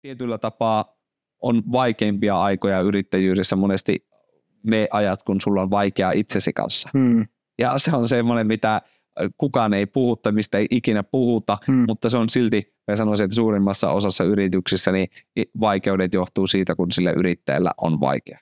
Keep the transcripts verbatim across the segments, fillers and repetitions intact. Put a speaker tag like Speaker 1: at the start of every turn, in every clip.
Speaker 1: tietyllä tapaa on vaikeimpia aikoja yrittäjyydessä monesti ne ajat, kun sulla on vaikeaa itsesi kanssa.
Speaker 2: Hmm.
Speaker 1: Ja se on semmoinen, mitä kukaan ei puhuta, mistä ei ikinä puhuta, hmm. mutta se on silti, mä sanoisin, että suurimmassa osassa yrityksissä niin vaikeudet johtuu siitä, kun sille yrittäjällä on vaikea.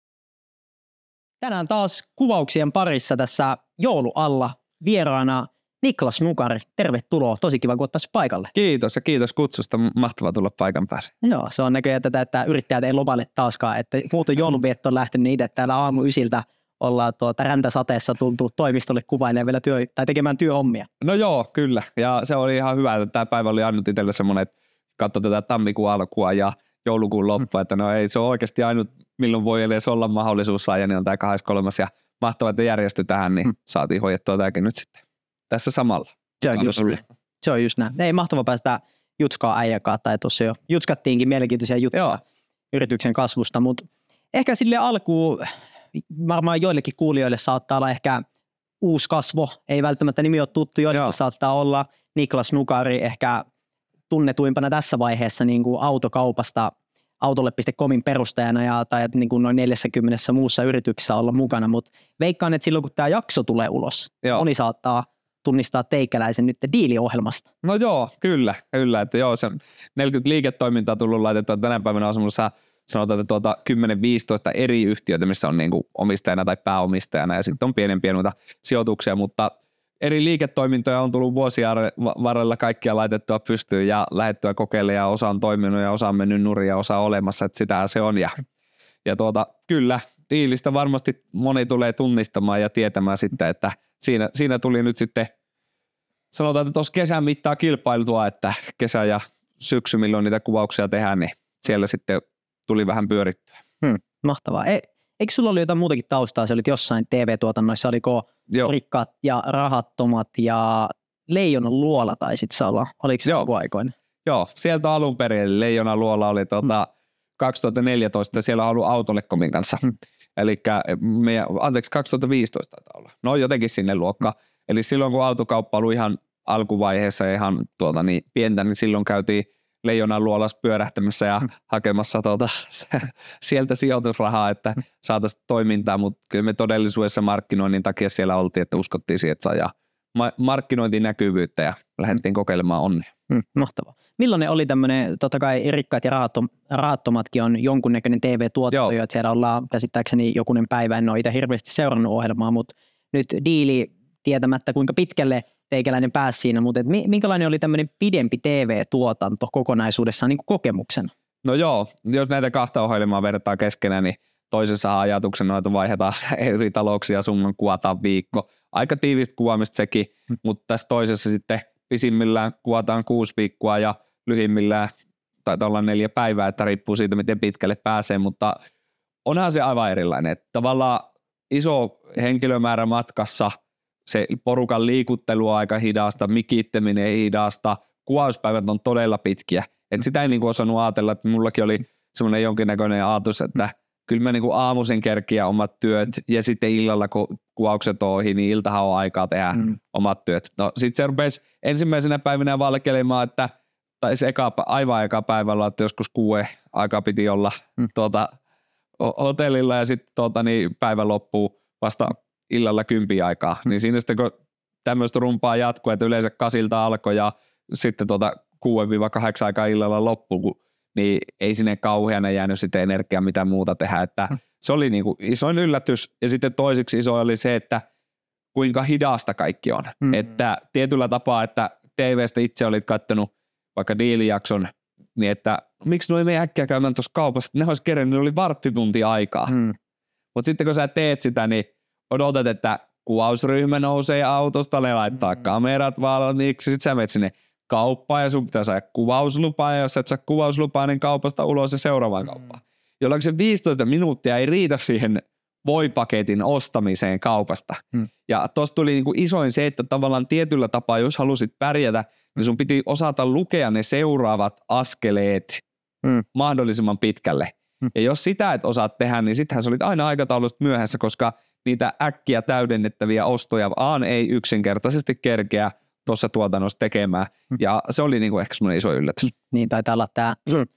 Speaker 2: Tänään taas kuvauksien parissa tässä joulualla vieraana Niklas Nukari. Tervetuloa, tosi kiva kun ottaisi paikalle.
Speaker 1: Kiitos ja kiitos kutsusta, mahtavaa tulla paikan päälle.
Speaker 2: Joo, se on näköjään tätä, että yrittäjät ei lomalle taaskaan, että muuten jouluvietto on lähtenyt itse täällä aamu ysiltä. Ollaan tuota räntäsateessa tultu toimistolle kuvailemaan vielä työ, tai tekemään työhommia.
Speaker 1: No joo, kyllä. Ja se oli ihan hyvä, että tämä päivä oli ainut itselle semmoinen, että katsoi tätä tammikuun alkua ja joulukuun loppua, että no ei se ole oikeasti ainut, milloin voi edes olla mahdollisuus laaja, niin on tämä kahdeskymmeneskolmas ja mahtavaa, että järjestyi tähän, niin saatiin hoidettua tämäkin nyt sitten tässä samalla.
Speaker 2: Se on just, se on just näin. Ei mahtava päästä jutskaa äijäkaan, tai tuossa jo jutskattiinkin mielenkiintoisia juttuja joo. yrityksen kasvusta, mutta ehkä sille alkuun varmaan joillekin kuulijoille saattaa olla ehkä uusi kasvo, ei välttämättä nimi ole tuttu, joillekin saattaa olla Niklas Nukari ehkä tunnetuimpana tässä vaiheessa niin kuin autokaupasta autolle piste comin perustajana ja tai niin kuin noin neljässäkymmenessä muussa yrityksessä olla mukana, mutta veikkaan, että silloin kun tämä jakso tulee ulos, joo. moni saattaa tunnistaa teikäläisen nyt diiliohjelmasta.
Speaker 1: No joo, kyllä, kyllä, että joo, se neljäkymmentä liiketoimintaa tullut laitettua tänä päivänä on semmoisessa sanotaan, että tuota kymmenen viisitoista eri yhtiöitä, missä on niin kuin omistajana tai pääomistajana ja sitten on pienempiä noita sijoituksia, mutta eri liiketoimintoja on tullut vuosien varrella kaikkia laitettua pystyyn ja lähdettyä kokeilemaan ja osa on toiminut ja osa on mennyt nurin ja osa on olemassa, että sitä se on ja, ja tuota, kyllä diilistä varmasti moni tulee tunnistamaan ja tietämään sitten, että siinä, siinä tuli nyt sitten sanotaan, että tuossa kesän mittaa kilpailtua, että kesä ja syksy milloin niitä kuvauksia tehdään, niin siellä sitten tuli vähän pyörittyä.
Speaker 2: Hmm, mahtavaa. E, eikö sulla ollut jotain muutakin taustaa? Se olit jossain T V-tuotannoissa, oliko Joo. Rikkaat ja rahattomat ja Leijonan luola taisit sä olla? Oliko se joku aikoinen?
Speaker 1: Joo, sieltä alun perin Leijonan luola oli tuota hmm. kaksituhattaneljätoista, siellä on ollut Autolle.comin kanssa. Hmm. Eli anteeksi, kaksituhattaviisitoista taitaa olla. No jotenkin sinne luokka. Hmm. Eli silloin kun autokauppa oli ihan alkuvaiheessa ja ihan tuota, niin pientä, niin silloin käytiin Leijonan luolas pyörähtämässä ja hakemassa tuota, sieltä sijoitusrahaa, että saataisiin toimintaa, mutta kyllä me todellisuudessa markkinoinnin takia siellä oltiin, että uskottiin siihen, että saa ma- markkinointiin näkyvyyttä ja lähdettiin kokeilemaan onnea.
Speaker 2: Hmm, mahtavaa. Millainen oli tämmöinen, totta kai Rikkaat ja rahattom- rahattomatkin on jonkunnäköinen T V-tuotanto, että siellä ollaan käsittääkseni jokunen päivä, en ole itse hirveästi seurannut ohjelmaa, mutta nyt diili tietämättä kuinka pitkälle teikäläinen pääsi siinä, mutta et minkälainen oli tämmöinen pidempi T V-tuotanto kokonaisuudessaan niin kuin kokemuksena?
Speaker 1: No joo, jos näitä kahta ohjelmaa vertaa keskenään, niin toisessa ajatuksena on, että vaihdetaan eri talouksia summan kuvataan viikko. Aika tiivistä kuvaamista sekin, hmm. mutta tässä toisessa sitten pisimmillään kuvataan kuusi viikkoa ja lyhimmillään taitaa olla neljä päivää, että riippuu siitä, miten pitkälle pääsee, mutta onhan se aivan erilainen. Että tavallaan iso henkilömäärä matkassa, se porukan liikuttelu on aika hidasta, mikittäminen ei hidasta, kuvauspäivät on todella pitkiä. Et sitä ei niinku osannut ajatella, että mullakin oli semmoinen jonkinnäköinen ajatus, että kyllä mä niinku aamuisin kerkiä omat työt ja sitten illalla kun kuvaukset on ohi, niin iltahan on aikaa tehdä mm. omat työt. No sit se rupesi ensimmäisenä päivänä valkelemaan, että tai se eka, aivan eka päivällä, että joskus kuue aikaa piti olla mm. tuota, hotellilla ja sitten tuota, niin päivä loppuu vasta illalla kympi aikaa, niin siinä sitten kun tämmöistä rumpaa jatkuu, että yleensä kasilta alkoi ja sitten tuota kuusi kahdeksan aikaa illalla loppuu, niin ei sinne kauheana jäänyt sitten energiaa mitään muuta tehdä, että se oli niinku isoin yllätys ja sitten toiseksi iso oli se, että kuinka hidasta kaikki on, mm. että tietyllä tapaa, että T V:stä itse olit katsonut vaikka diilijakson, niin että miksi no ei mene äkkiä käymään tuossa kaupassa, ne olisi kerennyt, ne oli varttitunti aikaa, mm. mutta sitten kun sä teet sitä, niin odotat, että kuvausryhmä nousee autosta, ne laittaa mm. kamerat valmiiksi, sit sä menet sinne kauppaan ja sun pitää saada kuvauslupaa, ja jos et saa kuvauslupaa, niin kaupasta ulos ja seuraavaan mm. kauppaan. Jolloin se viisitoista minuuttia ei riitä siihen voipaketin ostamiseen kaupasta. Mm. Ja tossa tuli niinku isoin se, että tavallaan tietyllä tapaa, jos halusit pärjätä, niin sun piti osata lukea ne seuraavat askeleet mm. mahdollisimman pitkälle. Mm. Ja jos sitä et osaat tehdä, niin sittenhän sä olit aina aikataulusta myöhässä, koska niitä äkkiä täydennettäviä ostoja vaan ei yksinkertaisesti kerkeä tuossa tuotannossa tekemään. Mm. Ja se oli niinku ehkä semmoinen iso yllätys.
Speaker 2: Niin taitaa olla tämä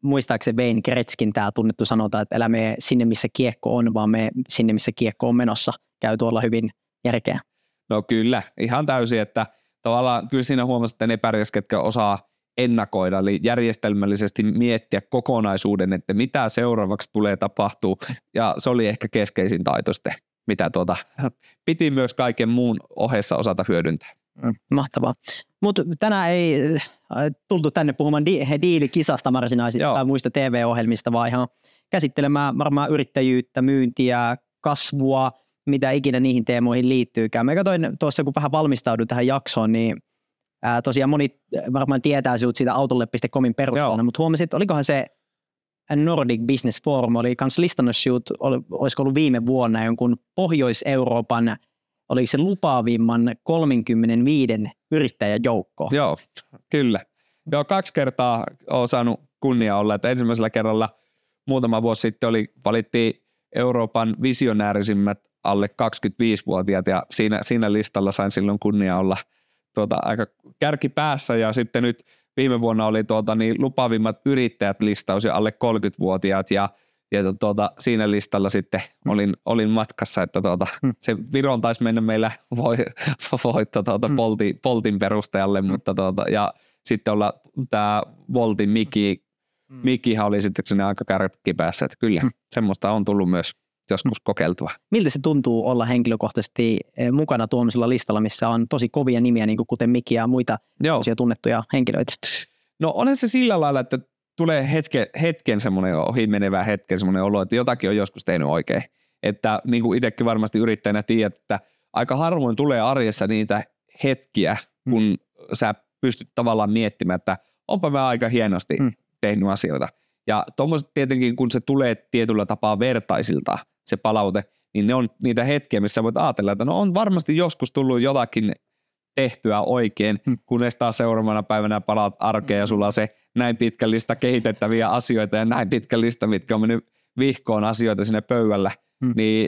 Speaker 2: muistaakseni Wayne Gretzkin tämä tunnettu sanota, että älä mene sinne, missä kiekko on, vaan me sinne, missä kiekko on menossa. Käy tuolla hyvin järkeä.
Speaker 1: No kyllä, ihan täysin, että tavallaan kyllä siinä huomasi, että ne pärjäs, ketkä osaa ennakoida, eli järjestelmällisesti miettiä kokonaisuuden, että mitä seuraavaksi tulee tapahtuu, ja se oli ehkä keskeisin taito sitten, mitä tuota, piti myös kaiken muun ohessa osata hyödyntää.
Speaker 2: Mahtavaa. Mutta tänään ei tultu tänne puhumaan di- diilikisasta varsinaisesti tai muista T V-ohjelmista, vaan ihan käsittelemään varmaan yrittäjyyttä, myyntiä, kasvua, mitä ikinä niihin teemoihin liittyykään. Mä katsoin tuossa, kun vähän valmistauduin tähän jaksoon, niin ää, tosiaan moni varmaan tietää sinut siitä autolle piste comin perustajana, mutta huomasin, että olikohan se Nordic Business Forum, oli kans listannut sinut, olisiko ollut viime vuonna jonkun Pohjois-Euroopan, oliko se lupaavimman kolmekymmentäviisi yrittäjän joukko.
Speaker 1: Joo, kyllä. Joo, kaksi kertaa olen saanut kunnia olla, että ensimmäisellä kerralla muutama vuosi sitten oli, valittiin Euroopan visionäärisimmät alle kaksikymmentäviisivuotiaat ja siinä, siinä listalla sain silloin kunnia olla tuota, aika kärkipäässä ja sitten nyt viime vuonna oli tuota, niin lupaavimmat yrittäjät listaus ja alle kolmekymmentävuotiaat ja, ja tuota, siinä listalla sitten olin, olin matkassa, että tuota, hmm. se Viron taisi mennä meillä voitto tuota, hmm. Poltin, Poltin perustajalle, hmm. mutta tuota, ja sitten olla tämä Voltin Miki, hmm. Mikihan oli sitten sinne aika kärkipäässä, että kyllä hmm. semmoista on tullut myös joskus kokeiltua.
Speaker 2: Miltä se tuntuu olla henkilökohtaisesti mukana tuomisella listalla, missä on tosi kovia nimiä, niin kuin kuten Miki ja muita tunnettuja henkilöitä?
Speaker 1: No onhan se sillä lailla, että tulee hetke, hetken semmoinen ohi menevä hetken semmoinen olo, että jotakin on joskus tehnyt oikein. Että niin kuin itsekin varmasti yrittäjänä tiedät, että aika harvoin tulee arjessa niitä hetkiä, kun mm. sä pystyt tavallaan miettimään, että onpa mä aika hienosti mm. tehnyt asioita. Ja tuommoiset tietenkin, kun se tulee tietyllä tapaa vertaisilta, se palaute, niin ne on niitä hetkiä, missä voit ajatella, että no on varmasti joskus tullut jotakin tehtyä oikein, hmm. kunnes taas seuraavana päivänä palaat arkeen ja sulla on se näin pitkä lista kehitettäviä asioita ja näin pitkä lista, mitkä on mennyt vihkoon asioita sinne pöydällä, hmm. niin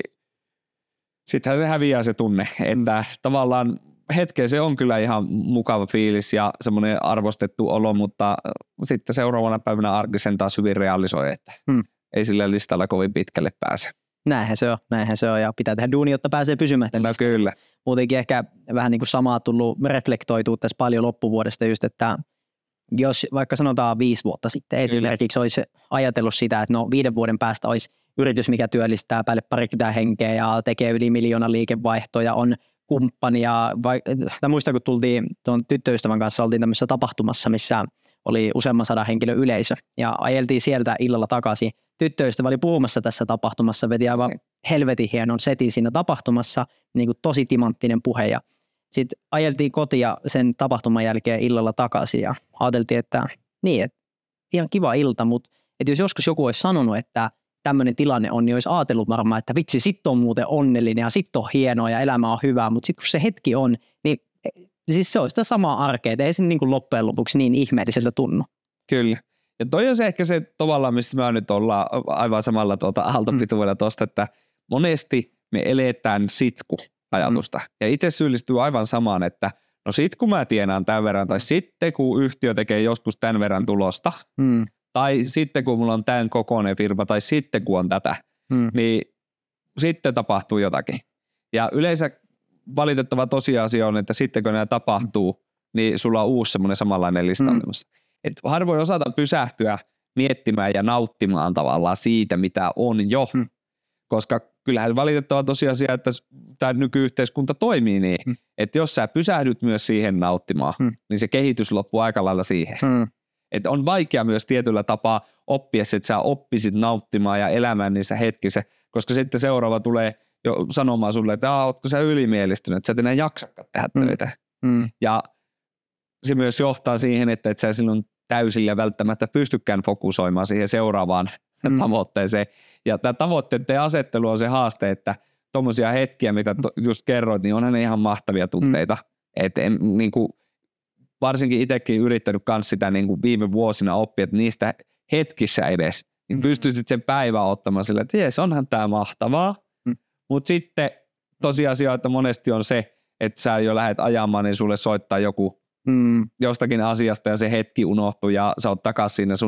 Speaker 1: sittenhän se häviää se tunne, että hmm. tavallaan hetkeen se on kyllä ihan mukava fiilis ja semmoinen arvostettu olo, mutta sitten seuraavana päivänä arki sen taas hyvin realisoi, että hmm. ei sillä listalla kovin pitkälle pääse.
Speaker 2: Näinhän se on, näinhän se on ja pitää tehdä duuni, jotta pääsee pysymään.
Speaker 1: No kyllä.
Speaker 2: Muutenkin ehkä vähän niin kuin samaa tullut reflektoitua tässä paljon loppuvuodesta just, että jos vaikka sanotaan viisi vuotta sitten esimerkiksi olisi ajatellut sitä, että no viiden vuoden päästä olisi yritys, mikä työllistää päälle parikymmentä henkeä ja tekee yli miljoona liikevaihtoja, on kumppani ja vai, tai muistan, kun tultiin tuon tyttöystävän kanssa, oltiin tämmöisessä tapahtumassa, missä oli useamman sadan henkilön yleisö ja ajeltiin sieltä illalla takaisin. Tyttöystävä oli puhumassa tässä tapahtumassa, veti aivan helvetin hienon setin siinä tapahtumassa, niin kuin tosi timanttinen puhe ja sitten ajeltiin kotia sen tapahtuman jälkeen illalla takaisin ja ajateltiin, että niin, että ihan kiva ilta, mutta että jos joskus joku olisi sanonut, että tämmöinen tilanne on, niin olisi ajatellut varmaan, että vitsi, sit on muuten onnellinen ja sit on hienoa ja elämä on hyvää, mutta sitten kun se hetki on, niin siis se on sitä samaa arkea, että ei se niin kuin loppujen lopuksi niin ihmeelliseltä tunnu.
Speaker 1: Kyllä. Ja toi on se ehkä se tavallaan, mistä me nyt ollaan aivan samalla tuota aaltopituudella mm. tuosta, että monesti me eletään sitku-ajatusta. Mm. Ja itse syyllistyy aivan samaan, että no sit kun mä tienaan tämän verran, tai sitten kun yhtiö tekee joskus tämän verran tulosta, mm. tai sitten kun mulla on tämän kokoinen firma, tai sitten kun on tätä, mm. niin sitten tapahtuu jotakin. Ja yleensä valitettava tosiasia on, että sitten kun nämä tapahtuu, niin sulla on uusi semmoinen samanlainen lista mm. olemassa. Et harvoin osata pysähtyä miettimään ja nauttimaan tavallaan siitä, mitä on jo, hmm. koska kyllähän valitettava tosiasia, että tämä nykyyhteiskunta toimii niin, hmm. että jos sä pysähdyt myös siihen nauttimaan, hmm. niin se kehitys loppuu aika lailla siihen. Hmm. Et on vaikea myös tietyllä tapaa oppia, että sä oppisit nauttimaan ja elämään niissä hetkissä, koska sitten seuraava tulee jo sanomaan sulle, että ootko sä ylimielistynyt, että sä et enää jaksakaan tehdä hmm. töitä. Hmm. Ja se myös johtaa siihen, että et sä silloin täysillä välttämättä pystykään fokusoimaan siihen seuraavaan mm. tavoitteeseen. Ja tämä tavoitteiden asettelu on se haaste, että tuommoisia hetkiä, mitä to, just kerroit, niin onhan ne ihan mahtavia tunteita. Mm. Et en, niin kuin, varsinkin itsekin yrittänyt myös sitä niin kuin viime vuosina oppia, että niistä hetkissä edes, niin mm. pystyisit sen päivän ottamaan sille, että jees, onhan tämä mahtavaa. Mm. Mutta sitten tosiasia, että monesti on se, että sä jo lähdet ajamaan, niin sulle soittaa joku Mm. jostakin asiasta ja se hetki unohtuu ja sä oot takas siinä sun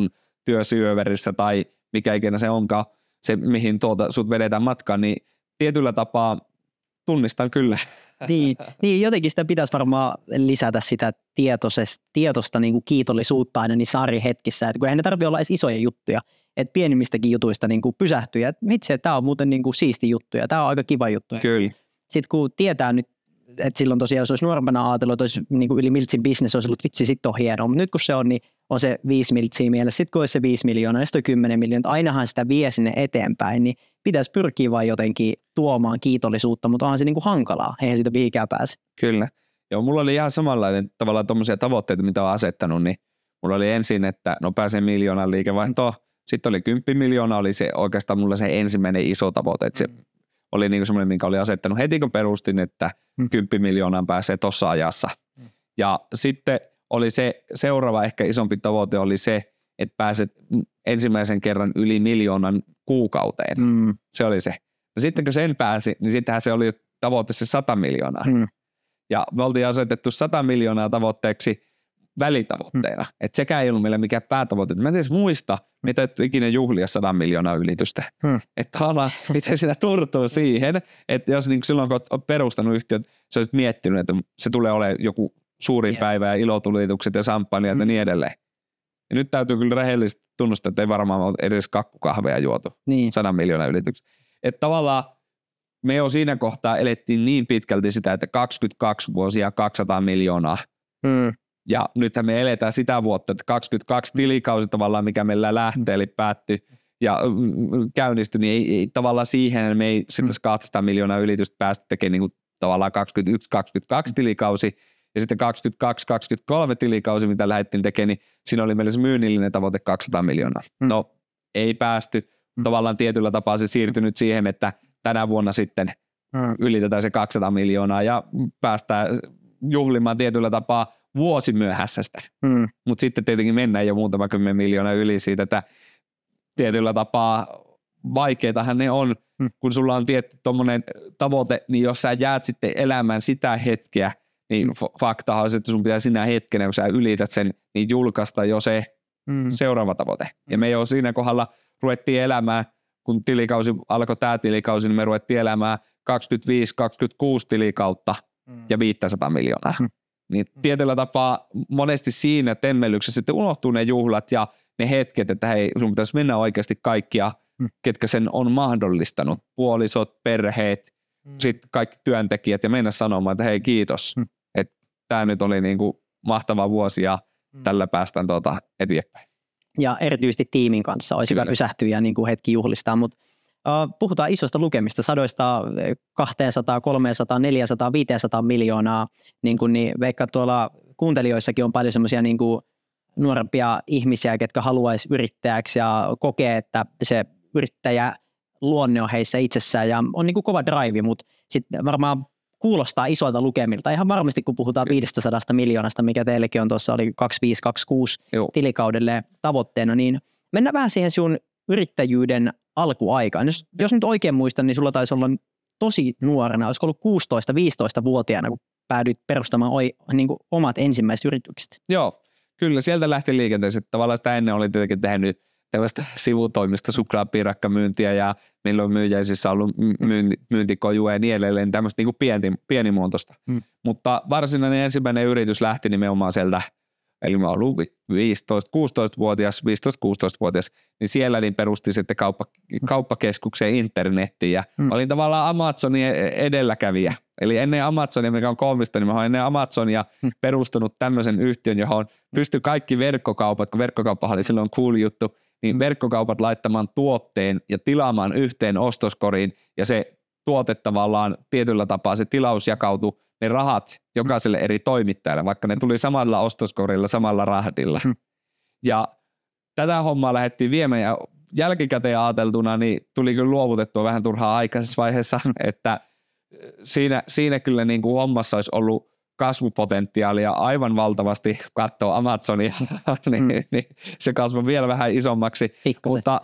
Speaker 1: työsyöverissä tai mikä ikinä se onkaan, se mihin tuota sut vedetään matkaan, niin tietyllä tapaa tunnistan kyllä.
Speaker 2: Niin, niin jotenkin sitä pitäisi varmaan lisätä sitä tietoista niin kuin kiitollisuutta aina niissä arjen-hetkissä, että kun eihän ne tarvitse olla edes isoja juttuja, että pienimmistäkin jutuista niin kuin pysähtyy, että vitsi, tämä on muuten niin kuin siisti juttu ja tämä on aika kiva juttu.
Speaker 1: Kyllä.
Speaker 2: Sitten kun tietää nyt, että silloin tosiaan jos olisi nuorempana ajatellut, että olisi niin kuin yli miltsin business, olisi ollut vitsi, sitten on hienoa, mutta nyt kun se on, niin on se viisi miltsiä mielessä, sitten kun olisi se viisi miljoonaa, sitten on kymmenen miljoonaa, ainahan sitä vie sinne eteenpäin, niin pitäisi pyrkiä vain jotenkin tuomaan kiitollisuutta, mutta onhan se niin kuin hankalaa, eihän siitä mihinkään pääse.
Speaker 1: Kyllä. Joo, mulla oli ihan samanlainen tavallaan tommosia tavoitteita, mitä olen asettanut, niin mulla oli ensin, että no pääsee miljoonan liikevaihtoon, sitten oli kymppi miljoonaa, oli se oikeastaan mulla se ensimmäinen iso tavoite, että se mm. oli niin kuin semmoinen, minkä oli asettanut heti kun perustin, että mm. kymppi miljoonaan pääsee tuossa ajassa. Mm. Ja sitten oli se seuraava ehkä isompi tavoite oli se, että pääset ensimmäisen kerran yli miljoonan kuukauteen. Mm. Se oli se. Ja sitten kun sen pääsi, niin sittenhän se oli tavoite se sata miljoonaa. Mm. Ja me oltiin asetettu sata miljoonaa tavoitteeksi välitavoitteena. Mm. Että sekään ei ollut meillä mikään päätavoite. Mä en edes muista, mitä et ikinä juhlia sata miljoonaa ylitystä. Mm. Että tavallaan, miten sinä turtuu siihen, että jos niin silloin kun olet perustanut yhtiöt, sä olisit miettinyt, että se tulee olemaan joku suuri yeah. päivä ja ilotulitukset ja samppanjat mm. ja niin edelleen. Ja nyt täytyy kyllä rehellisesti tunnustaa, että ei varmaan ole edes kakkukahveja juotu niin. sadan miljoonan ylityksiä. Että tavallaan me jo siinä kohtaa elettiin niin pitkälti sitä, että kaksikymmentäkaksi vuosia kaksisataa miljoonaa. Mm. Ja nythän me eletään sitä vuotta, että kaksikymmentäkaksi tilikausi tavallaan, mikä meillä lähtee, eli päättyi ja käynnistyi, niin ei, ei tavallaan siihen me ei sitten kaksisataa miljoonaa ylitystä päästy tekemään niin kuin tavallaan kaksikymmentäyksi kaksikymmentäkaksi tilikausi. Ja sitten kaksikymmentäkaksi kaksikymmentäkolme tilikausi, mitä lähdettiin tekemään, niin siinä oli meillä se myynnillinen tavoite kaksisataa miljoonaa. Mm. No, ei päästy. Mm. Tavallaan tietyllä tapaa se siirtyi nyt siihen, että tänä vuonna sitten mm. ylitetään se kaksisataa miljoonaa ja päästään juhlimaan tietyllä tapaa vuosi myöhässä sitä. Mm. Mutta sitten tietenkin mennään jo muutama kymmenen miljoonaa yli siitä, että tietyllä tapaa vaikeitahan ne on, mm. kun sulla on tietty tommonen tavoite, niin jos sä jäät sitten elämään sitä hetkeä, niin faktahan on, että sun pitää sinä hetkenä, kun sä ylität sen, niin julkaista jo se mm. seuraava tavoite. Ja me jo siinä kohdalla ruvettiin elämään, kun tilikausi alkoi tämä tilikausi, niin me ruvettiin elämään kaksikymmentäviisi kaksikymmentäkuusi tilikautta mm. ja viisisataa miljoonaa. Mm. Niin tietyllä tapaa monesti siinä temmelyksessä sitten unohtuu ne juhlat ja ne hetket, että hei, sun pitäisi mennä oikeasti kaikkia, mm. ketkä sen on mahdollistanut. Puolisot, perheet, mm. sitten kaikki työntekijät ja mennä sanomaan, että hei kiitos. Mm. Tämä nyt oli niin kuin mahtava vuosi ja mm. tällä päästään tuota eteenpäin.
Speaker 2: Ja erityisesti tiimin kanssa olisi hyvä pysähtyä ja niin kuin hetki juhlistaa, mutta uh, puhutaan isosta lukemista, sadoista kaksisataa, kolmesataa, neljäsataa, viisisataa miljoonaa, niin, kuin, niin vaikka tuolla kuuntelijoissakin on paljon semmoisia niin kuin nuorempia ihmisiä, ketkä haluaisi yrittäjäksi ja kokee, että se yrittäjä luonne on heissä itsessään ja on niin kuin kova drive, mutta sitten varmaan kuulostaa isoilta lukemilta. Ihan varmasti, kun puhutaan viisisataa miljoonasta, mikä teillekin on tuossa, oli kaksikymmentäviisi kaksikymmentäkuusi Joo. tilikaudelle tavoitteena, niin mennään vähän siihen sun yrittäjyyden alkuaikaan. Jos, jos nyt oikein muistan, niin sulla taisi olla tosi nuorena, olisiko ollut kuusitoista viisitoista-vuotiaana, kun päädyit perustamaan oi, niin kuin omat ensimmäiset yritykset.
Speaker 1: Joo, kyllä sieltä lähti liikenteeseen. Tavallaan sitä ennen oli tietenkin tehnyt tällaista sivutoimista suklaapiirakkamyyntiä ja milloin myyjäisissä on ollut myyntikojuja ja niin edelleen, tämmöistä niin pieni, pienimuotoista. Hmm. Mutta varsinainen ensimmäinen yritys lähti nimenomaan sieltä, eli mä ollut viisitoista kuusitoista-vuotias, viisitoista kuusitoista-vuotias, niin siellä niin perusti sitten kauppa, kauppakeskukseen internettiin ja hmm. olin tavallaan Amazonin edelläkävijä. Eli ennen Amazonia, mikä on koomista, niin mä olen ennen Amazonia hmm. perustanut tämmöisen yhtiön, johon pystyi kaikki verkkokaupat, kun verkkokauppahan oli silloin cool juttu, niin verkkokaupat laittamaan tuotteen ja tilaamaan yhteen ostoskoriin ja se tuote tavallaan tietyllä tapaa se tilaus jakautui ne rahat jokaiselle eri toimittajalle, vaikka ne tuli samalla ostoskorilla, samalla rahdilla. Hmm. Ja tätä hommaa lähdettiin viemään ja jälkikäteen ajateltuna niin tuli kyllä luovutettua vähän turhaa aikaisessa vaiheessa, että siinä, siinä kyllä niin kuin hommassa olisi ollut kasvupotentiaalia aivan valtavasti, katsoo Amazonia, niin, mm. niin se kasvoi vielä vähän isommaksi. Mutta,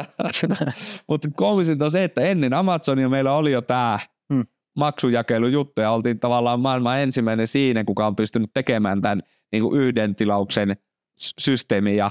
Speaker 1: mutta koomisinta on se, että ennen Amazonia meillä oli jo tämä mm. maksujakelujuttu ja oltiin tavallaan maailman ensimmäinen siinä, kuka on pystynyt tekemään tämän niin kuin yhden tilauksen systeemin ja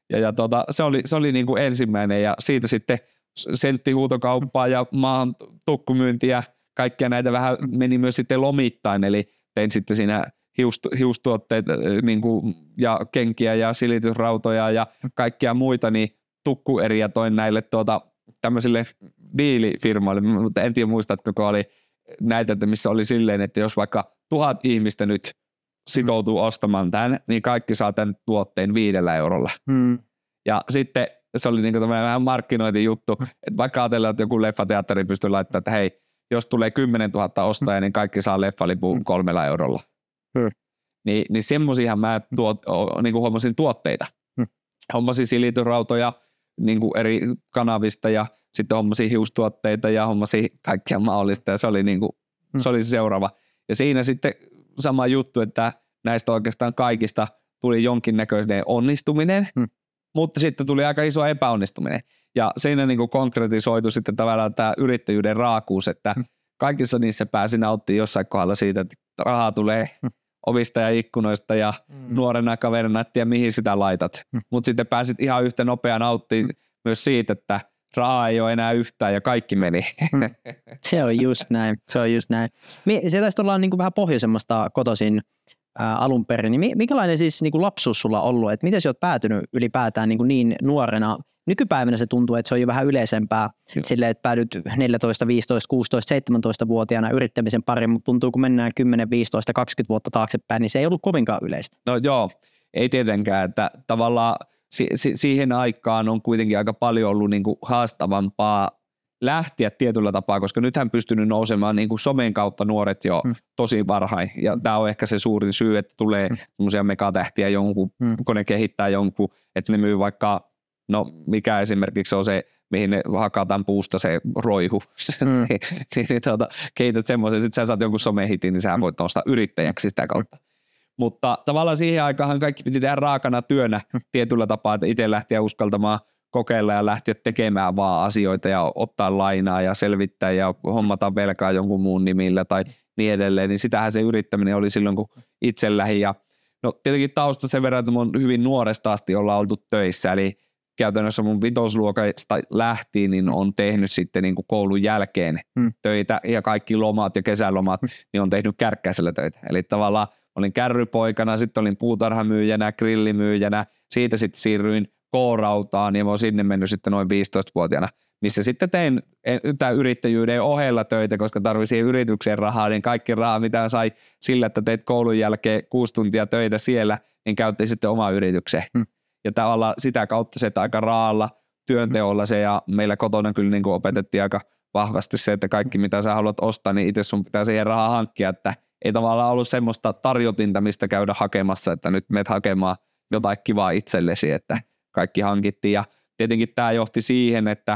Speaker 1: ja, ja tota, se oli, se oli niin kuin ensimmäinen ja siitä sitten senttihuutokauppaa ja maahan tukkumyyntiä, kaikkia näitä vähän meni myös sitten lomittain, eli tein sitten siinä hiust, hiustuotteita niin kuin, ja kenkiä ja silitysrautoja ja kaikkia muita, niin tukkueriä toin näille tuota, tämmöisille diilifirmoille, mutta en tiedä muistatko, kun oli näitä, että missä oli silleen, että jos vaikka tuhat ihmistä nyt sitoutuu mm. ostamaan tämän, niin kaikki saa tämän tuotteen viidellä eurolla. Mm. Ja sitten se oli niin kuin tämmöinen vähän markkinointijuttu, että vaikka ajatellaan, että joku leffateatteri pystyy laittamaan, että hei, jos tulee kymmenen tuhatta ostajaa, niin kaikki saa leffalipun kolmella eurolla. Mm. Niin, niin semmoisiahan mä tuot, niin kuin hommasin tuotteita. Mm. Hommasin silitysrautoja niin kuin eri kanavista ja sitten hommasin hiustuotteita ja hommasin kaikkia mahdollista ja se oli, niin kuin, mm. se oli se seuraava. Ja siinä sitten sama juttu, että näistä oikeastaan kaikista tuli jonkinnäköinen onnistuminen, mm. mutta sitten tuli aika iso epäonnistuminen. Ja siinä niin kuin konkretisoitu sitten tavallaan tämä yrittäjyyden raakuus, että mm. kaikissa niissä pääsi nauttimaan jossain kohdalla siitä, että rahaa tulee mm. ovista ja ikkunoista ja mm. nuorena kaverina, et tiedä mihin sitä laitat. Mm. Mutta sitten pääsit ihan yhtä nopea nauttimaan mm. myös siitä, että rahaa ei ole enää yhtään ja kaikki meni. Mm.
Speaker 2: Se on just näin. Se on just näin. Se taisi olla niin kuin vähän pohjoisemmasta kotoisin ää, alun perin. Niin minkälainen siis niin kuin lapsuus sulla on ollut? Et miten sä oot päätynyt ylipäätään niin, kuin niin nuorena? Nykypäivänä se tuntuu, että se on jo vähän yleisempää silleen, että päädyt neljätoista, viisitoista, kuusitoista, seitsemäntoista-vuotiaana yrittämisen pariin, mutta tuntuu, kun mennään kymmenen, viisitoista, kaksikymmentä vuotta taaksepäin, niin se ei ollut kovinkaan yleistä.
Speaker 1: No joo, ei tietenkään, että tavallaan si- si- siihen aikaan on kuitenkin aika paljon ollut niinku haastavampaa lähteä tietyllä tapaa, koska nythän pystynyt nousemaan niinku somen kautta nuoret jo hmm. tosi varhain, ja tämä on ehkä se suurin syy, että tulee hmm. semmoisia megatähtiä jonkun, hmm. kun ne kehittää jonkun, että ne myy vaikka no mikä esimerkiksi on se, mihin ne hakataan puusta se roihu. Mm. niin, tuota, kehität semmoisen, sitten sä saat jonkun somehitin, niin sä voit nostaa yrittäjäksi sitä kautta. Mm. Mutta tavallaan siihen aikaan kaikki piti tehdä raakana työnä mm. tietyllä tapaa, että itse lähteä uskaltamaan kokeilla ja lähteä tekemään vaan asioita ja ottaa lainaa ja selvittää ja hommata velkaa jonkun muun nimillä tai niin edelleen. Niin sitähän se yrittäminen oli silloin, kun itse lähdin. Ja no tietenkin tausta sen verran, että mun hyvin nuoresta asti ollaan oltu töissä, eli käytännössä mun vitosluokasta lähtiin, niin on tehnyt sitten niin kuin koulun jälkeen hmm. töitä ja kaikki lomat ja kesälomat, hmm. niin on tehnyt Kärkkäisellä töitä. Eli tavallaan olin kärrypoikana, sitten olin puutarhamyyjänä, grillimyyjänä, siitä sitten siirryin K-rautaan ja mä oon sinne mennyt sitten noin viisitoistavuotiaana, missä sitten tein tämän yrittäjyyden ohella töitä, koska tarvitsin yritykseen rahaa, niin kaikki rahaa, mitä sai sillä, että teit koulun jälkeen kuusi tuntia töitä siellä, niin käytiin sitten omaan yritykseen. Hmm. Ja tavallaan sitä kautta se, että aika raalla työnteolla se, ja meillä kotona kyllä niin kuin opetettiin aika vahvasti se, että kaikki mitä sä haluat ostaa, niin itse sun pitää siihen rahaa hankkia, että ei tavallaan ollut semmoista tarjotinta, mistä käydä hakemassa, että nyt menet hakemaan jotain kivaa itsellesi, että kaikki hankittiin. Ja tietenkin tämä johti siihen, että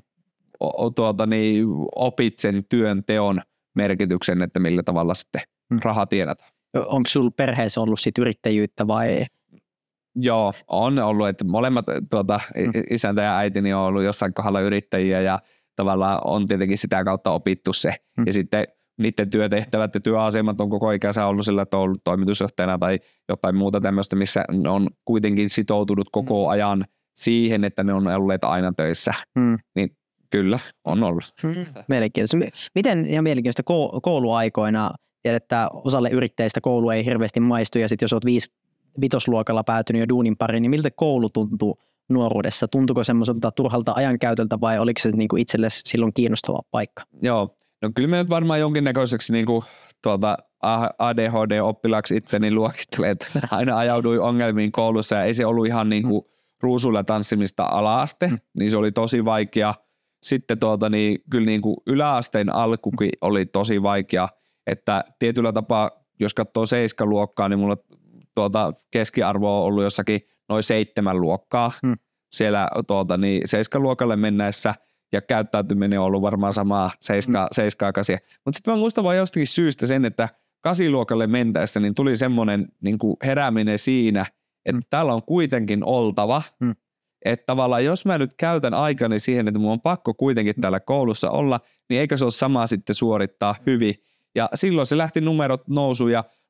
Speaker 1: tuota, niin, opit sen työnteon merkityksen, että millä tavalla sitten raha tienataan.
Speaker 2: Onko sulla perheessä ollut sit yrittäjyyttä vai?
Speaker 1: Joo, on ollut, että molemmat tuota, isäntä ja äitini on ollut jossain kohdalla yrittäjiä ja tavallaan on tietenkin sitä kautta opittu se. Mm. Ja sitten niiden työtehtävät ja työasemat on koko ikänsä ollut sillä, että on ollut toimitusjohtajana tai jotain muuta tämmöistä, missä ne on kuitenkin sitoutunut koko ajan siihen, että ne on olleet aina töissä. Mm. Niin kyllä, on ollut.
Speaker 2: Mm. Mielenkiintoista. Miten ihan mielenkiintoista kouluaikoina, tiedät, että osalle yrittäjistä koulu ei hirveästi maistu ja sitten jos olet viisi vitosluokalla päätynyt jo duunin pariin, niin miltä koulu tuntuu nuoruudessa? Tuntuuko semmoiselta turhalta ajankäytöltä vai oliko se niinku itselle silloin kiinnostava paikka?
Speaker 1: Joo, no kyllä me nyt varmaan jonkinnäköiseksi niinku tuota A D H D-oppilaaksi itteni luokittelee, että aina ajauduin ongelmiin koulussa ja ei se ollut ihan niinku ruusulla tanssimista ala-aste, mm. niin se oli tosi vaikea. Sitten tuota, niin, kyllä niinku yläasteen alkukin oli tosi vaikea, että tietyllä tapaa, jos katsoo seiskaluokkaa, niin mulla tuota, keskiarvo on ollut jossakin noin seitsemän luokkaa hmm. siellä tuota, niin seiskaluokalle mennessä ja käyttäytyminen on ollut varmaan samaa seiska, hmm. seiskaakaisia. Mutta sitten mä muistan vaan jostakin syystä sen, että kasiluokalle mentäessä niin tuli semmoinen niin kuin herääminen siinä, että hmm. täällä on kuitenkin oltava, hmm. että tavallaan jos mä nyt käytän aikani siihen, että mun on pakko kuitenkin täällä koulussa olla, niin eikö se ole sama sitten suorittaa hyvin. Ja silloin se lähti numerot nousuun ja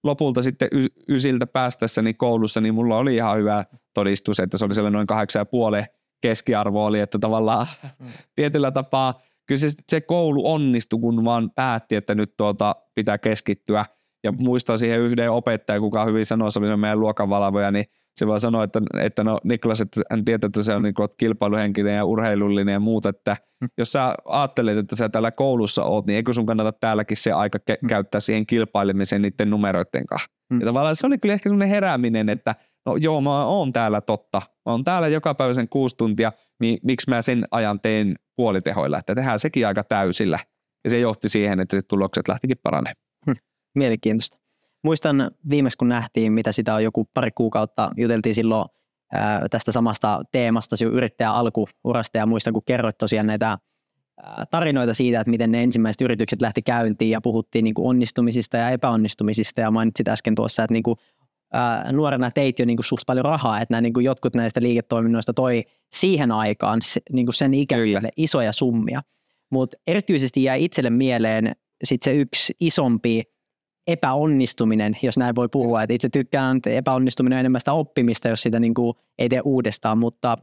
Speaker 1: lopulta sitten y- ysiltä päästässäni koulussa, niin mulla oli ihan hyvä todistus, että se oli sellainen noin kahdeksan ja puoli keskiarvo oli, että tavallaan mm. tietyllä tapaa kyllä se, se koulu onnistui, kun vaan päätti, että nyt tuota pitää keskittyä. Ja muistan siihen yhden opettaja, kuka hyvin sanoi, se oli se meidän luokanvalvoja, niin se vaan sanoi, että, että no Niklas, että hän tietää, että se on niin kuin kilpailuhenkinen ja urheilullinen ja muuta, että mm. jos sä ajattelet, että sä täällä koulussa oot, niin eikö sun kannata täälläkin se aika ke- mm. käyttää siihen kilpailemiseen niiden numeroiden kanssa. Mm. Ja tavallaan se oli kyllä ehkä semmoinen herääminen, että no joo, mä oon täällä totta. Mä oon täällä joka päivä sen kuusi tuntia, niin miksi mä sen ajan teen puolitehoilla, että tehdään sekin aika täysillä. Ja se johti siihen, että tulokset lähtikin paranemaan.
Speaker 2: Hmm. Mielenkiintoista. Muistan viimeksi, kun nähtiin, mitä sitä on joku pari kuukautta, juteltiin silloin ää, tästä samasta teemasta, sinun yrittäjän alkuurasta, ja muistan, kun kerroit tosiaan näitä ää, tarinoita siitä, että miten ne ensimmäiset yritykset lähti käyntiin, ja puhuttiin niin kuin onnistumisista ja epäonnistumisista, ja mainitsit äsken tuossa, että niin kuin, ää, nuorena teit jo niin kuin suht paljon rahaa, että nämä, niin kuin jotkut näistä liiketoiminnoista toi siihen aikaan se, niin kuin sen ikäisille isoja summia, mutta erityisesti jäi itselle mieleen sit se yksi isompi epäonnistuminen, jos näin voi puhua. Et itse tykkään, että epäonnistuminen on enemmän sitä oppimista, jos sitä niin kuin ei tee uudestaan, mutta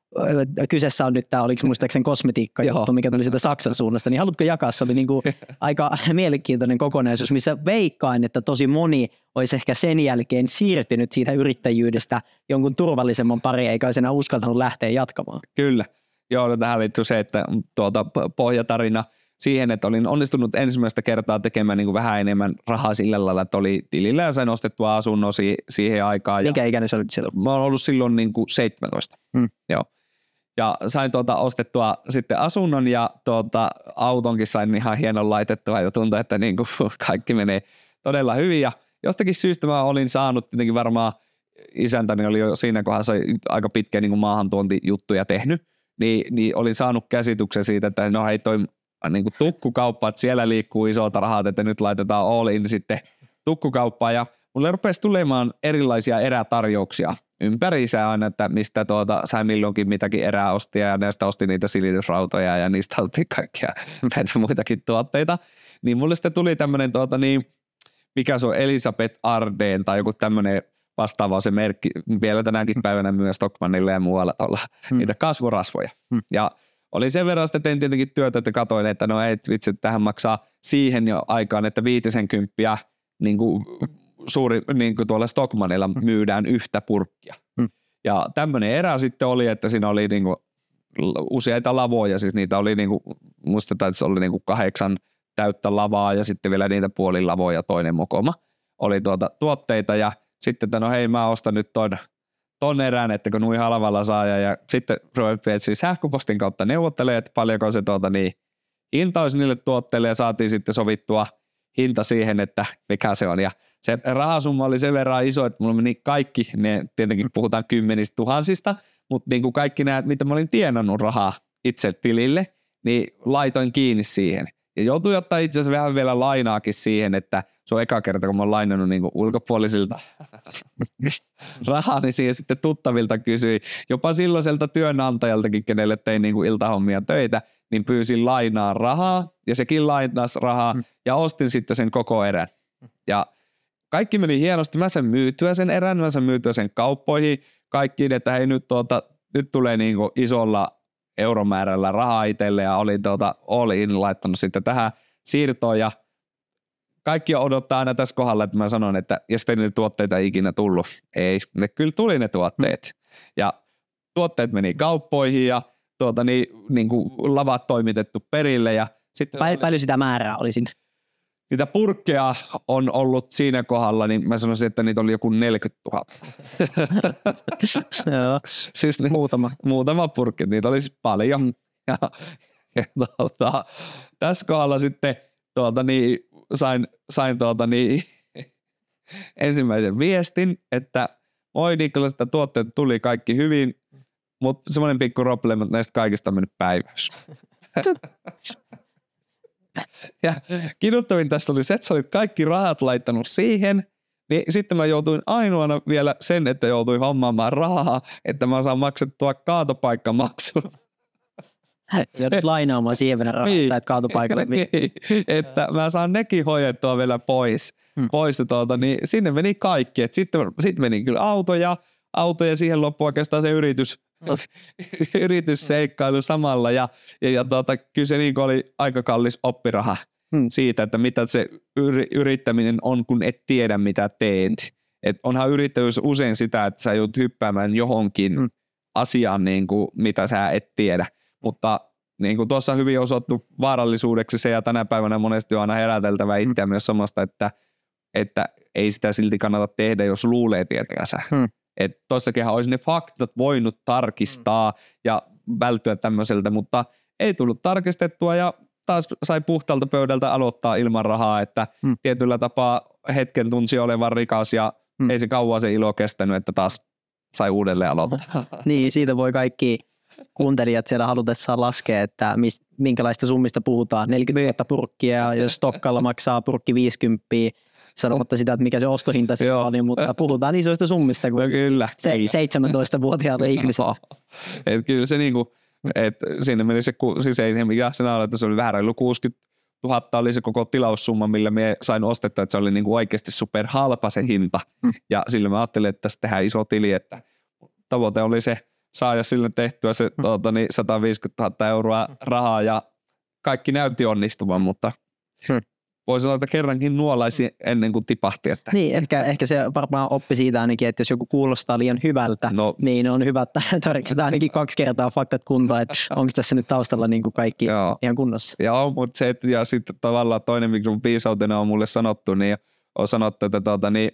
Speaker 2: kyseessä on nyt tämä, oliko muistaakseni kosmetiikka-juttu, mikä tuli sitä Saksan suunnasta, niin haluatko jakaa? Se oli niin kuin aika mielenkiintoinen kokonaisuus, missä veikkaan, että tosi moni olisi ehkä sen jälkeen siirtynyt siitä yrittäjyydestä jonkun turvallisemman pari, eikä olisi enää uskaltanut lähteä jatkamaan.
Speaker 1: Kyllä. Joo, no tähän liittyy se, että tuota, pohjatarina siihen, että olin onnistunut ensimmäistä kertaa tekemään niin kuin vähän enemmän rahaa sillä lailla, että oli tilillä ja sain ostettua asunnon si- siihen aikaan.
Speaker 2: Mikä ikäinen se oli silloin?
Speaker 1: Mä oon ollut silloin niin kuin seitsemäntoista. Hmm. Joo. Ja sain tuota ostettua sitten asunnon ja tuota, autonkin sain ihan hienon laitettua ja tuntui, että niin kuin kaikki menee todella hyvin. Ja jostakin syystä mä olin saanut tietenkin varmaan, isäntäni oli jo siinä kohdassa aika pitkä niin kuin maahantuontijuttuja tehnyt, niin, niin olin saanut käsityksen siitä, että no hei toi niin kuin tukkukauppa, että siellä liikkuu isot rahat, että nyt laitetaan all in sitten tukkukauppaan ja mulle rupesi tulemaan erilaisia erätarjouksia ympäriinsä aina, että mistä tuota, sain milloinkin mitäkin erää ostia ja näistä ostin niitä silitysrautoja ja niistä ostin kaikkia näitä muitakin tuotteita. Niin mulle sitten tuli tämmöinen, tuota, niin, mikä se on, Elisabeth Arden tai joku tämmöinen vastaava se merkki vielä tänäkin päivänä myös Stockmannilla ja muualla olla hmm. niitä kasvorasvoja. Hmm. Ja oli sen verran, että tein tietenkin työtä, että katsoin, että no ei vitsi, tähän maksaa siihen jo aikaan, että viitisen kymppiä niin kuin suuri, niin kuin tuolla Stockmannilla myydään yhtä purkkia. Hmm. Ja tämmöinen erä sitten oli, että siinä oli niin kuin useita lavoja, siis niitä oli niin kuin, muistetaan, että se oli niin kuin kahdeksan täyttä lavaa ja sitten vielä niitä puolin lavoja toinen mokoma. Oli tuota tuotteita ja sitten, että no hei, mä ostan nyt ton, ton erän, että kun nuin halvalla saa ja, ja sitten ruvettiin siis sähköpostin kautta neuvottelee, että paljonko se tuota niin hinta olisi niille tuotteille ja saatiin sitten sovittua hinta siihen, että mikä se on. Ja se rahasumma oli sen verran iso, että mulla meni kaikki, ne tietenkin puhutaan kymmenistä tuhansista, mutta niin kuin kaikki nämä, mitä mä olin tienannut rahaa itse tilille, niin laitoin kiinni siihen. Ja joutui ottaa itse asiassa vähän vielä lainaakin siihen, että se on eka kerta, kun mä oon lainannut niin kuin ulkopuolisilta rahaa, niin siihen sitten tuttavilta kysyi. Jopa silloiselta työnantajaltakin, kenelle tein niin kuin iltahommia töitä, niin pyysin lainaa rahaa ja sekin lainasi rahaa ja ostin sitten sen koko erän. Ja kaikki meni hienosti. Mä sen myytyä sen erän, mä sen myytyä sen kauppoihin kaikkiin, että hei nyt, tuota, nyt tulee niin kuin isolla euromäärällä rahaa itselle ja olin tuota all in laittanut sitten tähän siirtoon ja kaikki odottaa aina tässä kohdalla, että mä sanon, että ja sitten niitä tuotteita ei ikinä tullut. Ei, ne kyllä tuli ne tuotteet. Ja tuotteet meni kauppoihin ja tuota, niin, niin kuin lavat toimitettu perille. Ja sitten
Speaker 2: Pal- paljon sitä määrää oli siinä?
Speaker 1: Niitä purkkeja on ollut siinä kohdalla, niin mä sanoisin, että niitä oli joku neljäkymmentätuhatta.
Speaker 2: Joo,
Speaker 1: siis ne,
Speaker 2: muutama.
Speaker 1: Muutama purkki, niitä oli siis paljon. Ja, ja tuota, tässä kohdalla sitten tuota, niin, sain, sain tuota, niin, ensimmäisen viestin, että moi Niklas, että tuotteet tuli kaikki hyvin, mutta semmoinen pikku probleema, että näistä kaikista on mennyt päiväys. Ja kiduttavin tässä oli se, että sä olit kaikki rahat laittanut siihen, niin sitten mä joutuin ainoana vielä sen, että joutuin hommaamaan rahaa, että mä saan maksettua kaatopaikkamaksun.
Speaker 2: Joudut lainaamaan siihen verran rahaa,
Speaker 1: Niin.
Speaker 2: että kaatopaikalle.
Speaker 1: Niin, että mä saan nekin hoidettua vielä pois.
Speaker 2: Hmm.
Speaker 1: pois ja tuota, niin sinne meni kaikki. Et sitten, sitten meni kyllä autoja, auto ja siihen loppui oikeastaan se yritys, yritysseikkailu samalla. Ja, ja, ja tuota, kyllä se niin oli aika kallis oppiraha
Speaker 2: Hmm.
Speaker 1: siitä, että mitä se yri, yrittäminen on, kun et tiedä mitä teet. Et onhan yrittäjyys usein sitä, että sä joudut hyppäämään johonkin
Speaker 2: Hmm.
Speaker 1: asiaan, niin kuin, mitä sä et tiedä. Mutta niin kuin tuossa on hyvin osattu vaarallisuudeksi se, ja tänä päivänä monesti on aina heräteltävä itseä hmm. myös samasta, että, että ei sitä silti kannata tehdä, jos luulee tietänsä. Hmm. Että tossakinhan olisi ne faktat voinut tarkistaa hmm. ja välttyä tämmöiseltä, mutta ei tullut tarkistettua ja taas sai puhtaalta pöydältä aloittaa ilman rahaa, että hmm. tietyllä tapaa hetken tunsi olevan rikas ja hmm. ei se kauan se ilo kestänyt, että taas sai uudelleen aloittaa.
Speaker 2: Niin, siitä voi kaikki kuuntelijat siellä halutessaan laskea, että mis, minkälaista summista puhutaan. neljäkymmentä purkkia ja jos Stokkalla maksaa purkki viisikymmentä, sanomatta sitä, että mikä se ostohinta se on, niin, mutta puhutaan isoista summista kuin no kyllä. Se, seitsemäntoistavuotiaalta ihmisiltä.
Speaker 1: Et kyllä se niinku, että sinne meni se, siis ei se mikä sen alle, että se oli vähän reilu kuusikymmentätuhatta oli se koko tilaussumma, millä me sain ostettua, että se oli niinku oikeasti super halpa se hinta. Mm. Ja sillä mä ajattelin, että tässä tehdään iso tili, että tavoite oli se saada sille tehtyä se mm. tuota, niin sataviisikymmentätuhatta euroa rahaa ja kaikki näytti onnistuvan, mutta mm. voisi olla, että kerrankin nuolaisi ennen kuin tipahti. Että.
Speaker 2: Niin, ehkä, ehkä se varmaan oppi siitä ainakin, että jos joku kuulostaa liian hyvältä, no, niin on hyvä, että tarkistetaan ainakin kaksi kertaa faktat kuntoon, että onko tässä nyt taustalla niin kuin kaikki joo. ihan kunnossa.
Speaker 1: Joo, mutta se, että ja sitten tavallaan toinen, mikä viisautena on mulle sanottu, niin on sanottu, että, tuota, niin,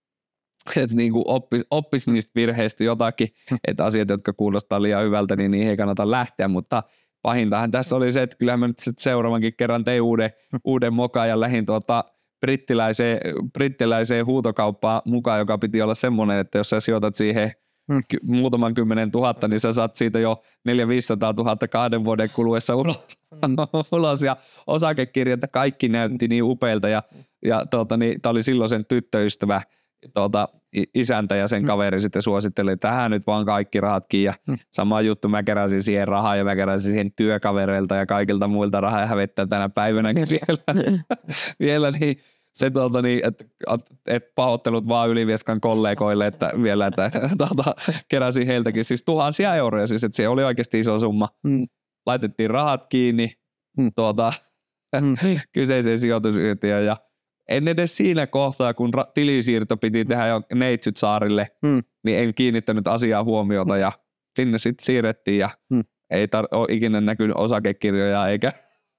Speaker 1: että niin kuin oppisi oppis niistä virheistä jotakin, että asiat, jotka kuulostaa liian hyvältä, niin niihin ei kannata lähteä, mutta pahintahan tässä oli se, että kyllähän mä nyt seuraavankin kerran tein uuden, uuden mokan ja lähdin tuota brittiläiseen, brittiläiseen huutokauppaan mukaan, joka piti olla semmoinen, että jos sä sijoitat siihen hmm. ky- muutaman kymmenen tuhatta, niin sä saat siitä jo neljä viisisataa tuhatta kahden vuoden kuluessa ulos. ulos ja osakekirjat kaikki näytti niin upeilta ja, ja tuota, niin, tää oli silloin sen tyttöystävä, tuota, isäntä ja sen kaveri sitten suositteli, että tähän nyt vaan kaikki rahatkin ja hmm. sama juttu mä keräsin siihen rahaa ja mä keräsin siihen työkavereilta ja kaikilta muilta rahaa ja hävettää tänä päivänäkin vielä, vielä niin se tuota niin, että et pahoittelut vaan Ylivieskan kollegoille, että vielä, että tuota, keräsin heiltäkin siis tuhansia euroja siis, että se oli oikeasti iso summa. Hmm. Laitettiin rahat kiinni hmm. tuota, hmm. kyseiseen sijoitusyhtiöön ja en edes siinä kohtaa, kun ra- tilisiirto piti tehdä jo Neitsyt saarille, hmm. niin en kiinnittänyt asiaa huomiota ja sinne sitten siirrettiin ja hmm. ei tar- ole ikinä näkynyt osakekirjoja eikä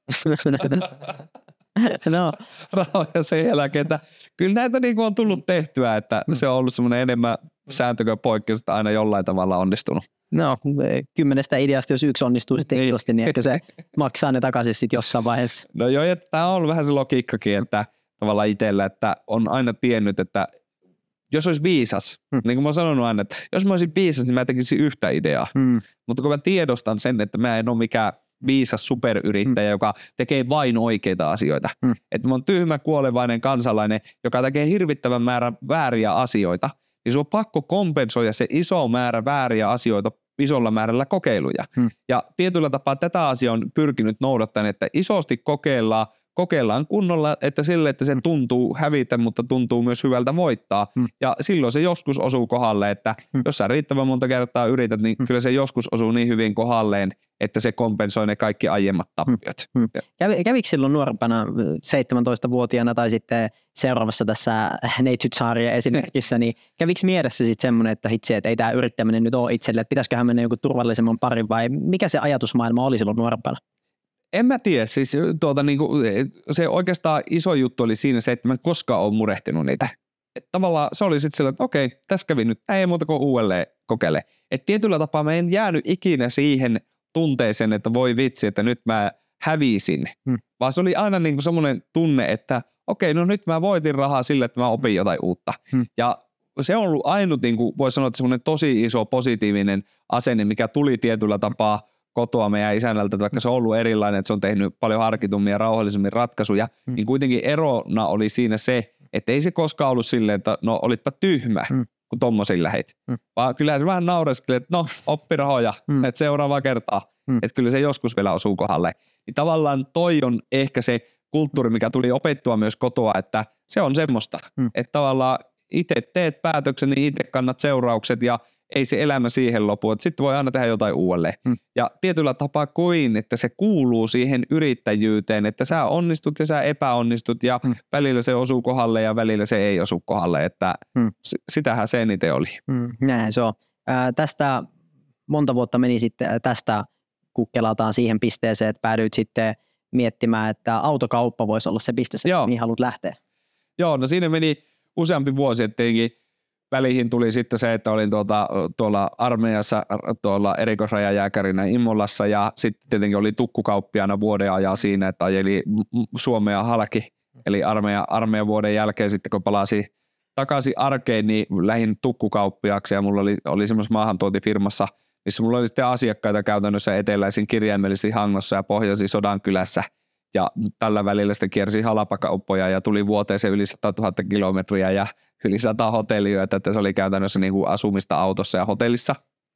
Speaker 1: no. rahoja sen jälkeen. Kyllä näitä niin kuin on tullut tehtyä, että hmm. se on ollut semmoinen enemmän sääntö kuin poikkeus, että aina jollain tavalla onnistunut.
Speaker 2: No, kymmenestä ideasta, jos yksi onnistuu sitten ilosti, niin ehkä se maksaa ne takaisin sitten jossain vaiheessa.
Speaker 1: No joo, ja tämä on vähän se logiikkakin, että tavallaan itsellä, että on aina tiennyt, että jos olisi viisas, hmm. niin kuin mä oon sanonut aina, että jos mä olisin viisas, niin mä tekisin yhtä ideaa. Hmm. Mutta kun mä tiedostan sen, että mä en ole mikään viisas superyrittäjä, hmm. joka tekee vain oikeita asioita. Hmm. Että mä oon tyhmä kuolevainen kansalainen, joka tekee hirvittävän määrän vääriä asioita, niin se on pakko kompensoida se iso määrä vääriä asioita isolla määrällä kokeiluja. Hmm. Ja tietyllä tapaa tätä asiaa on pyrkinyt noudattamaan, että isosti kokeillaan, kokeillaan kunnolla, että sille, että se tuntuu hävitä, mutta tuntuu myös hyvältä voittaa. Hmm. Ja silloin se joskus osuu kohdalle, että hmm. jos sä riittävän monta kertaa yrität, niin hmm. kyllä se joskus osuu niin hyvin kohdalleen, että se kompensoi ne kaikki aiemmat tappiot.
Speaker 2: Hmm. Kävi, kävikö silloin nuorempana seitsemäntoistavuotiaana tai sitten seuraavassa tässä Neitsyt-saarien esimerkissä, niin kävikö mielessä sitten semmoinen, että hitse, että ei tämä yrittäminen nyt ole itselle, että pitäisiköhän mennä joku turvallisemman parin vai mikä se ajatusmaailma oli silloin nuorempana?
Speaker 1: En mä tiedä, siis tuota, niin kuin, se oikeastaan iso juttu oli siinä se, että mä en koskaan ole murehtinut niitä. Että tavallaan se oli sitten sellainen, että okei, tässä kävi nyt, ei muuta kuin uudelleen kokeile. Että tietyllä tapaa mä en jäänyt ikinä siihen tunteeseen, että voi vitsi, että nyt mä hävisin. Hmm. Vaan se oli aina niin kuin semmoinen tunne, että okei, no nyt mä voitin rahaa sille, että mä opin jotain uutta. Hmm. Ja se on ollut ainut, niin kuin voi sanoa, että semmoinen tosi iso positiivinen asenne, mikä tuli tietyllä tapaa kotoa meidän isännältä, vaikka se on ollut erilainen, että se on tehnyt paljon harkitummin ja rauhallisemmin ratkaisuja, hmm. niin kuitenkin erona oli siinä se, että ei se koskaan ollut silleen, että no olitpa tyhmä, hmm. kun tommosin lähit. Mm. Vaan kyllähän se vähän naureskeli, että no oppirahoja, mm. että seuraavaa kertaa. Mm. Että kyllä se joskus vielä osuu kohdalle. Niin tavallaan toi on ehkä se kulttuuri, mikä tuli opettua myös kotoa, että se on semmoista. Mm. Että tavallaan itse teet päätöksen, niin itse kannat seuraukset ja ei se elämä siihen lopu. Sitten voi aina tehdä jotain uudelleen. Mm. Ja tietyllä tapaa koin, että se kuuluu siihen yrittäjyyteen, että sä onnistut ja sä epäonnistut ja mm. välillä se osuu kohdalle ja välillä se ei osu kohdalle. Että mm. sitähän se eniten oli.
Speaker 2: Mm. Näin se on. Ää, tästä monta vuotta meni sitten tästä, kun kelataan siihen pisteeseen, että päädyit sitten miettimään, että autokauppa voisi olla se piste, mihin haluat lähteä.
Speaker 1: Joo, no siinä meni useampi vuosi, että väliin tuli sitten se, että olin tuota, tuolla armeijassa tuolla erikoisrajajääkärinä Immolassa ja sitten tietenkin oli tukkukauppiaana vuoden ajan siinä, että ajeli Suomea halki. Eli armeija, armeijan vuoden jälkeen sitten kun palasin takaisin arkeen, niin lähdin tukkukauppiaksi ja mulla oli, oli semmoisessa maahantuontifirmassa, missä mulla oli sitten asiakkaita käytännössä eteläisin kirjaimellisesti Hangossa ja pohjoisin Sodankylässä. Ja tällä välillä sitten kiersi halapakauppoja ja tuli vuoteeseen yli sata tuhatta kilometriä ja yli sata hotelliyötä, että se oli käytännössä niin kuin asumista autossa ja hotellissa.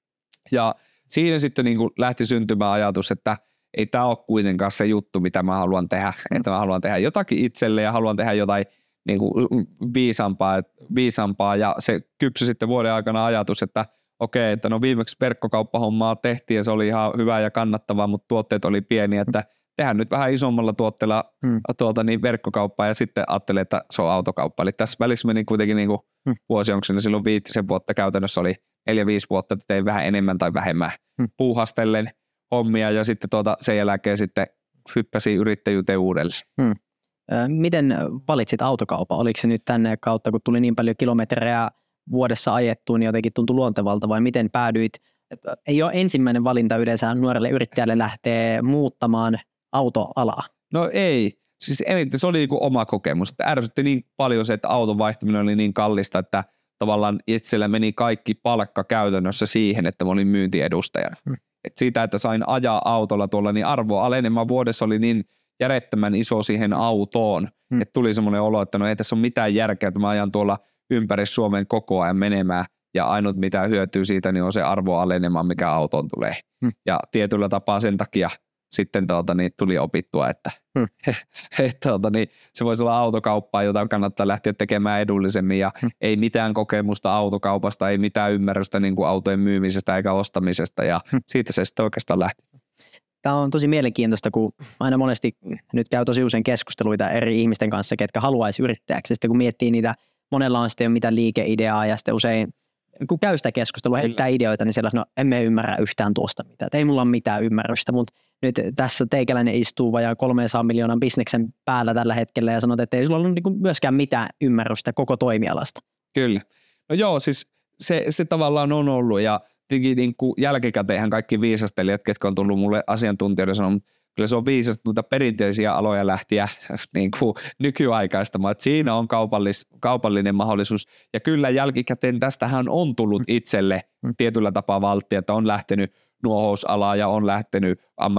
Speaker 1: Ja siinä sitten niin kuin lähti syntymään ajatus, että ei tämä ole kuitenkaan se juttu, mitä mä haluan tehdä. Mm. Että mä haluan tehdä jotakin itselle ja haluan tehdä jotain niin kuin viisampaa, viisampaa. Ja se kypsy sitten vuoden aikana ajatus, että okei, että no viimeksi verkkokauppahommaa tehtiin ja se oli ihan hyvä ja kannattavaa, mutta tuotteet oli pieniä, että tehdään nyt vähän isommalla tuotteella hmm. tuota, niin verkkokauppaa ja sitten ajattelin, että se on autokauppa. Eli tässä välissä meni kuitenkin niin kuin hmm. vuosi, onko siinä silloin viitisen vuotta käytännössä oli neljä, viisi vuotta, että tein vähän enemmän tai vähemmän hmm. puuhastellen hommia ja sitten tuota, sen jälkeen sitten hyppäsin yrittäjyyteen uudelleen. Hmm.
Speaker 2: Miten valitsit autokaupan? Oliko se nyt tänne kautta, kun tuli niin paljon kilometrejä vuodessa ajettua, niin jotenkin tuntui luontevalta vai miten päädyit? Ei ole ensimmäinen valinta yleensä nuorelle yrittäjälle lähtee muuttamaan autoalaa.
Speaker 1: No ei. Siis eniten se oli niin kuin oma kokemus. Että ärsytti niin paljon se, että auton vaihtaminen oli niin kallista, että tavallaan itsellä meni kaikki palkka käytännössä siihen, että mä olin myyntiedustajana. Hmm. Et siitä, että sain ajaa autolla tuolla, niin arvo alenemaan vuodessa oli niin järjettömän iso siihen autoon, hmm. että tuli semmoinen olo, että no ei tässä ole mitään järkeä, että mä ajan tuolla ympäri Suomen koko ajan menemään ja ainut mitä hyötyy siitä, niin on se arvo alenema, mikä autoon tulee. Hmm. Ja tietyllä tapaa sen takia sitten tuota, niin tuli opittua, että hmm. et, tuota, niin se voisi olla autokauppaa, jota kannattaa lähteä tekemään edullisemmin ja hmm. ei mitään kokemusta autokaupasta, ei mitään ymmärrystä niin kuin autojen myymisestä eikä ostamisesta ja hmm. siitä se sitten oikeastaan lähti.
Speaker 2: Tämä on tosi mielenkiintoista, kun aina monesti nyt käy tosi usein keskusteluita eri ihmisten kanssa, ketkä haluaisi yrittäjäksi. Sitten kun miettii niitä, monella on sitten mitään liikeideaa ja sitten usein kun käy sitä keskustelua, heittää ideoita, niin siellä no emme ymmärrä yhtään tuosta mitään. Ei mulla ole mitään ymmärrystä, mutta nyt tässä teikäläinen istuu vajaa kolmesataa miljoonan bisneksen päällä tällä hetkellä ja sanot, että ei sulla ole niin myöskään mitään ymmärrystä koko toimialasta.
Speaker 1: Kyllä. No joo, siis se, se tavallaan on ollut ja tietenkin niin kuin jälkikäteenhän kaikki viisastelijat, ketkä on tullut mulle asiantuntijoille sanonut, kyllä se on viisasta noita perinteisiä aloja lähtiä niin kuin nykyaikaistamaan, että siinä on kaupallis, kaupallinen mahdollisuus. Ja kyllä jälkikäteen tästähän on tullut itselle tietyllä tapaa valttia, että on lähtenyt nuohousalaa ja on lähtenyt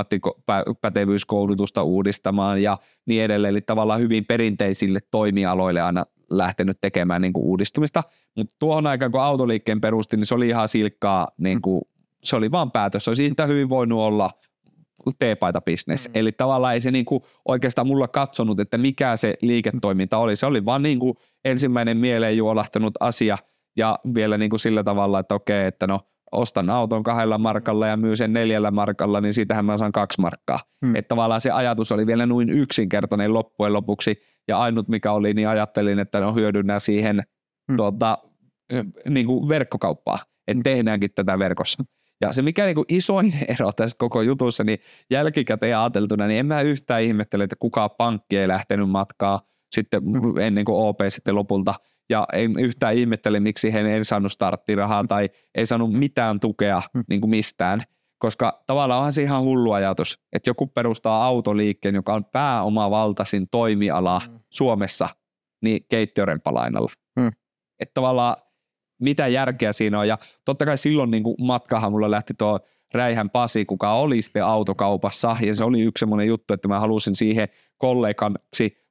Speaker 1: ammattipätevyyskoulutusta uudistamaan ja niin edelleen. Eli tavallaan hyvin perinteisille toimialoille aina lähtenyt tekemään niin kuin uudistumista. Mutta tuohon aikaan, kun autoliikkeen perusti, niin se oli ihan silkkaa, niin kuin, se oli vaan päätös. Se olisi siitä hyvin voinut olla teepaita-business. Mm. Eli tavallaan ei se niinku oikeastaan mulla katsonut, että mikä se liiketoiminta oli. Se oli vaan niinku ensimmäinen mieleen juolahtanut asia ja vielä niinku sillä tavalla, että okei, että no ostan auton kahdella markalla ja myy sen neljällä markalla, niin siitähän mä saan kaksi markkaa. Mm. Että tavallaan se ajatus oli vielä noin yksinkertainen loppujen lopuksi ja ainut mikä oli, niin ajattelin, että no hyödynnä siihen mm. tuota, niinku verkkokauppaa, että tehdäänkin tätä verkossa. Ja se mikä niinku isoin ero tässä koko jutussa, niin jälkikäteen ajateltuna, niin en mä yhtään ihmettele, että kukaan pankki ei lähtenyt matkaa sitten ennen kuin O P sitten lopulta. Ja en yhtään ihmettele, miksi he ei saanut starttirahaa tai ei saanut mitään tukea niin kuin mistään. Koska tavallaan onhan se ihan hullu ajatus, että joku perustaa autoliikkeen, joka on pääomavaltaisin toimiala Suomessa, niin keittiörempalainalla. Hmm. Että tavallaan mitä järkeä siinä on. Ja totta kai silloin niin kuin matkahan mulla lähti tuo Räihän Pasi, kuka oli sitten autokaupassa. Ja se oli yksi semmoinen juttu, että mä halusin siihen kollegaksi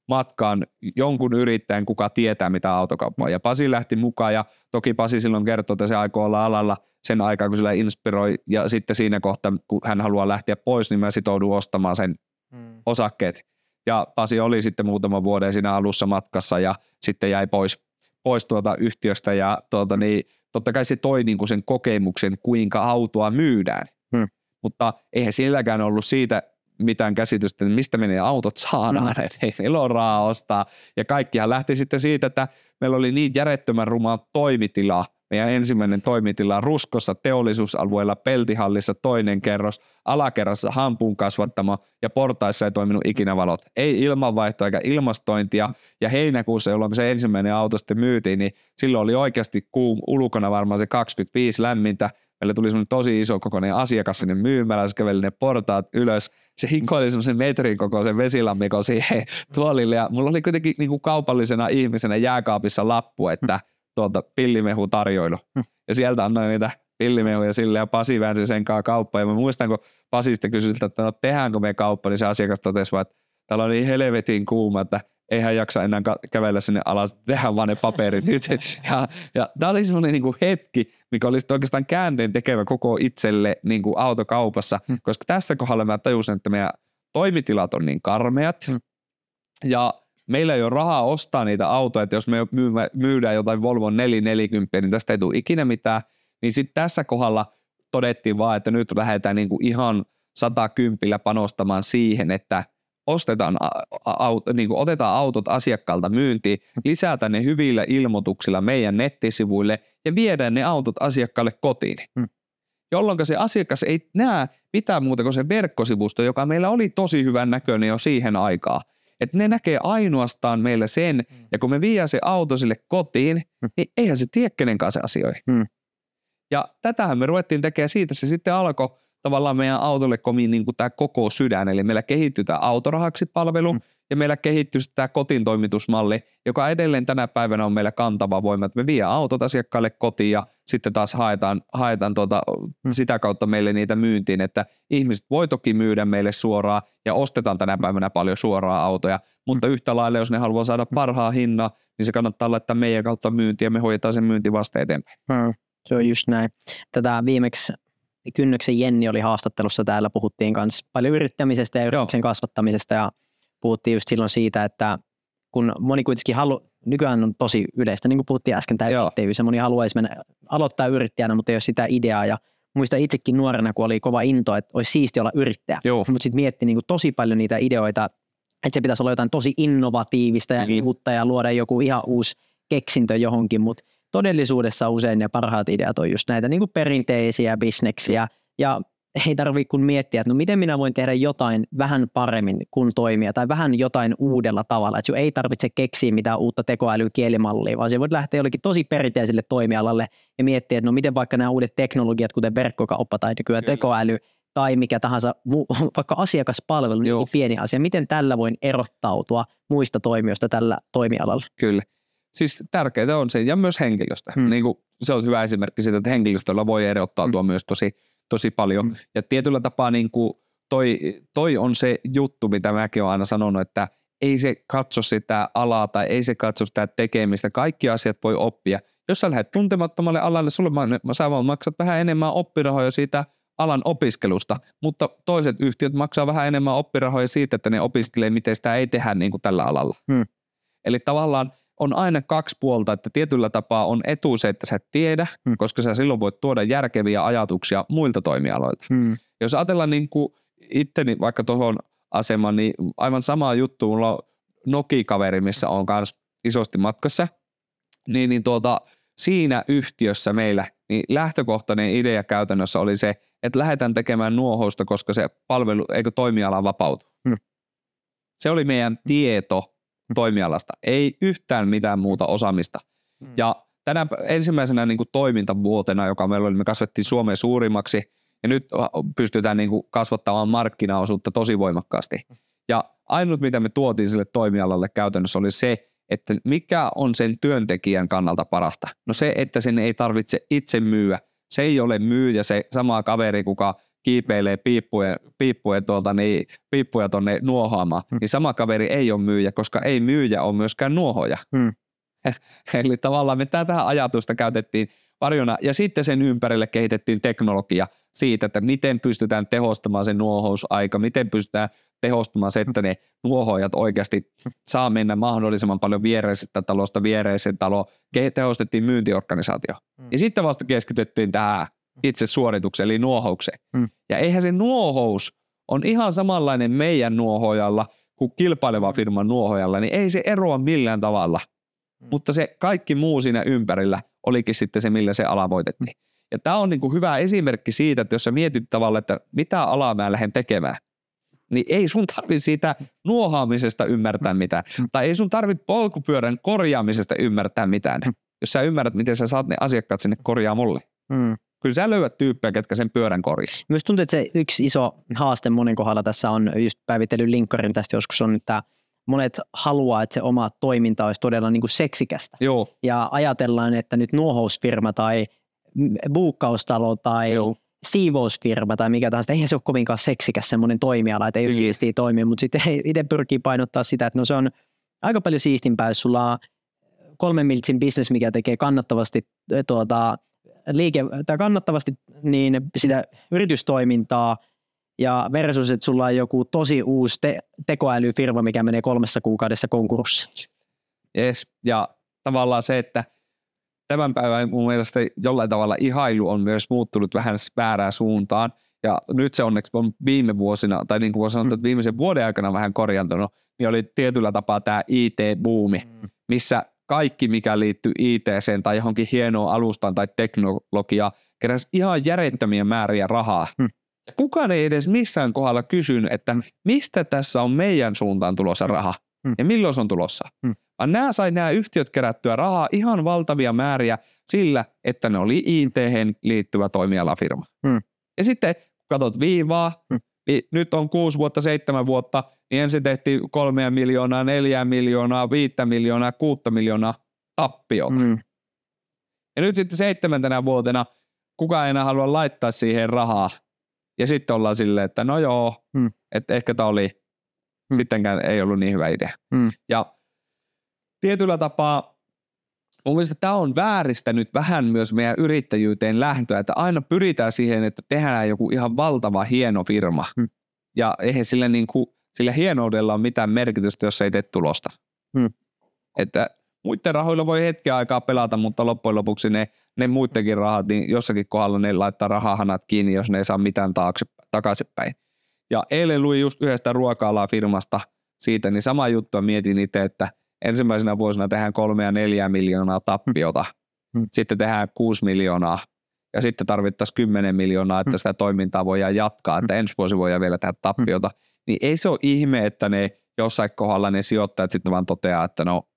Speaker 1: matkaan jonkun yrittäjän, kuka tietää mitä autokauppa on. Ja Pasi lähti mukaan ja toki Pasi silloin kertoi, että se aikoo olla alalla sen aikaa, kun sillä inspiroi ja sitten siinä kohtaa, kun hän haluaa lähteä pois, niin mä sitoudun ostamaan sen hmm. osakkeet. Ja Pasi oli sitten muutaman vuoden siinä alussa matkassa ja sitten jäi pois, pois tuolta yhtiöstä ja tuolta, niin totta kai se toi niinku sen kokemuksen, kuinka autoa myydään. Hmm. Mutta eihän silläkään ollut siitä mitään käsitystä, että mistä menee autot saadaan, mm. että ei meillä ole rahaa ostaa. Ja kaikkihan lähti sitten siitä, että meillä oli niin järjettömän ruma toimitila. Meidän ensimmäinen toimitila Ruskossa teollisuusalueella Peltihallissa toinen kerros, alakerrassa hampun kasvattamo ja portaissa ei toiminut ikinä valot. Ei ilmanvaihtoa eikä ilmastointia. Ja heinäkuussa, jolloin se ensimmäinen auto sitten myytiin, niin silloin oli oikeasti kuum, ulkona varmaan se kaksikymmentäviisi lämmintä. Meillä tuli semmoinen tosi iso kokoinen asiakas sinne myymällä, se käveli ne portaat ylös. Se hikoili semmoisen metrin kokoisen vesilammikon siihen tuolille ja mulla oli kuitenkin niin kuin kaupallisena ihmisenä jääkaapissa lappu, että tuolta pillimehu tarjoilu. Ja sieltä annoin niitä pillimehuja sille ja Pasi väänsi sen kanssa kauppaan. Ja mä muistan, kun Pasi sitten kysyi siltä, että no tehdäänkö me kauppa, niin se asiakas totesi vaan, että täällä on niin helvetin kuuma, että eihän jaksa enää kävellä sinne alas, tehdään vaan ne paperit nyt. Ja, ja tämä oli semmoinen niin kuin hetki, mikä olisi oikeastaan käänteen tekevä koko itselle niin kuin autokaupassa, hmm. koska tässä kohdalla mä tajusin, että meidän toimitilat on niin karmeat hmm. ja meillä ei ole rahaa ostaa niitä autoja, että jos me myydään jotain Volvon neljäsataaneljäkymmentä, niin tästä ei tule ikinä mitään, niin sitten tässä kohdalla todettiin vaan, että nyt lähdetään niin kuin ihan satakympillä panostamaan siihen, että ostetaan, auto, niin kuin otetaan autot asiakkaalta myyntiin, lisätään ne hyvillä ilmoituksilla meidän nettisivuille ja viedään ne autot asiakkaalle kotiin. Hmm. Jolloin se asiakas ei näe mitään muuta kuin se verkkosivusto, joka meillä oli tosi hyvän näköinen jo siihen aikaan. Että ne näkee ainoastaan meillä sen, hmm. ja kun me viedään se auto sille kotiin, hmm. niin eihän se tiedä kenenkaan se asioi. Hmm. Ja tätähän me ruvettiin tekemään, siitä se sitten alkoi tavallaan meidän autolle komiin niin kuin tämä koko sydän, eli meillä kehittyy tämä autorahaksi palvelu mm. ja meillä kehittyy tämä kotiintoimitusmalli, joka edelleen tänä päivänä on meillä kantava voima, että me viedään autot asiakkaalle kotiin ja sitten taas haetaan, haetaan tuota, mm. sitä kautta meille niitä myyntiin, että ihmiset voi toki myydä meille suoraan ja ostetaan tänä päivänä paljon suoraan autoja, mutta mm. yhtä lailla jos ne haluaa saada parhaan hinnan, niin se kannattaa laittaa meidän kautta myyntiä ja me hoidetaan sen myynti vasta eteenpäin.
Speaker 2: Mm. Se on just näin. Tätä viimeksi Kynnöksen Jenni oli haastattelussa täällä, puhuttiin kanssa paljon yrittämisestä ja yrityksen Joo. kasvattamisesta ja puhuttiin just silloin siitä, että kun moni kuitenkin haluaa, nykyään on tosi yleistä, niin kuin puhuttiin äsken, tämä yrittäjyys ja moni haluaisi mennä aloittaa yrittäjänä, mutta ei ole sitä ideaa ja muistan itsekin nuorena, kun oli kova into, että olisi siisti olla yrittäjä, Joo. mutta sitten mietti niin kuin tosi paljon niitä ideoita, että se pitäisi olla jotain tosi innovatiivista ja mm-hmm. uutta ja luoda joku ihan uusi keksintö johonkin, mutta todellisuudessa usein ne parhaat ideat on just näitä niin kuin perinteisiä bisneksiä ja ei tarvitse kun miettiä, että no miten minä voin tehdä jotain vähän paremmin kuin toimia tai vähän jotain uudella tavalla. Että ei tarvitse keksiä mitään uutta tekoälykielimallia, vaan se voit lähteä jollekin tosi perinteiselle toimialalle ja miettiä, että no miten vaikka nämä uudet teknologiat, kuten verkkokauppa tai nykyään Kyllä. tekoäly tai mikä tahansa, vaikka asiakaspalvelu, niin pieni asia, miten tällä voin erottautua muista toimijoista tällä toimialalla.
Speaker 1: Kyllä. Siis tärkeää on se, ja myös henkilöstö. Hmm. Niin kuin se on hyvä esimerkki siitä, että henkilöstöllä voi erottautua hmm. myös tosi, tosi paljon. Hmm. Ja tietyllä tapaa niin kuin toi, toi on se juttu, mitä mäkin olen aina sanonut, että ei se katso sitä alaa tai ei se katso sitä tekemistä. Kaikki asiat voi oppia. Jos sä lähdet tuntemattomalle alalle, sulle sä vaan maksat vähän enemmän oppirahoja siitä alan opiskelusta, mutta toiset yhtiöt maksaa vähän enemmän oppirahoja siitä, että ne opiskelee, miten sitä ei tehdä niin kuin tällä alalla. Hmm. Eli tavallaan on aina kaksi puolta, että tietyllä tapaa on etu se, että sä et tiedä, hmm. koska sä silloin voit tuoda järkeviä ajatuksia muilta toimialoilta. Hmm. Jos ajatellaan niin kuin itteni vaikka tuohon asemaan, niin aivan sama juttu, mulla on Nokia-kaveri, missä on myös isosti matkassa, niin, niin tuota, siinä yhtiössä meillä niin lähtökohtainen idea käytännössä oli se, että lähdetään tekemään nuohousta, koska se palvelu, eikö toimiala vapautu. Hmm. Se oli meidän tieto toimialasta, ei yhtään mitään muuta osaamista. Hmm. Ja tänä ensimmäisenä niin kuin toimintavuotena, joka meillä oli, me kasvettiin Suomen suurimmaksi, ja nyt pystytään niin kuin kasvattamaan markkinaosuutta tosi voimakkaasti. Ja ainut, mitä me tuotiin sille toimialalle käytännössä, oli se, että mikä on sen työntekijän kannalta parasta. No se, että sen ei tarvitse itse myyä. Se ei ole myyjä, se sama kaveri, kuka kiipeilee piippuja, piippuja, tuolta, niin, piippuja tonne nuohoamaan, hmm. niin sama kaveri ei ole myyjä, koska ei myyjä ole myöskään nuohoja. Hmm. Eli tavallaan me tätä ajatusta käytettiin varjona ja sitten sen ympärille kehitettiin teknologia siitä, että miten pystytään tehostamaan se nuohousaika, miten pystytään tehostamaan se, että ne nuohoajat oikeasti saa mennä mahdollisimman paljon viereisestä talosta viereiseen taloon. Tehostettiin myyntiorganisaatio. Mm. Ja sitten vasta keskityttiin tähän itse suoritukseen, eli nuohoukseen. Mm. Ja eihän se nuohous on ihan samanlainen meidän nuohojalla kuin kilpaileva firman nuohojalla, niin ei se eroa millään tavalla. Mm. Mutta se kaikki muu siinä ympärillä olikin sitten se, millä se ala voitettiin. Ja tämä on niin kuin hyvä esimerkki siitä, että jos sä mietit tavallaan, että mitä alaa mä lähden tekemään, niin ei sun tarvitse siitä nuohaamisesta ymmärtää mitään. Tai ei sun tarvitse polkupyörän korjaamisesta ymmärtää mitään. Jos sä ymmärrät, miten sä saat ne asiakkaat sinne korjaa mulle. Mm. Kyllä sä löydät tyyppejä, ketkä sen pyörän korjaa.
Speaker 2: Myös tuntuu, että se yksi iso haaste monen kohdalla tässä on just päivittelyn linkkarin tästä joskus on, että monet haluaa, että se oma toiminta olisi todella niin kuin seksikästä.
Speaker 1: Joo.
Speaker 2: Ja ajatellaan, että nyt nuohousfirma tai buukkaustalo tai Joo. siivousfirma tai mikä tahansa, eihän se ole kovinkaan seksikäs semmoinen toimiala, että ei oikeasti toimi, mutta sitten itse pyrkii painottaa sitä, että no se on aika paljon siistimpää, jos sulla on kolmen miltsin business, mikä tekee kannattavasti tuota, liike, tai kannattavasti niin sitä yritystoimintaa, ja versus, että sulla on joku tosi uusi te- tekoälyfirma, mikä menee kolmessa kuukaudessa konkurssiin.
Speaker 1: Yes, ja tavallaan se, että tämän päivän mun mielestä jollain tavalla ihailu on myös muuttunut vähän väärään suuntaan, ja nyt se onneksi on viime vuosina, tai niin kuin voi sanoa, että viimeisen vuoden aikana vähän korjantunut, niin oli tietyllä tapaa tämä I T-buumi, missä kaikki, mikä liittyy I T:seen tai johonkin hienoon alustaan tai teknologiaan, keräsi ihan järjettömiä määriä rahaa. Hmm. Ja kukaan ei edes missään kohdalla kysynyt, että mistä tässä on meidän suuntaan tulossa raha hmm. ja milloin se on tulossa. Hmm. Vaan nämä sai nämä yhtiöt kerättyä rahaa ihan valtavia määriä sillä, että ne oli I T:hen liittyvä toimialafirma. Hmm. Ja sitten kun katsot viivaa, hmm. niin nyt on kuusi vuotta, seitsemän vuotta, niin ensin tehtiin kolmea miljoonaa, neljää miljoonaa, viittä miljoonaa, kuutta miljoonaa tappiota. Hmm. Ja nyt sitten seitsemäntenä vuotena kukaan ei enää halua laittaa siihen rahaa. Ja sitten ollaan silleen, että no joo, hmm. että ehkä tämä oli, hmm. sittenkään ei ollut niin hyvä idea. Hmm. Ja tietyllä tapaa mun mielestä tämä on vääristänyt vähän myös meidän yrittäjyyteen lähtöä, että aina pyritään siihen, että tehdään joku ihan valtava hieno firma. Hmm. Ja eihän sillä, niin kuin, sillä hienoudella ole mitään merkitystä, jos ei tee tulosta. Hmm. Että muiden rahoilla voi hetken aikaa pelata, mutta loppujen lopuksi ne, ne muidenkin rahat, niin jossakin kohdalla ne laittaa rahahanat kiinni, jos ne ei saa mitään taakse, takaisinpäin. Ja eilen luin just yhdestä ruoka-alaa firmasta siitä, niin sama juttua mietin itse, että ensimmäisenä vuosina tehdään kolme ja neljä miljoonaa tappiota, hmm. sitten tehdään kuusi miljoonaa ja sitten tarvittaisiin kymmenen miljoonaa, että sitä toimintaa voidaan jatkaa, että ensi vuosi voidaan vielä tehdä tappiota. Niin ei se ole ihme, että ne jossain kohdalla ne sijoittajat sitten vaan toteaa, että no,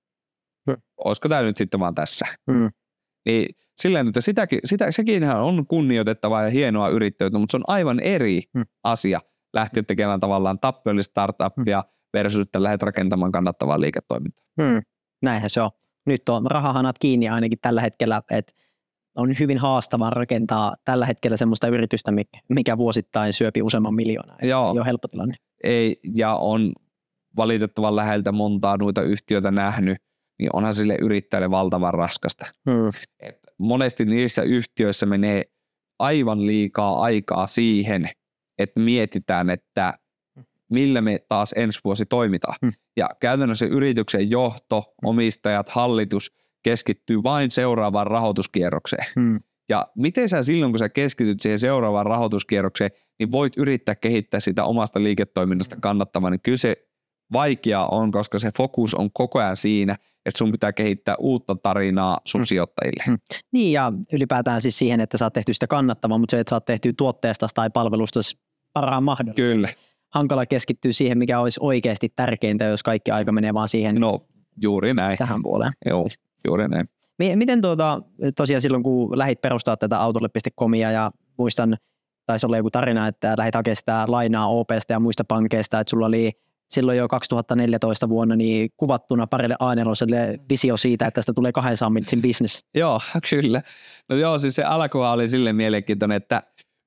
Speaker 1: olisiko tämä nyt sitten vaan tässä. Hmm. Niin silleen, että sitäkin, sitä, sekin on kunnioitettavaa ja hienoa yrittäjyyttä, mutta se on aivan eri hmm. asia lähteä tekemään tavallaan tappiollista startuppia hmm. versus, että lähdet rakentamaan kannattavaa liiketoimintaa.
Speaker 2: Hmm. Näinhän se on. Nyt on rahahanat kiinni ainakin tällä hetkellä, että on hyvin haastavaa rakentaa tällä hetkellä semmoista yritystä, mikä vuosittain syöpi useamman miljoonaa. Joo. Ei ole helppo tilanne.
Speaker 1: Ei, ja on valitettavan läheltä montaa noita yhtiöitä nähnyt, niin onhan sille yrittäjälle valtavan raskasta. Hmm. Et monesti niissä yhtiöissä menee aivan liikaa aikaa siihen, että mietitään, että millä me taas ensi vuosi toimitaan. Hmm. Ja käytännössä yrityksen johto, omistajat, hallitus keskittyy vain seuraavaan rahoituskierrokseen. Hmm. Ja miten sä silloin, kun sä keskityt siihen seuraavaan rahoituskierrokseen, niin voit yrittää kehittää sitä omasta liiketoiminnasta kannattavaa, niin kyllä se vaikea on, koska se fokus on koko ajan siinä, että sun pitää kehittää uutta tarinaa sun hmm. sijoittajille. Hmm.
Speaker 2: Niin, ja ylipäätään siis siihen, että sä oot tehty sitä kannattavaa, mutta se, että sä oot tehty tuotteesta tai palvelusta parhaan mahdollista.
Speaker 1: Kyllä.
Speaker 2: Hankala keskittyä siihen, mikä olisi oikeasti tärkeintä, jos kaikki aika menee vaan siihen.
Speaker 1: No, juuri näin.
Speaker 2: Tähän puoleen.
Speaker 1: Joo, juuri näin.
Speaker 2: Miten tuota, tosiaan silloin, kun lähdit perustaa tätä autolle piste comia ja muistan, taisi olla joku tarina, että lähdit hakemaan sitä lainaa O P:stä ja muista pankeista, että sulla oli silloin jo kaksituhattaneljätoista vuonna niin kuvattuna parille A neljä visio siitä, että tästä tulee kaksisataa miltsin business.
Speaker 1: Joo, kyllä. No joo, siis se alkuhan oli silleen mielenkiintoinen, että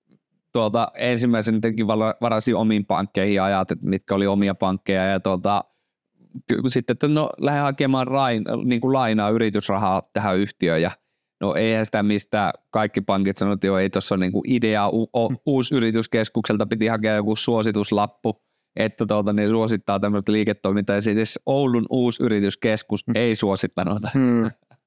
Speaker 1: tuota, ensimmäisenä jotenkin varasin omiin pankkeihin ajat, että mitkä oli omia pankkeja ja tuota, sitten, että no lähden hakemaan rain, niin kuin lainaa yritysrahaa tähän yhtiöön ja no eihän sitä mistä kaikki pankit sanoivat, että joo, ei tuossa ole niin kuin idea u- u- uusi yrityskeskukselta, piti hakea joku suosituslappu, että tuota, ne suosittaa tämmöistä liiketoimintaa ja sitten Oulun uusi yrityskeskus mm. ei suosittanut mm.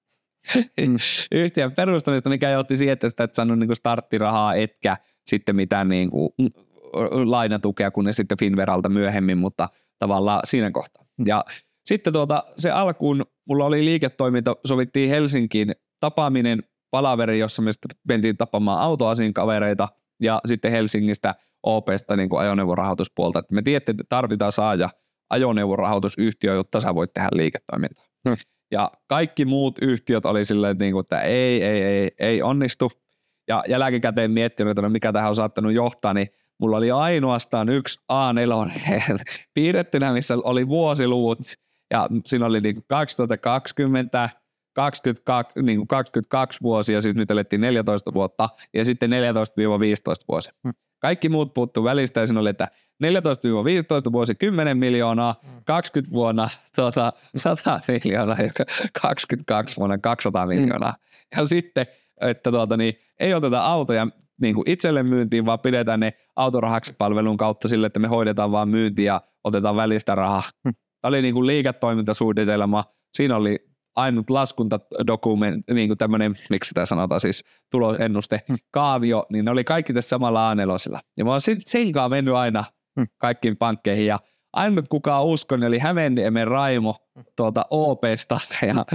Speaker 1: yhtiön perustamista, mikä johti siihen, että sitä et saanut niin kuin starttirahaa etkä sitten mitään niin kuin lainatukea, kun ne sitten Finveralta myöhemmin, mutta tavallaan siinä kohtaa. Ja sitten tuota, se alkuun, mulla oli liiketoiminta, sovittiin Helsinkiin tapaaminen, palaveri, jossa me sitten mentiin tapaamaan autoasinkavereita ja sitten Helsingistä O P:stä niin kuin ajoneuvorahoituspuolta. Että me tiedettiin, että tarvitaan saada ajoneuvorahoitusyhtiö, jotta sä voit tehdä liiketoimintaa. Hmm. Ja kaikki muut yhtiöt oli silleen, että, niin kuin, että ei, ei, ei, ei onnistu. Ja jälkikäteen miettinyt, että no mikä tähän on saattanut johtaa, niin mulla oli ainoastaan yksi A neljä piirrettynä, missä oli vuosiluvut ja siinä oli niin kuin kaksituhattakaksikymmentä, kaksikymmentäkaksi, niin kuin kaksikymmentäkaksi vuosia, siis nyt elettiin neljätoista vuotta ja sitten neljätoista viisitoista vuosia. Hmm. Kaikki muut puuttuu välistä ja siinä oli, että neljätoista viisitoista vuosi kymmenen miljoonaa, kaksikymmentä vuonna tuota, sata miljoonaa ja kaksikymmentäkaksi vuonna kaksisataa miljoonaa. Ja sitten, että tuota, niin, ei oteta autoja niin kuin itselle myyntiin, vaan pidetään ne autorahaksi palvelun kautta sille, että me hoidetaan vaan myyntiä ja otetaan välistä rahaa. Tämä oli niin kuin liiketoimintasuunnitelma. Siinä oli ainut laskuntadokumentti, niin kuin tämmöinen, miksi sitä sanotaan siis, tulosennuste, hmm. kaavio, niin ne oli kaikki tässä samalla A neljä. Ja mä oon sen kanssa mennyt aina hmm. kaikkiin pankkeihin ja ainut kukaan uskon, eli Hämeenniemen Raimo tuolta O P:sta ja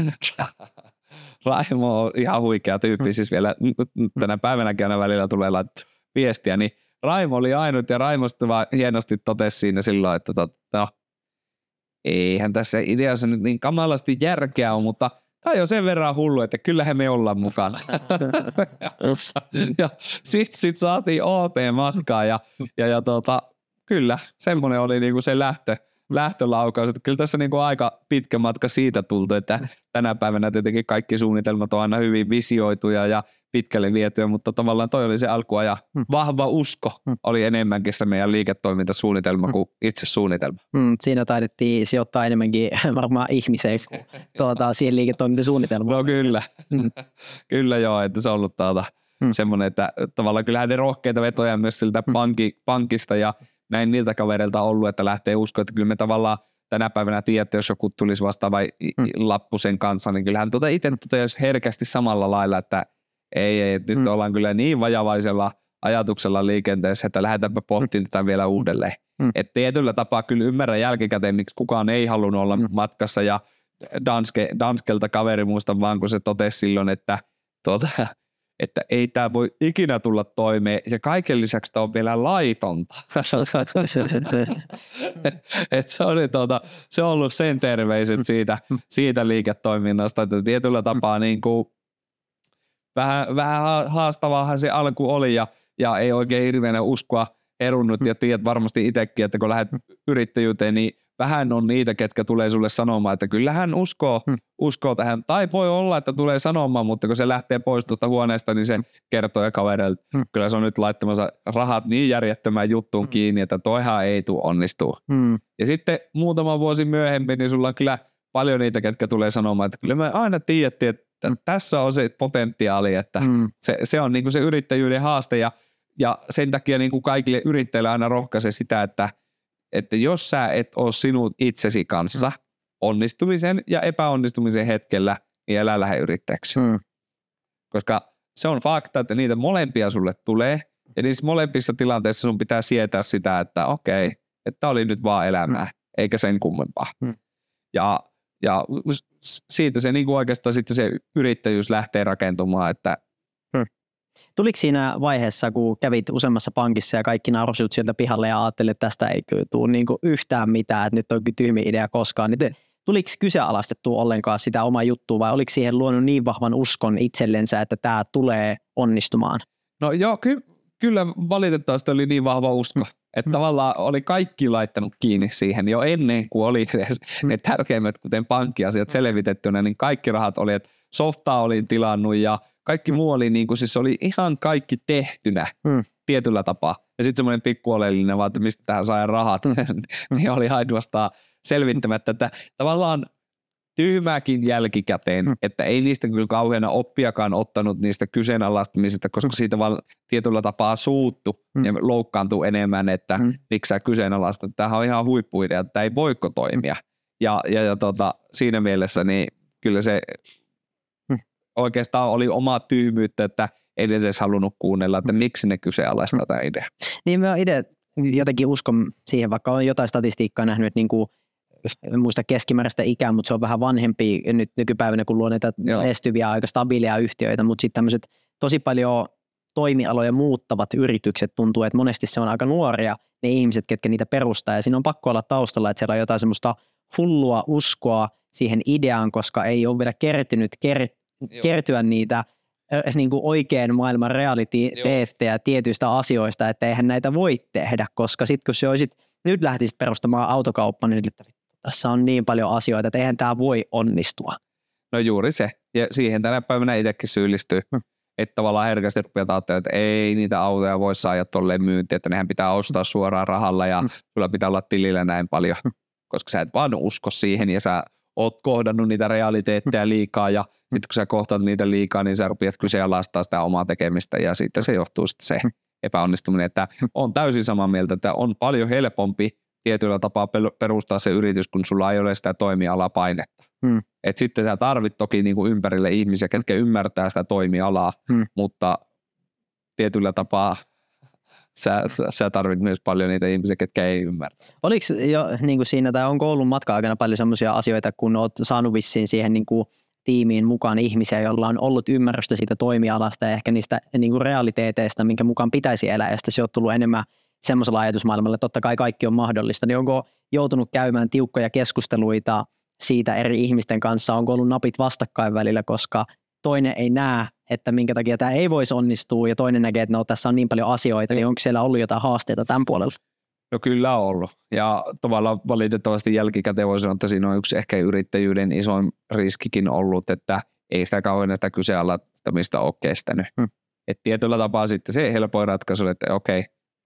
Speaker 1: Raimo on ihan huikea tyyppi, siis vielä tänä päivänäkin aina välillä tulee laittaa viestiä, niin Raimo oli ainut ja Raimo sitten vaan hienosti totesi siinä silloin, että no, eihän tässä ideassa nyt niin kamalasti järkeä on, mutta tämä on jo sen verran hullu, että kyllähän me ollaan mukana. ja sitten sit saatiin O P-matkaa ja, ja, ja tota, kyllä semmoinen oli niinku se lähtö, lähtölaukaus. Että kyllä tässä niinku aika pitkä matka siitä tultu, että tänä päivänä tietenkin kaikki suunnitelmat on aina hyvin visioituja ja pitkälle vietyä, mutta tavallaan toi oli se alkuajan vahva usko oli enemmänkin se meidän liiketoimintasuunnitelma kuin itse suunnitelma.
Speaker 2: Mm, siinä taidettiin sijoittaa enemmänkin varmaan ihmiseen kuin tuota, siihen liiketoimintasuunnitelmaan.
Speaker 1: No kyllä, mm. kyllä joo, että se on ollut tuota, mm. semmoinen, että tavallaan kyllähän ne rohkeita vetoja myös siltä pankki, pankista ja näin niiltä kavereilta ollut, että lähtee uskoa, että kyllä me tavallaan tänä päivänä tiedätte, jos joku tulisi vastaava mm. lappu sen kanssa, niin kyllähän tuota itse toteaisi herkästi samalla lailla, että ei, ei nyt mm. ollaan kyllä niin vajavaisella ajatuksella liikenteessä, että lähdetäänpä pohtimaan tätä vielä uudelleen. Mm. Et tietyllä tapaa kyllä ymmärrän jälkikäteen, miksi kukaan ei halunnut olla mm. matkassa ja Danske, Danskelta kaveri muistan vaan, kun se totesi silloin, että, tuota, että ei tämä voi ikinä tulla toimeen ja kaiken lisäksi tämä on vielä laitonta. Et se, oli, tuota, se on ollut sen terveiset siitä, siitä liiketoiminnasta, että tietyllä tapaa niin kuin Vähän, vähän haastavaahan se alku oli ja, ja ei oikein hirveänä uskoa erunnut ja tiedät varmasti itsekin, että kun lähdet yrittäjyyteen, niin vähän on niitä, ketkä tulee sulle sanomaan, että kyllä hän uskoo, hmm. uskoo tähän. Tai voi olla, että tulee sanomaan, mutta kun se lähtee pois tuosta huoneesta, niin se kertoo ja kavereilta. Hmm. Kyllä se on nyt laittamassa rahat niin järjettömään juttuun hmm. kiinni, että toihan ei tule onnistua. Hmm. Ja sitten muutama vuosi myöhemmin, niin sulla on kyllä paljon niitä, ketkä tulee sanomaan, että kyllä me aina tiedettiin, että tässä on se potentiaali, että mm. se, se on niinku se yrittäjyyden haaste ja, ja sen takia niinku kaikille yrittäjille aina rohkaisee sitä, että, että jos sä et ole sinut itsesi kanssa mm. onnistumisen ja epäonnistumisen hetkellä, niin älä lähde yrittäjäksi. Mm. Koska se on fakta, että niitä molempia sulle tulee ja niissä molempissa tilanteissa sun pitää sietää sitä, että okei, että oli nyt vaan elämää, mm. eikä sen kummempaa. Mm. Ja Ja siitä se niinku oikeastaan sitten se yrittäjyys lähtee rakentumaan. Että
Speaker 2: hmm. Tuliko siinä vaiheessa, kun kävit useammassa pankissa ja kaikki naurasiut sieltä pihalle ja ajattelit, että tästä ei kyllä tule niinku yhtään mitään, että nyt on kyllä tyhmi idea koskaan, niin tuliko kyseenalaistettua ollenkaan sitä omaa juttua vai oliko siihen luonut niin vahvan uskon itsellensä, että tämä tulee onnistumaan?
Speaker 1: No joo, ky- kyllä valitettavasti oli niin vahva usko. Että tavallaan oli kaikki laittanut kiinni siihen jo ennen kuin oli ne tärkeimmät, kuten pankkiasiat selvitettynä, niin kaikki rahat oli, että softaa olin tilannut ja kaikki muu oli niin kuin, siis oli ihan kaikki tehtynä, hmm. tietyllä tapaa. Ja sitten semmoinen pikkuoleellinen vaan, että mistä tähän saa rahat, niin oli ainoastaan selvittämättä, että tavallaan tyhmääkin jälkikäteen, mm. että ei niistä kyllä kauheana oppiakaan ottanut niistä kyseenalaistamisista, koska mm. siitä vaan tietyllä tapaa suuttu mm. ja loukkaantuu enemmän, että mm. miksi sä kyseenalaistat. Tämähän on ihan huippuidea, että tämä ei voiko toimia. Ja, ja, ja tota, siinä mielessä niin kyllä se mm. oikeastaan oli omaa tyhmyyttä, että ei edes halunnut kuunnella, että miksi ne kyseenalaistaa mm. tämä idea.
Speaker 2: Niin mä itse jotenkin uskon siihen, vaikka olen jotain statistiikkaa nähnyt, että niinku en muista keskimääräistä ikää, mutta se on vähän vanhempi nyt nykypäivänä, kun luo näitä menestyviä, aika stabiileja yhtiöitä, mutta sitten tämmöiset tosi paljon toimialoja muuttavat yritykset tuntuu, että monesti se on aika nuoria ne ihmiset, ketkä niitä perustaa, ja siinä on pakko olla taustalla, että siellä on jotain semmoista hullua uskoa siihen ideaan, koska ei ole vielä kertynyt ker- kertyä niitä äh, niin kuin oikean maailman realiteetteja tietyistä asioista, että eihän näitä voi tehdä, koska sitten kun se olisit, nyt lähtisit perustamaan autokauppa, niin että tässä on niin paljon asioita, että eihän tämä voi onnistua.
Speaker 1: No juuri se. Ja siihen tänä päivänä itsekin syyllistyy. Hmm. Että tavallaan herkästi rupeaa ajattelemaan, että ei niitä autoja voi saada tolleen myyntiin, että nehän pitää ostaa suoraan rahalla ja hmm. sulla pitää olla tilillä näin paljon, hmm. koska sä et vaan usko siihen ja sä oot kohdannut niitä realiteetteja liikaa ja hmm. sitten kun sä kohtaat niitä liikaa, niin sä rupeat kyseenalaistaa sitä omaa tekemistä ja siitä se johtuu sitten se epäonnistuminen, että on täysin samaa mieltä, että on paljon helpompi tietyllä tapaa perustaa se yritys, kun sulla ei ole sitä toimialapainetta. Hmm. Et sitten sä tarvit toki niinku ympärille ihmisiä, ketkä ymmärtää sitä toimialaa, hmm. mutta tietyllä tapaa sä, sä tarvit myös paljon niitä ihmisiä, ketkä ei ymmärrä.
Speaker 2: Oliko jo niin kuin siinä, tai onko ollut matka-aikana paljon sellaisia asioita, kun olet saanut vissiin siihen niin kuin tiimiin mukaan ihmisiä, joilla on ollut ymmärrystä siitä toimialasta ja ehkä niistä niin kuin realiteeteista, minkä mukaan pitäisi elää, ja sitten se on tullut enemmän semmoisella ajatusmaailmalla, että totta kai kaikki on mahdollista, niin onko joutunut käymään tiukkoja keskusteluita siitä eri ihmisten kanssa, onko ollut napit vastakkain välillä, koska toinen ei näe, että minkä takia tämä ei voisi onnistua, ja toinen näkee, että no, tässä on niin paljon asioita, niin onko siellä ollut jotain haasteita tämän puolella?
Speaker 1: No kyllä on ollut, ja tavallaan valitettavasti jälkikäteen voi sanoa, että siinä on yksi ehkä yrittäjyyden isoin riskikin ollut, että ei sitä kauhean sitä kyseenalaistamista ole kestänyt. Hmm. Että tietyllä tapaa sitten se helpoin ratkaisu, että okei,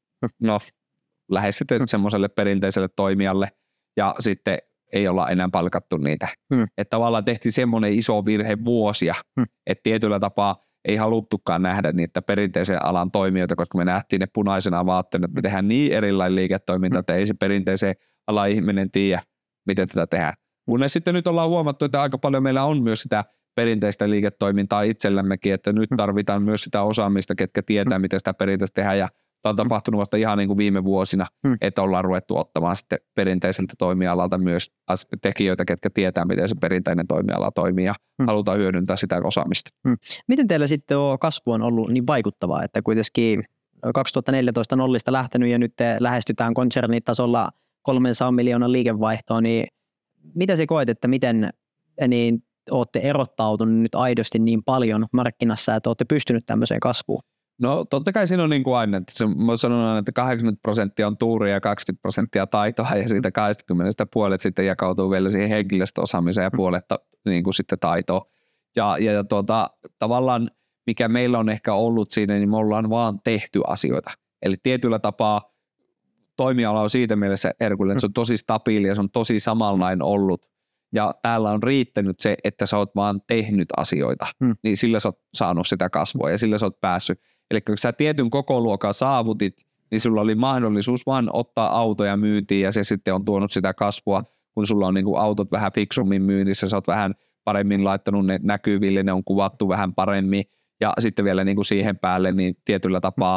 Speaker 1: no lähes sitten semmoiselle perinteiselle toimijalle ja sitten ei olla enää palkattu niitä. Hmm. Että tavallaan tehtiin semmoinen iso virhe vuosia, hmm. että tietyllä tapaa ei haluttukaan nähdä niitä perinteisen alan toimijoita, koska me nähtiin ne punaisena vaatteena, että me tehdään niin erilainen liiketoiminta, hmm. että ei se perinteisen alan ihminen tiedä, miten tätä tehdään. Kunnes sitten nyt ollaan huomattu, että aika paljon meillä on myös sitä perinteistä liiketoimintaa itsellämmekin, että nyt tarvitaan myös sitä osaamista, ketkä tietää, miten sitä perinteistä tehdään, ja tämä on tapahtunut vasta ihan niin kuin viime vuosina, hmm. että ollaan ruvettu ottamaan sitten perinteiseltä toimialalta myös tekijöitä, ketkä tietää, miten se perinteinen toimiala toimii, ja hmm. halutaan hyödyntää sitä osaamista.
Speaker 2: Hmm. Miten teillä sitten on kasvu on ollut niin vaikuttavaa, että kuitenkin kaksituhattaneljätoista nollista lähtenyt ja nyt lähestytään konsernitasolla kolmesataa miljoonan liikevaihtoa, niin mitä sä koet, että miten niin olette erottautunut nyt aidosti niin paljon markkinassa, että olette pystynyt tämmöiseen kasvuun?
Speaker 1: No totta kai siinä on niin kuin aina, että se, mä sanon aina, että kahdeksankymmentä prosenttia on tuuria ja kaksikymmentä prosenttia taitoa ja siitä kaksikymmentä puolet sitten jakautuu vielä siihen henkilöstöosaamiseen ja puolet niin kuin sitten taitoa. Ja, ja, ja tuota, tavallaan mikä meillä on ehkä ollut siinä, niin me ollaan vaan tehty asioita. Eli tietyllä tapaa toimiala on siitä mielessä herkullinen, että se on tosi stabiili ja se on tosi samanlainen ollut. Ja täällä on riittänyt se, että sä oot vaan tehnyt asioita, hmm. niin sillä sä oot saanut sitä kasvua ja sillä sä oot päässyt. Eli kun sä tietyn kokoluokan saavutit, niin sulla oli mahdollisuus vaan ottaa autoja myyntiin ja se sitten on tuonut sitä kasvua, kun sulla on niin kuin autot vähän fiksummin myynnissä, sä oot vähän paremmin laittanut ne näkyville, ne on kuvattu vähän paremmin ja sitten vielä niin kuin siihen päälle niin tietyllä tapaa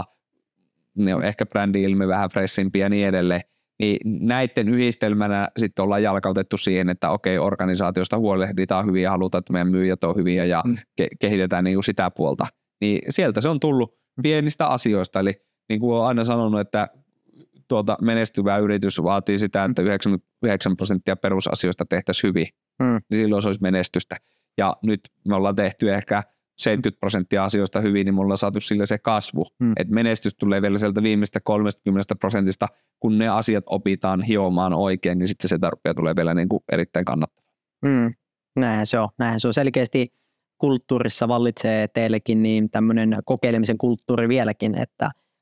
Speaker 1: ne on ehkä brändi-ilme vähän freshimpi ja niin edelleen. Niin näiden yhdistelmänä sitten ollaan jalkautettu siihen, että okei, organisaatiosta huolehditaan hyvin ja halutaan, että meidän myyjät on hyviä ja mm. ke- kehitetään niin kuin sitä puolta. Niin sieltä se on tullut pienistä asioista, eli niin kuin olen aina sanonut, että tuota menestyvä yritys vaatii sitä, että yhdeksänkymmentäyhdeksän prosenttia perusasioista tehtäisiin hyvin, mm. niin silloin se olisi menestystä. Ja nyt me ollaan tehty ehkä seitsemänkymmentä prosenttia asioista hyvin, niin me ollaan saatu sille se kasvu. Mm. Että menestys tulee vielä sieltä viimeistä kolmekymmentä prosentista, kun ne asiat opitaan hiomaan oikein, niin sitten se tarpeen tulee vielä niin kuin erittäin kannattavaa.
Speaker 2: Mm. Näinhän se on. Näinhän se on selkeästi. Kulttuurissa vallitsee teillekin niin tämmöinen kokeilemisen kulttuuri vieläkin, että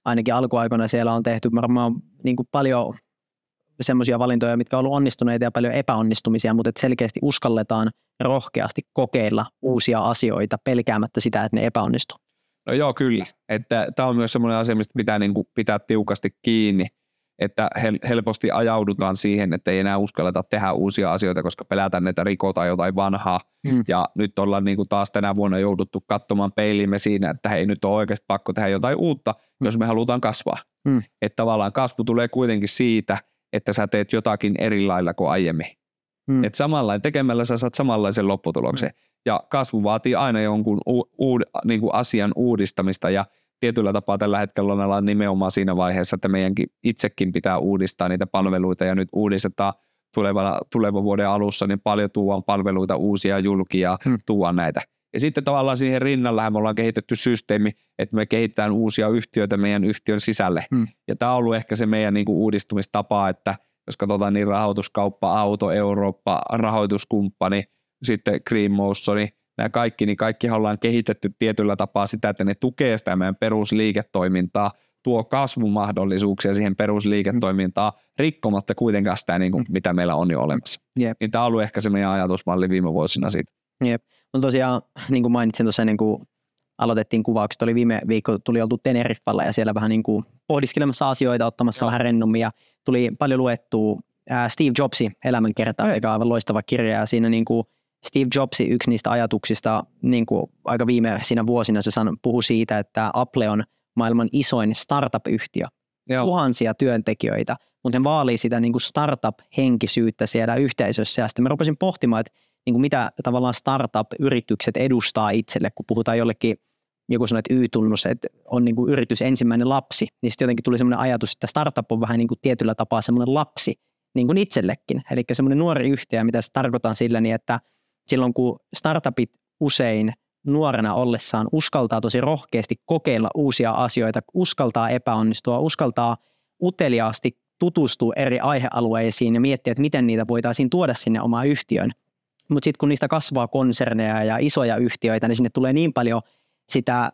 Speaker 2: ainakin alkuaikoina siellä on tehty varmaan niin kuin paljon semmoisia valintoja, mitkä on ollut onnistuneita ja paljon epäonnistumisia, mutta että selkeästi uskalletaan rohkeasti kokeilla uusia asioita pelkäämättä sitä, että ne epäonnistuu.
Speaker 1: No joo, kyllä. Että tämä on myös semmoinen asia, mistä pitää niin kuin pitää tiukasti kiinni, että hel- helposti ajaudutaan siihen, että ei enää uskalleta tehdä uusia asioita, koska pelätään, että rikotaan jotain vanhaa. Mm. Ja nyt ollaan niin kuin taas tänä vuonna jouduttu katsomaan peiliimme siinä, että hei, nyt on oikeasti pakko tehdä jotain uutta, mm. jos me halutaan kasvaa. Mm. Että tavallaan kasvu tulee kuitenkin siitä, että sä teet jotakin eri lailla kuin aiemmin. Mm. Että samanlainen tekemällä sä saat samanlaisen lopputuloksen. Mm. Ja kasvu vaatii aina jonkun u- u- niin kuin asian uudistamista ja tietyllä tapaa tällä hetkellä ollaan nimenomaan siinä vaiheessa, että meidänkin itsekin pitää uudistaa niitä palveluita ja nyt uudistetaan tulevana, tulevan vuoden alussa, niin paljon tuodaan palveluita uusia julkia, hmm. tuodaan näitä. Ja sitten tavallaan siihen rinnalla me ollaan kehitetty systeemi, että me kehitetään uusia yhtiöitä meidän yhtiön sisälle. Hmm. Ja tämä on ollut ehkä se meidän niin kuin uudistumistapa, että jos katsotaan niin rahoituskauppa, Auto, Eurooppa, rahoituskumppani, sitten Green Motion, nämä kaikki, niin kaikki ollaan kehitetty tietyllä tapaa sitä, että ne tukee sitä meidän perusliiketoimintaa, tuo kasvumahdollisuuksia siihen perusliiketoimintaan, rikkomatta kuitenkaan sitä, niin kuin, mitä meillä on jo olemassa. Yep. Niin tämä on ollut ehkä se meidän ajatusmalli viime vuosina siitä.
Speaker 2: Jep. No tosiaan, niin kuin mainitsin tuossa ennen kuin aloitettiin kuvaukset, oli viime viikko, tuli oltu Teneriffalla ja siellä vähän niin kuin pohdiskelemassa asioita, ottamassa Joo. vähän rennommin ja tuli paljon luettua ää, Steve Jobsin elämänkerta, eikä aivan loistava kirja ja siinä niin kuin Steve Jobs, yksi niistä ajatuksista, niin kuin aika viimeisinä vuosina se puhui siitä, että Apple on maailman isoin startup-yhtiö. Joo. Tuhansia työntekijöitä, mutta ne vaalii sitä niin kuin startup-henkisyyttä siellä yhteisössä. Ja sitten mä rupesin pohtimaan, että niin kuin mitä tavallaan startup-yritykset edustaa itselle, kun puhutaan jollekin, joku sanoi, että Y-tunnus, että on niin kuin yritys ensimmäinen lapsi, niin sitten jotenkin tuli semmoinen ajatus, että startup on vähän niin kuin tietyllä tapaa semmoinen lapsi, niin kuin itsellekin. Eli semmoinen nuori yhtiö, mitä se tarkoitan sillä niin, että silloin kun startupit usein nuorena ollessaan uskaltaa tosi rohkeasti kokeilla uusia asioita, uskaltaa epäonnistua, uskaltaa uteliaasti tutustua eri aihealueisiin ja miettiä, että miten niitä voitaisiin tuoda sinne omaan yhtiöön. Mutta sitten kun niistä kasvaa konserneja ja isoja yhtiöitä, niin sinne tulee niin paljon sitä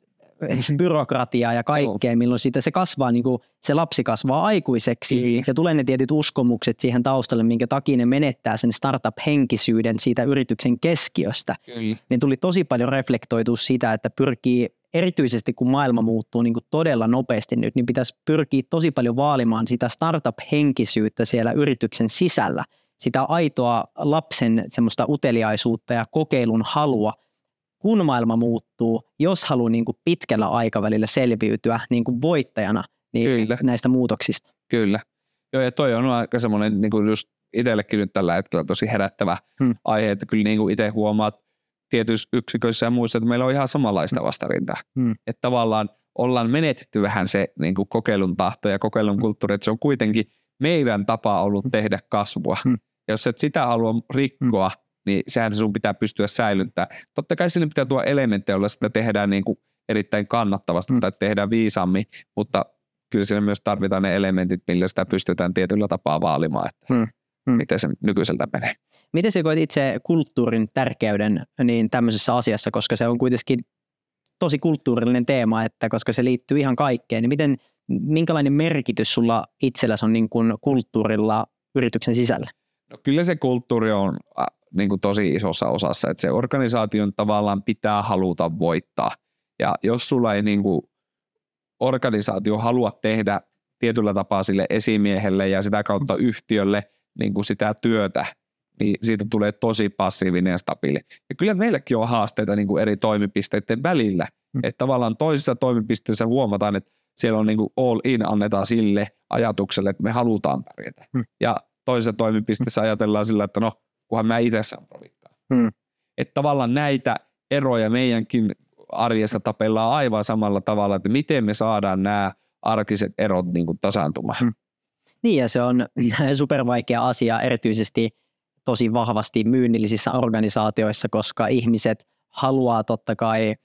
Speaker 2: byrokratiaa ja kaikkea, milloin siitä se kasvaa, niin kuin se lapsi kasvaa aikuiseksi mm. ja tulee ne tietyt uskomukset siihen taustalle, minkä takia ne menettää sen startup-henkisyyden siitä yrityksen keskiöstä. Kyllä. Niin tuli tosi paljon reflektoitua sitä, että pyrkii erityisesti kun maailma muuttuu niin kuin todella nopeasti nyt, niin pitäisi pyrkiä tosi paljon vaalimaan sitä startup-henkisyyttä siellä yrityksen sisällä, sitä aitoa lapsen semmoista uteliaisuutta ja kokeilun halua, kun maailma muuttuu, jos haluaa niin kuin pitkällä aikavälillä selviytyä niin kuin voittajana niin näistä muutoksista.
Speaker 1: Kyllä. Joo, ja toi on aika semmoinen niin kuin just itsellekin nyt tällä hetkellä tosi herättävä hmm. aihe, että kyllä niin kuin itse huomaat tietyissä yksiköissä ja muissa, että meillä on ihan samanlaista vastarintaa. Hmm. Että tavallaan ollaan menetetty vähän se niin kuin kokeilun tahto ja kokeilun kulttuuri, että se on kuitenkin meidän tapa ollut tehdä kasvua. Hmm. Ja jos et sitä halua rikkoa, hmm. niin sehän sun pitää pystyä säilyttämään. Totta kai sinne pitää tuoda elementtejä, joilla sitä tehdään niin kuin erittäin kannattavasti mm. tai tehdään viisaammin, mutta kyllä siinä myös tarvitaan ne elementit, millä sitä pystytään tietyllä tapaa vaalimaan, että mm. Mm. miten se nykyiseltä menee.
Speaker 2: Miten sä koet itse kulttuurin tärkeyden niin tämmöisessä asiassa, koska se on kuitenkin tosi kulttuurillinen teema, että koska se liittyy ihan kaikkeen, niin miten, minkälainen merkitys sulla itselläsi on niin kuin kulttuurilla yrityksen sisällä?
Speaker 1: No kyllä se kulttuuri on niin kuin tosi isossa osassa, että se organisaation tavallaan pitää haluta voittaa. Ja jos sulla ei niin kuin organisaatio halua tehdä tietyllä tapaa sille esimiehelle ja sitä kautta yhtiölle niin kuin sitä työtä, niin siitä tulee tosi passiivinen ja stabiili. Ja kyllä meilläkin on haasteita niin kuin eri toimipisteiden välillä. Mm. Että tavallaan toisissa toimipisteissä huomataan, että siellä on niin kuin all in annetaan sille ajatukselle, että me halutaan pärjätä. Mm. Ja toisessa toimipisteessä ajatellaan sillä, että no, kunhan mä itse saan provittaa. Hmm. Että tavallaan näitä eroja meidänkin arjessa tapellaan aivan samalla tavalla, että miten me saadaan nämä arkiset erot niin kuin tasaantumaan. Hmm.
Speaker 2: Niin ja se on supervaikea asia erityisesti tosi vahvasti myynnillisissä organisaatioissa, koska ihmiset haluaa totta kai,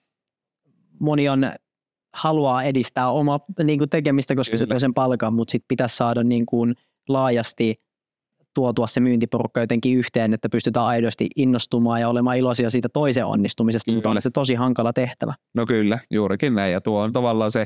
Speaker 2: moni on haluaa edistää omaa niin kuin tekemistä, koska Kyllä. se tuo sen palkan, mutta sitten pitäisi saada niin kuin laajasti tuotua se myyntiporukka jotenkin yhteen, että pystytään aidosti innostumaan ja olemaan iloisia siitä toisen onnistumisesta, mutta on se tosi hankala tehtävä.
Speaker 1: No kyllä, juurikin näin. Ja tuo on tavallaan se,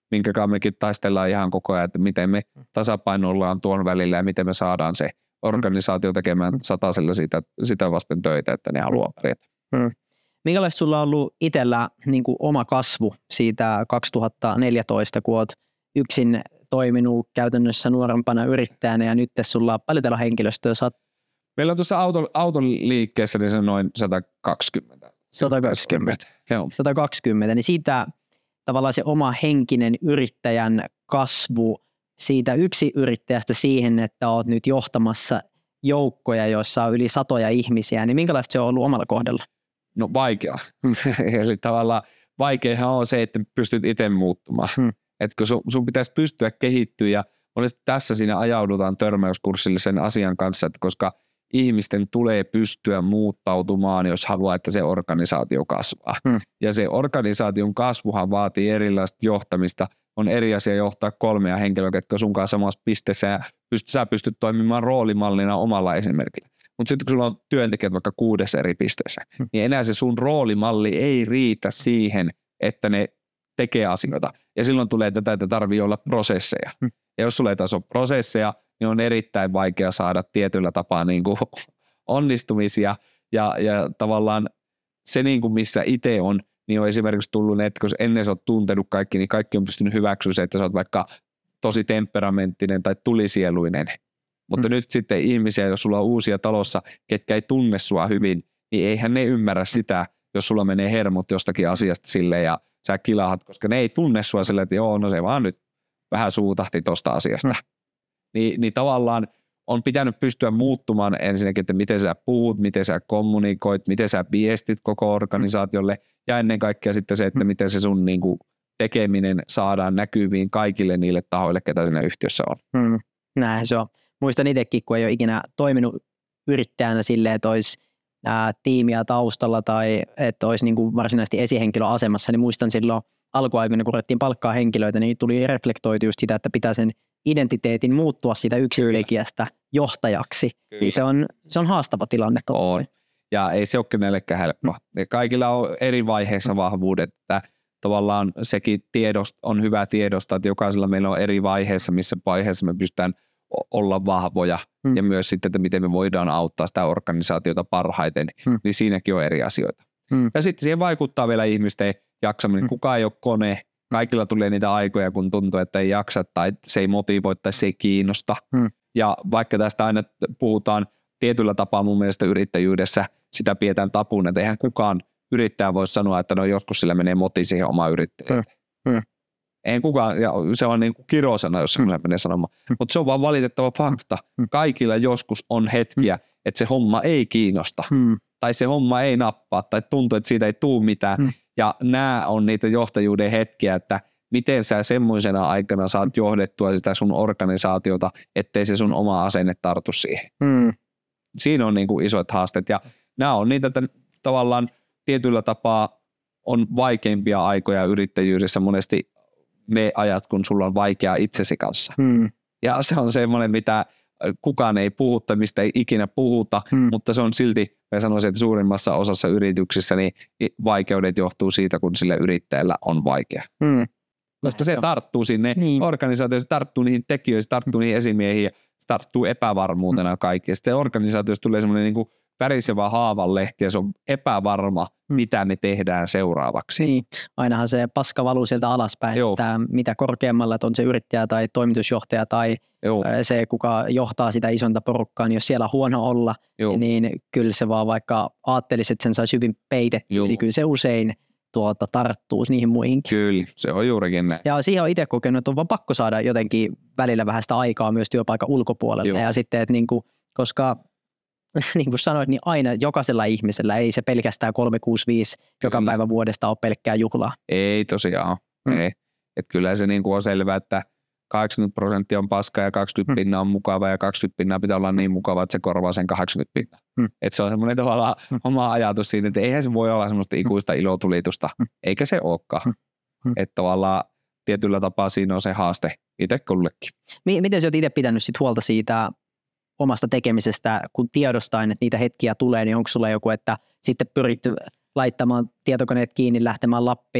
Speaker 1: minkä mekin taistellaan ihan koko ajan, että miten me tasapainoillaan tuon välillä ja miten me saadaan se organisaatio tekemään satasella sitä, sitä vasten töitä, että ne haluaa pärjätä.
Speaker 2: Hmm. Minkälaista sulla on ollut itsellä niin kuin oma kasvu siitä kaksituhattaneljätoista, kun olet yksin toiminut käytännössä nuorempana yrittäjänä ja nyt sulla on paljon teillä henkilöstöä? Saat...
Speaker 1: Meillä on tuossa auto, auton liikkeessä niin se on noin sata kaksikymmentä.
Speaker 2: sata kaksikymmentä.
Speaker 1: Joo.
Speaker 2: sata kaksikymmentä, niin siitä tavallaan se oma henkinen yrittäjän kasvu siitä yksi yrittäjästä siihen, että olet nyt johtamassa joukkoja, joissa on yli satoja ihmisiä, niin minkälaista se on ollut omalla kohdalla?
Speaker 1: No vaikea. Eli tavallaan vaikeahan on se, että pystyt itse muuttumaan. Hmm. Että kun sun, sun pitäisi pystyä kehittyä ja monesti tässä siinä ajaudutaan törmäyskurssille sen asian kanssa, että koska ihmisten tulee pystyä muuttautumaan, jos haluaa, että se organisaatio kasvaa. Hmm. Ja se organisaation kasvuhan vaatii erilaista johtamista. On eri asia johtaa kolmea henkilöä, jotka sun kanssa samassa pisteessä ja pystyt, sä pystyt toimimaan roolimallina omalla esimerkillä. Mutta sitten kun sulla on työntekijät vaikka kuudessa eri pisteessä, hmm. niin enää se sun roolimalli ei riitä siihen, että ne tekee asioita. Ja silloin tulee tätä, että tarvii olla prosesseja. Hmm. Ja jos sulla ei taas ole prosesseja, niin on erittäin vaikea saada tietyllä tapaa niin kuin onnistumisia. Ja, ja tavallaan se, niin kuin missä itse on, niin on esimerkiksi tullut ne, että kun ennen sä oot tuntenut kaikki, niin kaikki on pystynyt hyväksyä se, että sä oot vaikka tosi temperamenttinen tai tulisieluinen. Mutta hmm. nyt sitten ihmisiä, jos sulla on uusia talossa, ketkä ei tunne sua hyvin, niin eihän ne ymmärrä sitä, jos sulla menee hermot jostakin asiasta silleen ja sä kilahat, koska ne ei tunne sua silleen, että joo, no se vaan nyt vähän suutahti tosta asiasta. Hmm. Ni, niin tavallaan on pitänyt pystyä muuttumaan ensinnäkin, että miten sä puhut, miten sä kommunikoit, miten sä viestit koko organisaatiolle ja ennen kaikkea sitten se, että miten se sun niin kuin tekeminen saadaan näkyviin kaikille niille tahoille, ketä siinä yhtiössä on.
Speaker 2: Hmm. Näin se on. Muistan itsekin, kun ei ole ikinä toiminut yrittäjänä silleen, että olisi ää, tiimiä taustalla tai että olisi niin kuin varsinaisesti esihenkilön asemassa, niin muistan silloin alkuaikoina, kun ruvettiin palkkaa henkilöitä, niin tuli reflektoitu just sitä, että pitää sen identiteetin muuttua siitä yksilötekijästä johtajaksi. Niin se on, se on haastava tilanne.
Speaker 1: On. Ja ei se ole kenellekään helppoa. Mm. Kaikilla on eri vaiheissa vahvuudet, että tavallaan sekin tiedost, on hyvä tiedostaa, että jokaisella meillä on eri vaiheissa, missä vaiheessa me pystytään olla vahvoja mm. ja myös sitten, että miten me voidaan auttaa sitä organisaatiota parhaiten, mm. niin siinäkin on eri asioita. Mm. Ja sitten siihen vaikuttaa vielä ihmisten jaksaminen. Mm. Kukaan ei ole kone. Kaikilla tulee niitä aikoja, kun tuntuu, että ei jaksa tai se ei motivoi tai se ei kiinnosta. Hmm. Ja vaikka tästä aina puhutaan tietyllä tapaa mun mielestä yrittäjyydessä, sitä pidetään tapuun, että eihän kukaan yrittäjä voi sanoa, että no joskus sillä menee moti siihen omaan yrittäjään. Hmm. Hmm. Eihän kukaan, ja se on niin kuin kirosana, jos semmoisen menee sanomaan. Hmm. Mutta se on vaan valitettava fakta. Hmm. Kaikilla joskus on hetkiä, hmm. että se homma ei kiinnosta. Hmm. Tai se homma ei nappaa, tai tuntuu, että siitä ei tule mitään. Hmm. Ja nämä on niitä johtajuuden hetkiä, että miten sä semmoisena aikana saat johdettua sitä sun organisaatiota, ettei se sun oma asenne tartu siihen. Hmm. Siinä on niin kuin isot haasteet. Ja nämä on niitä, että tavallaan tietyllä tapaa on vaikeimpia aikoja yrittäjyydessä monesti ne ajat, kun sulla on vaikeaa itsesi kanssa. Hmm. Ja se on semmoinen, mitä kukaan ei puhu tai mistä ei ikinä puhuta, hmm. mutta se on silti, mä sanoisin, että suurimmassa osassa yrityksissä niin vaikeudet johtuu siitä, kun sillä yrittäjällä on vaikea. Hmm. Koska se tarttuu sinne niin. organisaatioon, se tarttuu niihin tekijöihin, se tarttuu niihin esimiehiin, se tarttuu epävarmuutena hmm. kaikki. Ja sitten organisaatiossa tulee semmoinen niin kuin värisevä haavanlehti ja se on epävarma, hmm. mitä me tehdään seuraavaksi.
Speaker 2: Niin. Ainahan se paska valuu sieltä alaspäin, Joo. että mitä korkeammalla, että on se yrittäjä tai toimitusjohtaja tai Joo. se, kuka johtaa sitä isonta porukkaa, niin jos siellä on huono olla, Joo. niin kyllä se vaan vaikka ajattelisi, että sen saisi hyvin peitettyä, niin kyllä se usein tuota, tarttuu niihin muihinkin.
Speaker 1: Kyllä, se on juurikin näin.
Speaker 2: Ja siihen on itse kokenut, että on vaan pakko saada jotenkin välillä vähän sitä aikaa myös työpaikan ulkopuolella. Joo. Ja sitten, että niinku, koska niin kuin sanoit, niin aina jokaisella ihmisellä ei se pelkästään kolme kuusi viisi joka päivä vuodesta ole pelkkää juhlaa.
Speaker 1: Ei tosiaan, mm. ei. Että kyllä se niin kuin on selvää, että kahdeksankymmentä prosenttia on paskaa ja kaksikymmentä mm. pinnaa on mukava ja kaksikymmentä pinnaa pitää olla niin mukava, että se korvaa sen kahdeksankymmentä pinnaa. Mm. Että se on semmoinen tavallaan mm. oma ajatus siinä, että eihän se voi olla semmoista ikuista ilotulitusta, mm. eikä se olekaan. Mm. Että tavallaan tietyllä tapaa siinä on se haaste itse kullekin.
Speaker 2: Miten sä oot itse pitänyt sit huolta siitä omasta tekemisestä, kun tiedostain, että niitä hetkiä tulee, niin onko sulla joku, että sitten pyrit laittamaan tietokoneet kiinni, lähtemään Lappiin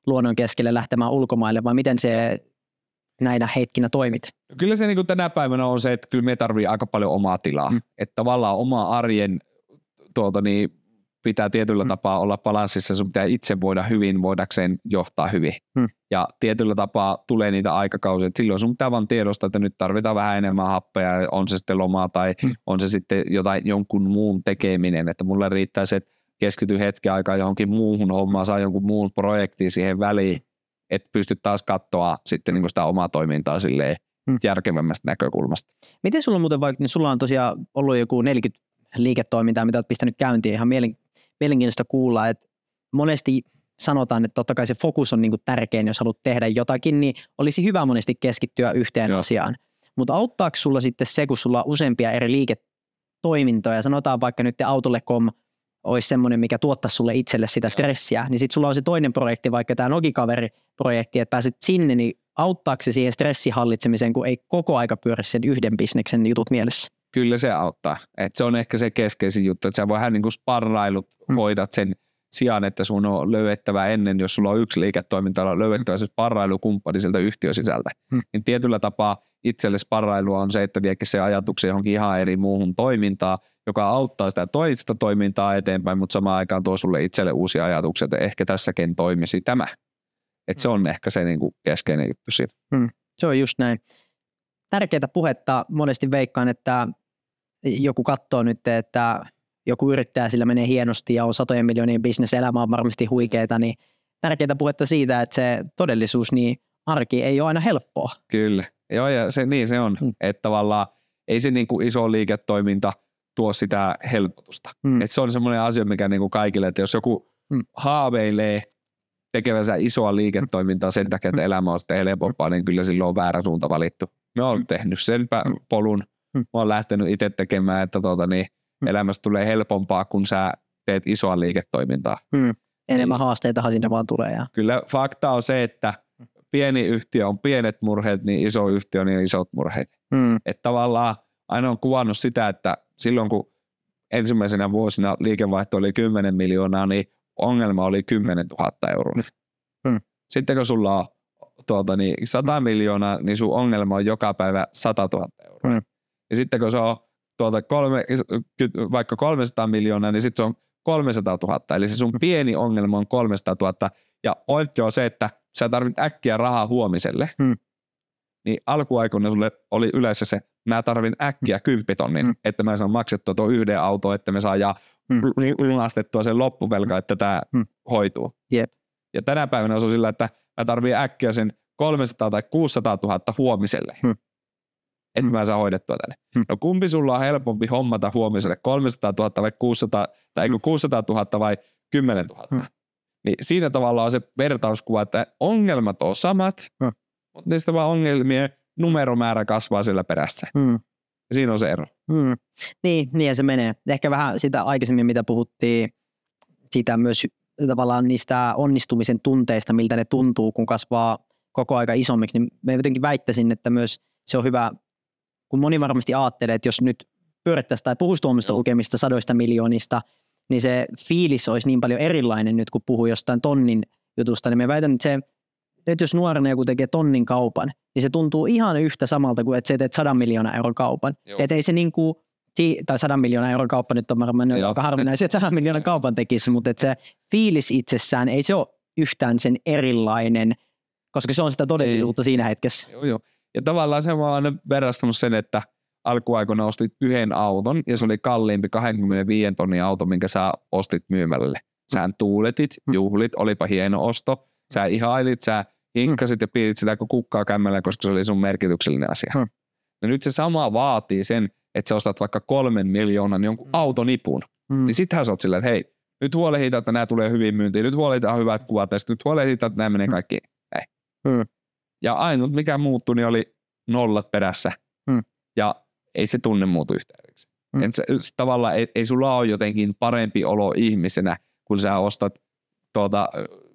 Speaker 2: luonnon keskelle lähtemään ulkomaille, vai miten se näinä hetkinä toimit?
Speaker 1: Kyllä se niin kuin tänä päivänä on se, että kyllä me tarvii aika paljon omaa tilaa. Mm. Että tavallaan oma arjen tuota, niin pitää tietyllä mm. tapaa olla balanssissa, sun pitää itse voida hyvin, voidakseen johtaa hyvin. Mm. Ja tietyllä tapaa tulee niitä aikakausia, että silloin sun pitää vaan tiedostaa, että nyt tarvitaan vähän enemmän happea, on se sitten lomaa tai mm. on se sitten jotain, jonkun muun tekeminen, että mulle riittää se, että keskity hetken aikaa johonkin muuhun hommaan, saa jonkun muun projektiin siihen väliin, että pystyt taas katsoa sitten niin kuin sitä omaa toimintaa silleen mm. järkevämmästä näkökulmasta.
Speaker 2: Miten sulla on muuten vaikka, niin sulla on tosiaan ollut joku neljäkymmentä liiketoimintaa, mitä olet pistänyt käyntiin, ihan mielenkiintoista kuulla, että monesti sanotaan, että totta kai se fokus on niin kuin tärkein, jos haluat tehdä jotakin, niin olisi hyvä monesti keskittyä yhteen Joo. asiaan. Mutta auttaako sulla sitten se, kun sulla on useampia eri liiketoimintoja, sanotaan vaikka nyt autolle piste com olisi semmoinen, mikä tuottaisi sulle itselle sitä stressiä, niin sitten sulla on se toinen projekti, vaikka tämä Nogikaveri-projekti, että pääset sinne, niin auttaako se siihen stressin hallitsemiseen, kun ei koko aika pyöri sen yhden bisneksen jutut mielessä?
Speaker 1: Kyllä se auttaa. Et se on ehkä se keskeisin juttu, että sä voi vähän niin kuin sparrailut hmm. hoidat sen sijaan, että sun on löydettävä ennen, jos sulla on yksi liiketoiminta, löydettävä se sparrailukumppani sieltä yhtiön sisältä. Hmm. Niin tietyllä tapaa itselle sparrailua on se, että viekö se ajatuksen johonkin ihan eri muuhun toimintaan, joka auttaa sitä toista toimintaa eteenpäin, mutta samaan aikaan tuo sulle itselle uusia ajatuksia, että ehkä tässäkin toimisi tämä. Että se on ehkä se niin kuin keskeinen juttu siitä.
Speaker 2: Hmm. Se on just näin. Tärkeää puhetta monesti veikkaan, että joku katsoo nyt, että joku yrittäjä, sillä menee hienosti ja on satojen miljoonien bisnes, elämä on varmasti huikeeta, niin tärkeää puhetta siitä, että se todellisuus, niin arki ei ole aina helppoa.
Speaker 1: Kyllä. Joo, ja se, niin se on, hmm. että tavallaan ei se niin kuin iso liiketoiminta tuo sitä helpotusta. Hmm. Että se on semmoinen asia, mikä niin kuin kaikille, että jos joku hmm. haaveilee tekevänsä isoa liiketoimintaa sen takia, että elämä on sitten helpompaa, niin kyllä silloin on väärä suunta valittu. Me on tehnyt sen polun, mä oon lähtenyt itse tekemään, että tuota, niin elämästä tulee helpompaa, kun sä teet isoa liiketoimintaa.
Speaker 2: Hmm. Enemmän haasteitahan sinne vaan tulee. Ja.
Speaker 1: Kyllä fakta on se, että pieni yhtiö on pienet murheet, niin iso yhtiö on niin isot murheet. Hmm. Että tavallaan aina on kuvannut sitä, että silloin kun ensimmäisenä vuosina liikevaihto oli kymmenen miljoonaa, niin ongelma oli kymmenen tuhatta euroa. Hmm. Sitten kun sulla on tuota, niin sata miljoonaa, niin sun ongelma on joka päivä sata tuhatta euroa. Hmm. Ja sitten kun se on tuota kolme, vaikka kolmesataa miljoonaa, niin sitten se on kolmesataa tuhatta. Eli se sun pieni ongelma on kolmesataa tuhatta. Ja pointti on se, että sä tarvit äkkiä rahaa huomiselle. Hmm. Niin alkuaikoina sulle oli yleensä se, mä tarvin äkkiä kymppitonnin, hmm. että mä saan maksettua tuon yhden auton, että me saadaan hmm. lunastettua sen loppuvelka, että tämä hmm. hoituu.
Speaker 2: Yep.
Speaker 1: Ja tänä päivänä se on sillä, että mä tarvin äkkiä sen kolmesataa tai kuusisataa tuhatta huomiselle. Hmm. että mä saan hoidettua tänne. Hmm. No kumpi sulla on helpompi hommata huomiselle, kolmesataa tuhatta vai kuusisataa, tai hmm. kuusisataa tuhatta vai kymmenen tuhatta? Hmm. Niin siinä tavalla on se vertauskuva, että ongelmat on samat, hmm. mutta niistä vaan ongelmien numeromäärä kasvaa siellä perässä. Hmm. Ja siinä on se ero.
Speaker 2: Hmm. Niin, niin se menee. Ehkä vähän sitä aikaisemmin, mitä puhuttiin, siitä myös tavallaan niistä onnistumisen tunteista, miltä ne tuntuu, kun kasvaa koko aika isommiksi, niin mä jotenkin väittäisin, että myös se on hyvä, kun moni varmasti ajattelee, että jos nyt pyörittäisiin tai puhuisi tuomista lukemista sadoista miljoonista, niin se fiilis olisi niin paljon erilainen nyt, kun puhuu jostain tonnin jutusta, niin mä väitän, että se, että jos nuorena joku tekee tonnin kaupan, niin se tuntuu ihan yhtä samalta kuin, että sä teet sadan miljoonan euron kaupan. Että ei se niin kuin, tai sadan miljoonan euron kauppa nyt on varmaan aika harvinainen, että sadan miljoonan kaupan tekisi, mutta että se fiilis itsessään ei se ole yhtään sen erilainen, koska se on sitä todellisuutta ei. Siinä hetkessä.
Speaker 1: Joo, joo. Ja tavallaan se on aina verrastanut sen, että alkuaikoina ostit yhden auton ja se oli kalliimpi kaksikymmentäviisi tonnin auto, minkä sä ostit myymälle. Sä tuuletit, juhlit, olipa hieno osto. Sä ihailit, sä hinkkasit ja piilit sitä kuin kukkaa kämmällä, koska se oli sun merkityksellinen asia. Hmm. Ja nyt se sama vaatii sen, että sä ostat vaikka kolmen miljoonan jonkun autonipun. Hmm. Niin sittenhän sä oot silleen, että hei, nyt huolehditaan, että nämä tulee hyvin myyntiin, nyt huolehditaan hyvät kuvat ja nyt huolehditaan, että nämä menee kaikki. Hei. Hmm. Ja ainut mikä muuttui, niin oli nollat perässä. Hmm. Ja ei se tunne muutu yhtään. Hmm. Et se, se, tavallaan ei, ei sulla ole jotenkin parempi olo ihmisenä, kun sä ostat tuota,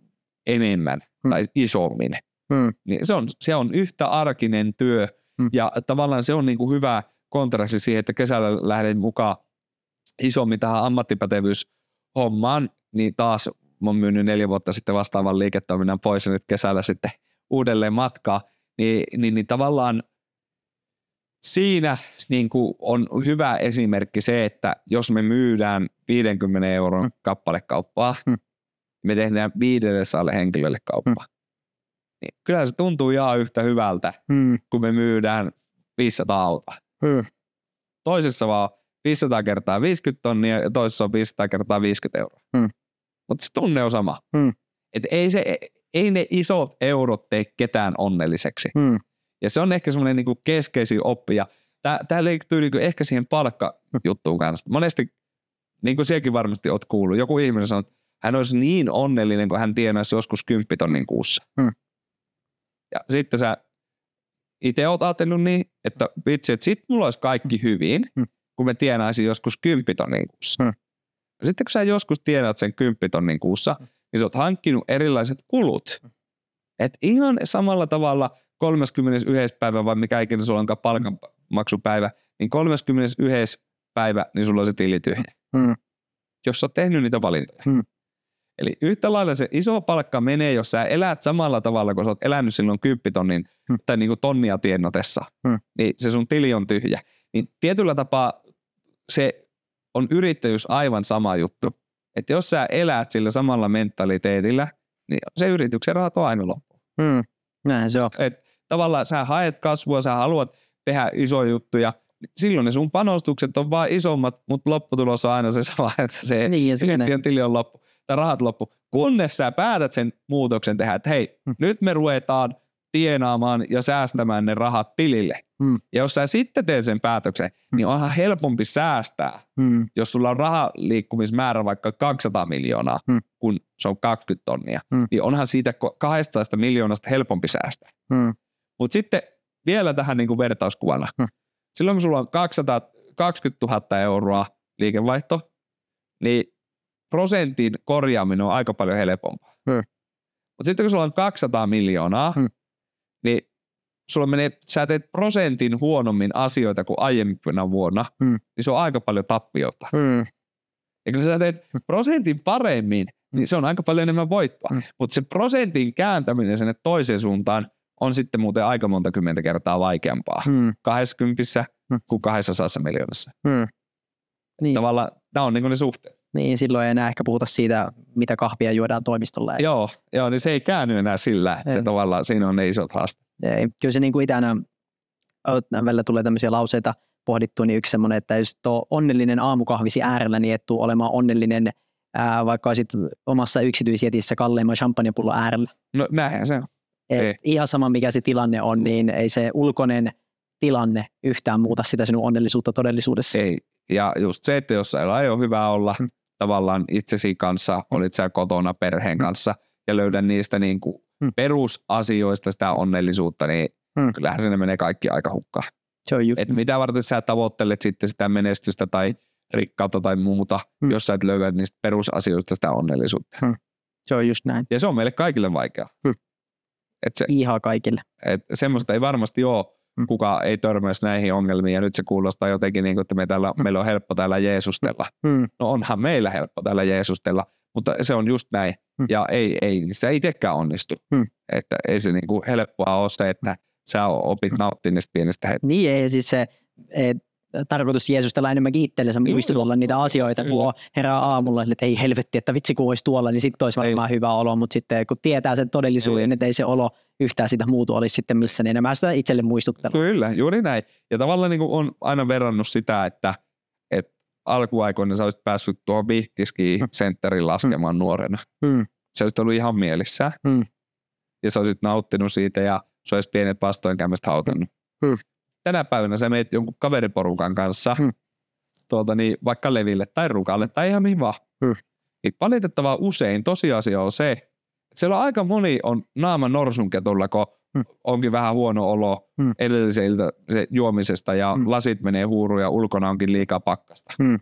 Speaker 1: enemmän hmm. tai isommin. Hmm. Niin se, on, se on yhtä arkinen työ hmm. ja tavallaan se on niin kuin hyvä kontrasti siihen, että kesällä lähden mukaan isommin tähän ammattipätevyyshommaan, niin taas mä oon myynyt neljä vuotta sitten vastaavan liiketoiminnan pois ja nyt kesällä sitten uudelleen matkaa, niin, niin, niin tavallaan siinä niin kuin on hyvä esimerkki se, että jos me myydään viidenkymmenen euron mm. kappalekauppaa, mm. me tehdään viidelle henkilölle kauppaa. Mm. Niin kyllä se tuntuu ihan yhtä hyvältä, mm. kun me myydään viisisataa autoa. Mm. Toisessa vaan viisisataa kertaa viisikymmentä tonnia ja toisessa on viisisataa kertaa viisikymmentä euroa. Mm. Mutta se tunne on sama. Mm. Et ei, se, ei ne isot eurot tee ketään onnelliseksi. Mm. Ja se on ehkä semmoinen niinku keskeisin oppi. Ja tämä liittyy niinku ehkä siihen palkkajuttuun kanssa. Monesti, niin kuin sinäkin varmasti olet kuullut, joku ihminen sanoo, että hän olisi niin onnellinen, kun hän tienaisi joskus kymppitonnin kuussa. Mm. Ja sitten sä itse oot ajatellut niin, että vitsi, että sit mulla olisi kaikki hyvin, mm. kun mä tienaisin joskus kymppitonnin kuussa. Mm. Ja sitten kun sä joskus tienaat sen kymppitonnin kuussa, mm. niin sä oot hankkinut erilaiset kulut. Mm. Että ihan samalla tavalla kolmaskymmenesensimmäinen päivä, vai mikä ikinä sulla onkaan palkanmaksupäivä, niin kolmaskymmenesensimmäinen päivä, niin sulla on se tili tyhjä. Mm. Jos sä oot tehnyt niitä valintoja. Mm. Eli yhtä lailla se iso palkka menee, jos sä elät samalla tavalla, kun sä oot elänyt silloin kymppitonnin hmm. tai niin kuin tonnia tiennotessa, hmm. niin se sun tili on tyhjä. Niin tietyllä tapaa se on yrittäjyys aivan sama juttu. Että jos sä elät sillä samalla mentaliteetillä, niin se yrityksen rahat on aina loppu.
Speaker 2: Hmm. Näin se on.
Speaker 1: Et tavallaan sä haet kasvua, sä haluat tehdä isoja juttuja, silloin ne sun panostukset on vaan isommat, mutta lopputulos on aina se sama, että se
Speaker 2: niin,
Speaker 1: yhtiön tili on loppu. Tai rahat loppu, kunnes sä päätät sen muutoksen tehdä, että hei, hmm. nyt me ruvetaan tienaamaan ja säästämään ne rahat tilille. Hmm. Ja jos sä sitten teet sen päätöksen, hmm. niin onhan helpompi säästää, hmm. jos sulla on rahaliikkumismäärä vaikka kaksisataa miljoonaa, hmm. kun se on kaksikymmentä tonnia, hmm. niin onhan siitä kaksisataa miljoonasta helpompi säästää. Hmm. Mutta sitten vielä tähän niin kuin vertauskuvana. Hmm. Silloin kun sulla on kaksisataakaksikymmentätuhatta euroa liikevaihto, niin prosentin korjaaminen on aika paljon helpompaa. Hmm. Mutta sitten kun sulla on kaksisataa miljoonaa, hmm. niin sulla menee, sä teet prosentin huonommin asioita kuin aiemmina vuonna, hmm. niin se on aika paljon tappiota. Hmm. Ja kun sä teet prosentin paremmin, niin se on aika paljon enemmän voittoa. Hmm. Mutta se prosentin kääntäminen sinne toiseen suuntaan on sitten muuten aika monta kymmentä kertaa vaikeampaa. Hmm. kahdessakymmenessä hmm. kuin kahdessasadassa miljoonassa. Hmm. Niin. Tavallaan tämä on niin kuin ne suhteet.
Speaker 2: Niin, silloin ei enää ehkä puhuta siitä, mitä kahvia juodaan toimistolla.
Speaker 1: Joo, joo, niin se ei käänny enää sillä, että se tavallaan, siinä on ne isot haasteet.
Speaker 2: Ei, kyllä se niin kuin itänä, välillä tulee tämmöisiä lauseita pohdittua, niin yksi semmoinen, että jos tuo onnellinen aamukahvisi äärellä, niin et tuu olemaan onnellinen, ää, vaikka olisit omassa yksityisjetissä kalleimman champagnepullon äärellä.
Speaker 1: No näinhän se on.
Speaker 2: Et ihan sama, mikä se tilanne on, niin ei se ulkoinen tilanne yhtään muuta sitä sinun onnellisuutta todellisuudessa.
Speaker 1: Ei, ja just se, että jos ei ole hyvä olla hmm. tavallaan itsesi kanssa, olit siellä kotona perheen hmm. kanssa ja löydän niistä niin kuin hmm. perusasioista sitä onnellisuutta, niin hmm. kyllähän sinne menee kaikki aika hukkaan.
Speaker 2: Se on just.
Speaker 1: Et mitä varten sä tavoittelet sitten sitä menestystä tai rikkautta tai muuta, hmm. jos sä et löydä niistä perusasioista sitä onnellisuutta.
Speaker 2: Hmm. Se on just näin.
Speaker 1: Ja se on meille kaikille vaikeaa. Hmm. Et se,
Speaker 2: ihan kaikille.
Speaker 1: Et semmoista ei varmasti ole, hmm. kuka ei törmäisi näihin ongelmiin, ja nyt se kuulostaa jotenkin niin kuin, että me täällä, hmm. meillä on helppo täällä Jeesustella. Hmm. No onhan meillä helppo täällä Jeesustella, mutta se on just näin, hmm. ja ei, ei, se ei itsekään onnistu. Hmm. Että ei se niin kuin helppoa ole se, että sä opit nauttimaan niistä pienistä hetkistä.
Speaker 2: Niin, ei siis se ei, tarkoitus Jeesustella enemmänkin itsellensä muistutella niitä asioita, kun herää aamulla, että ei helvetti, että vitsi kun olisi tuolla, niin sitten olisi varmaan hyvä olo, mutta sitten kun tietää sen todellisuuden, että ei se olo yhtään sitä muuta olisi sitten missä, niin enemmän sitä itselle muistuttella.
Speaker 1: Kyllä, juuri näin. Ja tavallaan niin on aina verrannut sitä, että, että alkuaikoina sä olisit päässyt tuohon Vihtiski-sentterin laskemaan hmm. nuorena. Hmm. Se olisi ollut ihan mielissään. Hmm. Ja sä olisit nauttinut siitä ja se olisi pienet vastoinkäymiset hautannut. Hmm. Tänä päivänä sä meet jonkun kaveriporukan kanssa hmm. tuolta, niin vaikka leville tai rukalle tai ihan mihin vaan. Hmm. Niin valitettavasti usein tosiasia on se, että siellä on aika moni on naama norsunketulla, kun hmm. onkin vähän huono olo hmm. edelliseltä se juomisesta ja hmm. lasit menee huuruun ja ulkona onkin liikaa pakkasta. Hmm.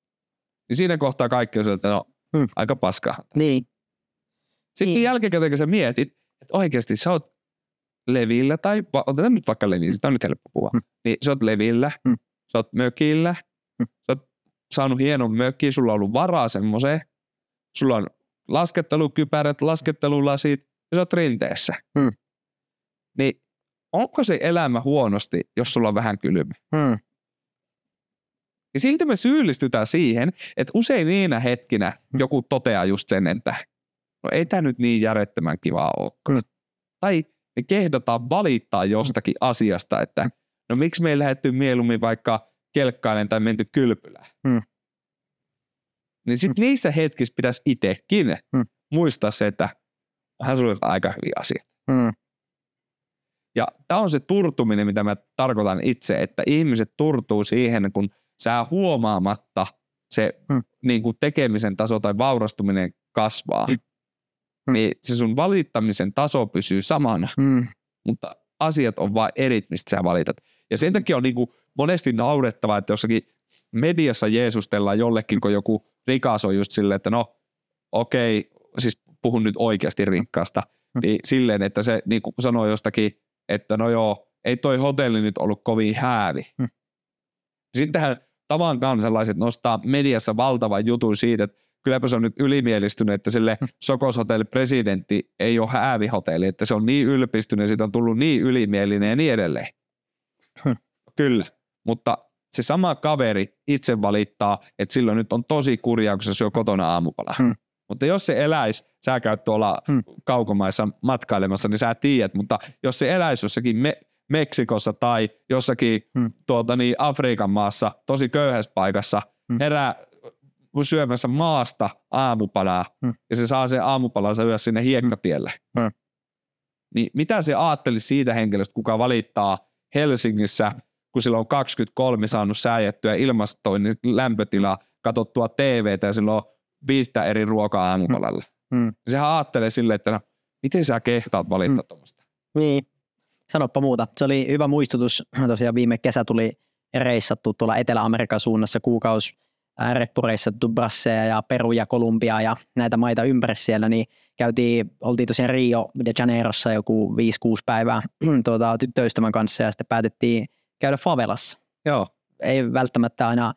Speaker 1: Niin siinä kohtaa kaikki on se, että no hmm. aika paskaa.
Speaker 2: Niin.
Speaker 1: Sitten niin. jälkikäteen kun sä mietit, että oikeasti sä oot levillä, tai otetaan nyt vaikka levillä, sitä on nyt helppo puhua, hmm. niin sä oot levillä, hmm. sä oot mökillä, hmm. sä oot saanut hienon mökkiin, sulla on ollut varaa semmoiseen, sulla on laskettelukypärät, laskettelulasit ja sä oot rinteessä.
Speaker 2: Hmm.
Speaker 1: Niin onko se elämä huonosti, jos sulla on vähän kylmä?
Speaker 2: Hmm.
Speaker 1: Ja silti me syyllistytään siihen, että usein niinä hetkinä joku toteaa just sen, että no ei tää nyt niin järjettömän kivaa olekaan. Hmm. Tai me kehdataan valittaa jostakin asiasta, että no miksi me ei lähdetty mieluummin vaikka kelkkailen tai menty kylpylään. Hmm. Niin sitten hmm. niissä hetkissä pitäisi itsekin hmm. muistaa se, että onhan sulla aika hyviä asioita. Hmm. Ja tämä on se turtuminen, mitä mä tarkoitan itse, että ihmiset turtuu siihen, kun sä huomaamatta se hmm. niin kuin tekemisen taso tai vaurastuminen kasvaa. Hmm. Niin se sun valittamisen taso pysyy samana, hmm. mutta asiat on vain erit, mistä sä valitat. Ja sen takia on niin kuin monesti naurettavaa, että jossakin mediassa jeesustellaan jollekin, kun joku rikas on just silleen, että no okei, siis puhun nyt oikeasti rikkaasta, hmm. niin silleen, että se niin kuin sanoo jostakin, että no joo, ei toi hotelli nyt ollut kovin häävi. Hmm. Sittenhän tavan kansalaiset nostaa mediassa valtavan jutun siitä, että kylläpä se on nyt ylimielistynyt, että sille Sokos-hotellin presidentti ei ole häävihotelli, että se on niin ylpistynyt, siitä on tullut niin ylimielinen ja niin edelleen. Hmm. Kyllä, mutta se sama kaveri itse valittaa, että silloin nyt on tosi kurjaa, kun se syö kotona aamupalaa. Hmm. Mutta jos se eläisi, sä käyt tuolla hmm. kaukomaissa matkailemassa, niin sä tiedät, mutta jos se eläisi jossakin me- Meksikossa tai jossakin hmm. tuolta niin Afrikan maassa, tosi köyhässä paikassa, hmm. herää syömässä maasta aamupalaa hmm. ja se saa sen aamupalansa yössä sinne hiekkatielle. Hmm. Niin mitä se ajattelisi siitä henkilöstä, kuka valittaa Helsingissä, kun sillä on kaksikymmentäkolme saanut sääjettyä ilmastoinnin lämpötilaa, katsottua T V:tä ja sillä on viistä eri ruokaa aamupalalla. Hmm. Sehän ajattelee silleen, että no, miten sä kehtaat valittaa hmm. tuommoista?
Speaker 2: Niin, sanoppa muuta. Se oli hyvä muistutus. Tosiaan viime kesä tuli reissattu tuolla Etelä-Amerikan suunnassa kuukausi reppureissattu Brasseja ja Peru ja Kolumbia ja näitä maita ympäri siellä, niin käytiin, oltiin tosiaan Rio de Janeirossa joku viisi kuusi päivää tuota, tyttöystävän kanssa ja sitten päätettiin käydä favelassa. Joo. Ei välttämättä aina,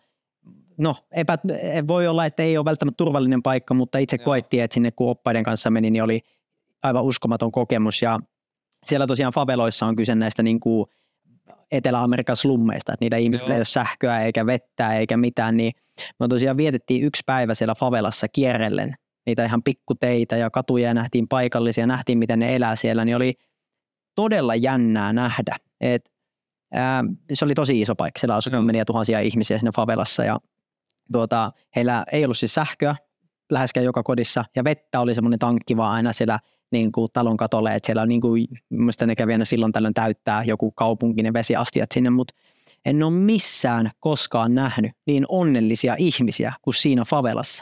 Speaker 2: no epä, voi olla, että ei ole välttämättä turvallinen paikka, mutta itse Joo. koettiin, että sinne kun oppaiden kanssa meni, niin oli aivan uskomaton kokemus ja siellä tosiaan faveloissa on kyse näistä niin kuin Etelä-Amerikan slummeista, että niitä ihmisillä ei ole sähköä eikä vettä eikä mitään, niin me tosiaan vietettiin yksi päivä siellä favelassa kierrellen niitä ihan pikkuteitä ja katuja ja nähtiin paikallisia, nähtiin miten ne elää siellä, niin oli todella jännää nähdä. Et, ää, se oli tosi iso paikka, siellä asui kymmeniä tuhansia ihmisiä siinä favelassa ja tuota, heillä ei ollut siis sähköä läheskään joka kodissa ja vettä oli semmoinen tankki vaan aina siellä niin kuin talon katolle, että siellä on niin kuin, mielestäni ne kävi aina silloin tällöin täyttää joku kaupunkinen vesiastiat sinne, mutta en ole missään koskaan nähnyt niin onnellisia ihmisiä kuin siinä favelassa.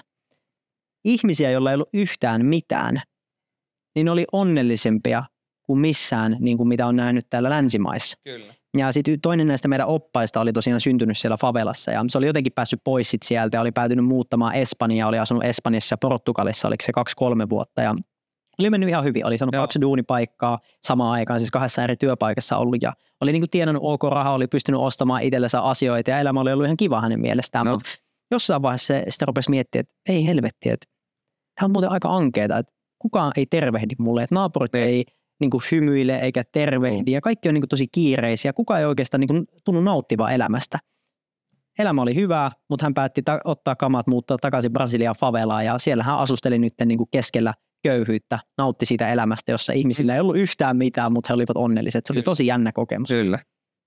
Speaker 2: Ihmisiä, joilla ei ollut yhtään mitään, niin oli onnellisempia kuin missään, niin kuin mitä on nähnyt täällä länsimaissa. Kyllä. Ja sitten toinen näistä meidän oppaista oli tosiaan syntynyt siellä favelassa ja se oli jotenkin päässyt pois sit sieltä ja oli päätynyt muuttamaan Espanjaa, oli asunut Espanjassa ja Portugalissa, oliko se kaksi kolme vuotta ja oli mennyt ihan hyvin, oli saanut Joo. kaksi duunipaikkaa samaan aikaan, siis kahdessa eri työpaikassa ollut ja oli niin kuin tienannut ok rahaa, oli pystynyt ostamaan itsellensä asioita ja elämä oli ollut ihan kiva hänen mielestään, no. mutta jossain vaiheessa se sitten rupesi miettimään, että ei helvetti, että tämä on muuten aika ankeeta, että kukaan ei tervehdi mulle, että naapurit ei, ei niin kuin hymyile eikä tervehdi ja kaikki on niin kuin tosi kiireisiä, kukaan ei oikeastaan niin kuin tunnu nauttivaa elämästä. Elämä oli hyvää, mutta hän päätti ta- ottaa kamat, muuttaa takaisin Brasilian favelaan ja siellä hän asusteli nyt niin kuin keskellä köyhyyttä, nautti siitä elämästä, jossa ihmisillä ei ollut yhtään mitään, mutta he olivat onnelliset. Se oli tosi jännä kokemus. Kyllä.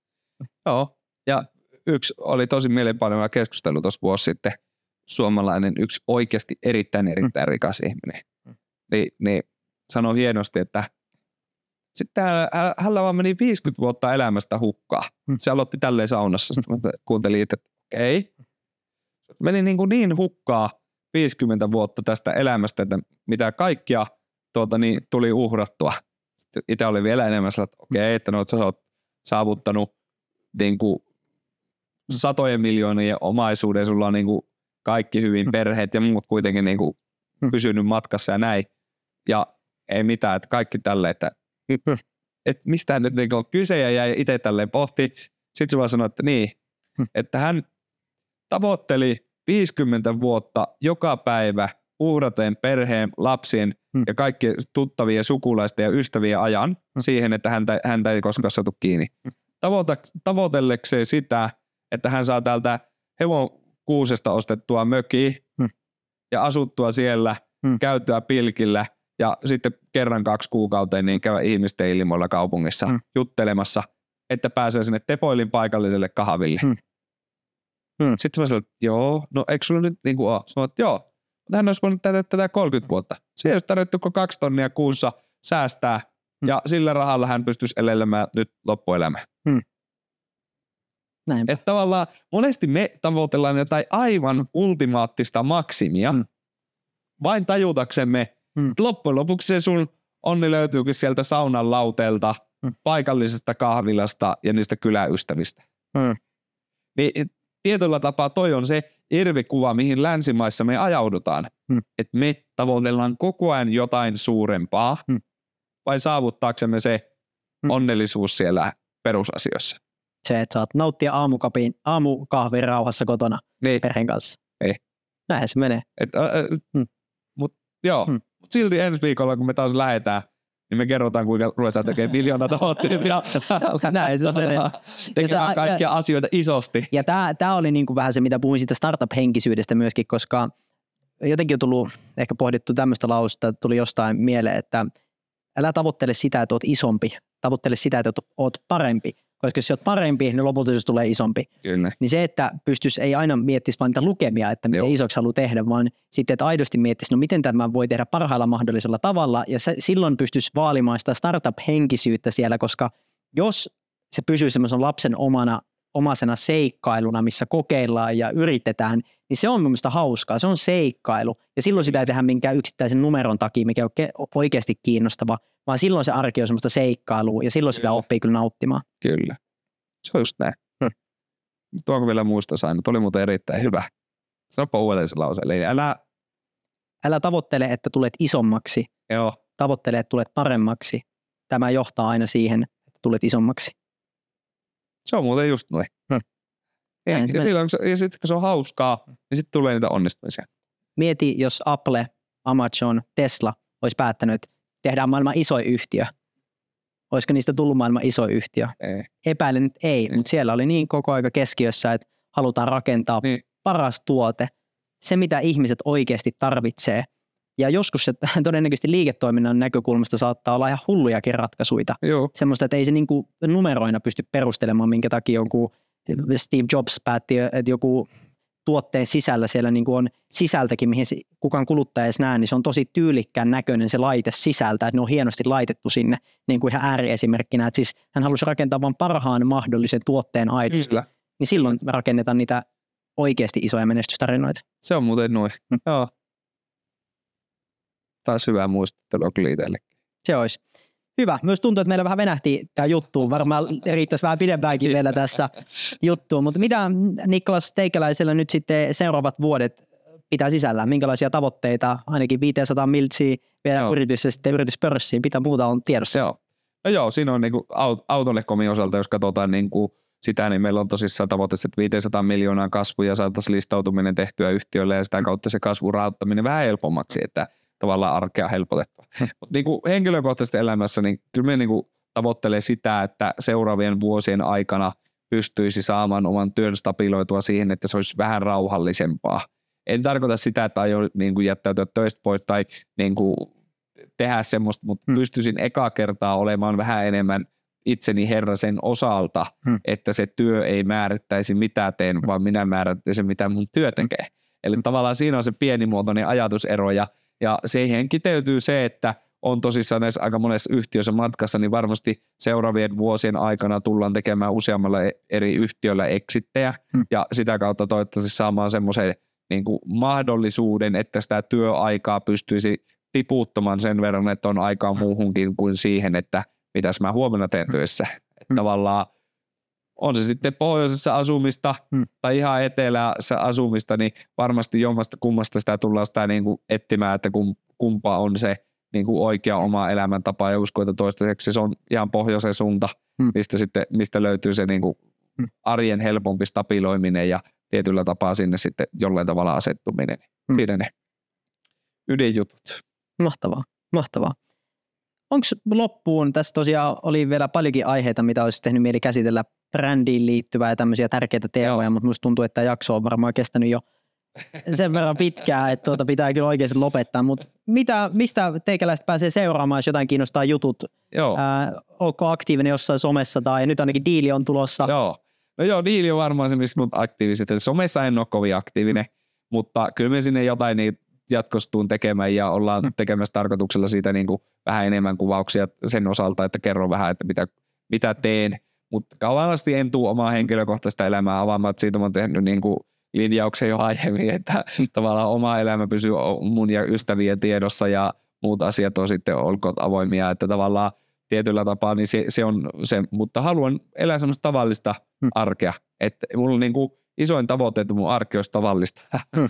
Speaker 1: Joo, ja yksi oli tosi mielenpainava keskustelu tuossa vuosi sitten. Suomalainen yksi oikeasti erittäin erittäin mm. rikas ihminen. Mm. Ni, niin sanoi hienosti, että sitten hänellä vaan meni viisikymmentä vuotta elämästä hukkaa. Mm. Se aloitti tälleen saunassa. Sitten mm. kuuntelin, että okei. Okay. Meni niin, kuin niin hukkaa viisikymmentä vuotta tästä elämästä, että mitä kaikkia tuota, niin, tuli uhrattua. Itse oli vielä enemmän sellainen, että okei, okay, että no, sä oot saavuttanut niin kuin, satojen miljoonien omaisuuden, sulla on niin kuin, kaikki hyvin, perheet ja muut kuitenkin niin kuin, pysynyt matkassa ja näin. Ja ei mitään, että kaikki tälleen, että, että mistä nyt niin kuin, on kyse ja jäi itse tälleen pohti. Sitten se vaan sanoi, että niin, että hän tavoitteli viisikymmentä vuotta joka päivä uhraten perheen, lapsien hmm. ja kaikkien tuttavien ja sukulaisten ja ystävien ajan hmm. siihen, että häntä, häntä ei koskaan saatu kiinni. Hmm. Tavoita, tavoitellekseen sitä, että hän saa täältä hevon kuusesta ostettua mökiä hmm. ja asuttua siellä, hmm. käyttöä pilkillä ja sitten kerran kaksi kuukauteen niin käydä ihmisten ilmoilla kaupungissa hmm. juttelemassa, että pääsee sinne Tepoilin paikalliselle kahville. Hmm. Hmm. Sitten mä sanoin, että joo, no eikö sulla nyt niin kuin ole? Sanoin, että joo, mutta hän olisi voinut tehdä tätä kolmekymmentä vuotta. Siihen olisi tarvittu kaksi tonnia kuussa säästää hmm. ja sillä rahalla hän pystyisi elelemään nyt loppuelämään. Hmm. Että tavallaan monesti me tavoitellaan jotain aivan ultimaattista maksimia, hmm. vain tajutaksemme, hmm. loppujen lopuksi se sun onni löytyykin sieltä saunan lauteelta, hmm. paikallisesta kahvilasta ja niistä kyläystävistä. Hmm. Niin tietyllä tapaa toi on se irvikuva, mihin länsimaissa me ajaudutaan, hmm. että me tavoitellaan koko ajan jotain suurempaa, hmm. vai saavuttaaksemme se hmm. onnellisuus siellä perusasioissa.
Speaker 2: Se, että saat nauttia aamukapin, aamukahvin rauhassa kotona niin. perheen kanssa.
Speaker 1: Ei.
Speaker 2: Näin se menee.
Speaker 1: Et, äh, hmm. Mutta joo, hmm. mut silti ensi viikolla, kun me taas lähdetään, niin me kerrotaan, kuinka ruvetaan tekemään miljoona tavoitteita ja
Speaker 2: näin se menee.
Speaker 1: Tekemään kaikkia ja, asioita isosti.
Speaker 2: Ja tämä oli niinku vähän se, mitä puhuin siitä startup-henkisyydestä myöskin, koska jotenkin on tullut, ehkä pohdittu tämmöistä lausta, tuli jostain mieleen, että älä tavoittele sitä, että oot isompi, tavoittele sitä, että oot parempi. Koska jos olet parempi, niin lopulta se tulee isompi.
Speaker 1: Kyllä.
Speaker 2: Niin se, että pystyisi ei aina miettisi vain niitä lukemia, että miten isoksi haluaa tehdä, vaan sitten, että aidosti miettisi, no miten tämä voi tehdä parhaalla mahdollisella tavalla. Ja se, silloin pystyisi vaalimaan sitä startup-henkisyyttä siellä, koska jos se pysyy semmoisen lapsen omana, omasena seikkailuna, missä kokeillaan ja yritetään, niin se on mielestäni hauskaa. Se on seikkailu. Ja silloin sitä ei tehdä minkään yksittäisen numeron takia, mikä on oikeasti kiinnostava, vaan silloin se arki on semmoista seikkailua ja silloin kyllä. sitä oppii kyllä nauttimaan.
Speaker 1: Kyllä. Se on just näin. Hmm. Tuonko vielä muista saanut? Oli muuten erittäin hyvä. Sanopa uudelleen se lause. Eli älä...
Speaker 2: älä tavoittele, että tulet isommaksi.
Speaker 1: Joo.
Speaker 2: Tavoittele, että tulet paremmaksi. Tämä johtaa aina siihen, että tulet isommaksi.
Speaker 1: Se on muuten just noin. Hmm. Ja, ja, silloin, ja sitten kun se on hauskaa, niin sitten tulee niitä onnistumisia.
Speaker 2: Mieti, jos Apple, Amazon, Tesla olisi päättänyt, että tehdään maailman isoin yhtiö. Olisiko niistä tullut maailman isoin yhtiö?
Speaker 1: Ei.
Speaker 2: Epäilen, että ei, ei. Mutta siellä oli niin koko aika keskiössä, että halutaan rakentaa niin. paras tuote, se mitä ihmiset oikeasti tarvitsee. Ja joskus se todennäköisesti liiketoiminnan näkökulmasta saattaa olla ihan hullujakin ratkaisuja.
Speaker 1: Joo.
Speaker 2: Semmoista, että ei se niinku numeroina pysty perustelemaan, minkä takia joku Steve Jobs päätti, että joku tuotteen sisällä siellä niin kuin on sisältäkin, mihin kukaan kuluttaja edes näe, niin se on tosi tyylikkään näköinen se laite sisältä, että ne on hienosti laitettu sinne, niin kuin ihan ääriesimerkkinä, että siis hän halusi rakentaa vain parhaan mahdollisen tuotteen aidosti, Kyllä. niin silloin rakennetaan niitä oikeasti isoja menestystarinoita.
Speaker 1: Se on muuten noin, hmm. joo. Taas hyvää muistuttelua kyllä itsellekin.
Speaker 2: Se olisi. Hyvä. Myös tuntuu, että meillä vähän venähti tämä juttu. Varmaan riittäisi vähän pidempäänkin vielä tässä juttuun. Mutta mitä Niklas Teikäläisellä nyt sitten seuraavat vuodet pitää sisällään? Minkälaisia tavoitteita? Ainakin viisisataa miltsiä vielä yritys ja sitten yrityspörssiin. Mitä muuta on tiedossa?
Speaker 1: Joo. No joo, siinä on niinku Autolecomin osalta, jos katsotaan niinku sitä, niin meillä on tosissaan tavoite, että viisisataa miljoonaa kasvu ja saataisiin listautuminen tehtyä yhtiölle ja sitä kautta se kasvun rahoittaminen vähän helpommaksi, että tavallaan arkea helpotettua. Mutta niinku henkilökohtaisesti elämässä, niin kyllä me niinku tavoittelee sitä, että seuraavien vuosien aikana pystyisi saamaan oman työn stabiloitua siihen, että se olisi vähän rauhallisempaa. En tarkoita sitä, että aion niinku jättäytyä töistä pois tai niinku tehdä semmoista, mutta hmm. pystyisin eka kertaa olemaan vähän enemmän itseni herra sen osalta, hmm. että se työ ei määrittäisi mitä teen, hmm. vaan minä määrittäisin mitä mun työ tekee. Hmm. Eli tavallaan siinä on se pienimuotoinen ajatusero ja Ja siihen kiteytyy se, että on tosissaan näissä aika monessa yhtiössä matkassa, niin varmasti seuraavien vuosien aikana tullaan tekemään useammalla eri yhtiöllä exittejä hmm. ja sitä kautta toivottavasti saamaan semmoisen niin kuin mahdollisuuden, että sitä työaikaa pystyisi tiputtamaan sen verran, että on aikaa muuhunkin kuin siihen, että mitäs mä huomenna teen työssä. Hmm. Tavallaan on se sitten pohjoisessa asumista hmm. tai ihan etelässä asumista, niin varmasti jommasta kummasta sitä tullaan sitä niin kuin etsimään, että kumpaa on se niin kuin oikea oma elämäntapa ja usko, että toistaiseksi se on ihan pohjoisen suunta, hmm. mistä, sitten, mistä löytyy se niin kuin arjen helpompi stabiloiminen ja tietyllä tapaa sinne sitten jollain tavalla asettuminen. Hmm. Siinä ne. ydinjutut.
Speaker 2: Mahtavaa, mahtavaa. Onko loppuun, tässä tosiaan oli vielä paljonkin aiheita, mitä olisi tehnyt mieli käsitellä brändiin liittyvää ja tämmöisiä tärkeitä teemoja, mutta musta tuntuu, että tämä jakso on varmaan kestänyt jo sen verran pitkään, että tuota pitää kyllä oikeasti lopettaa, mutta mitä, mistä teikäläiset pääsee seuraamaan, jos jotain kiinnostaa jutut?
Speaker 1: Joo.
Speaker 2: Ää, onko aktiivinen jossain somessa tai nyt ainakin diili on tulossa?
Speaker 1: Joo. No joo, diili on varmaan se, missä mut aktiiviset. Eli somessa en ole kovin aktiivinen, mutta kyllä me sinne jotain niin jatkostuun tekemään ja ollaan hmm. tekemässä tarkoituksella siitä niin kuin vähän enemmän kuvauksia sen osalta, että kerron vähän, että mitä, mitä teen. Mutta kauanlasti en tule omaa henkilökohtaista elämää avaamaan, että siitä mä oon tehnyt niin kuin linjauksen jo aiemmin, että tavallaan oma elämä pysyy mun ja ystävien tiedossa ja muut asiat on sitten olkoon avoimia, että tavallaan tietyllä tapaa niin se, se on se, mutta haluan elää semmoista tavallista hmm. arkea, että mulla on niin kuin isoin tavoite, että mun arki olisi tavallista.
Speaker 2: Hmm.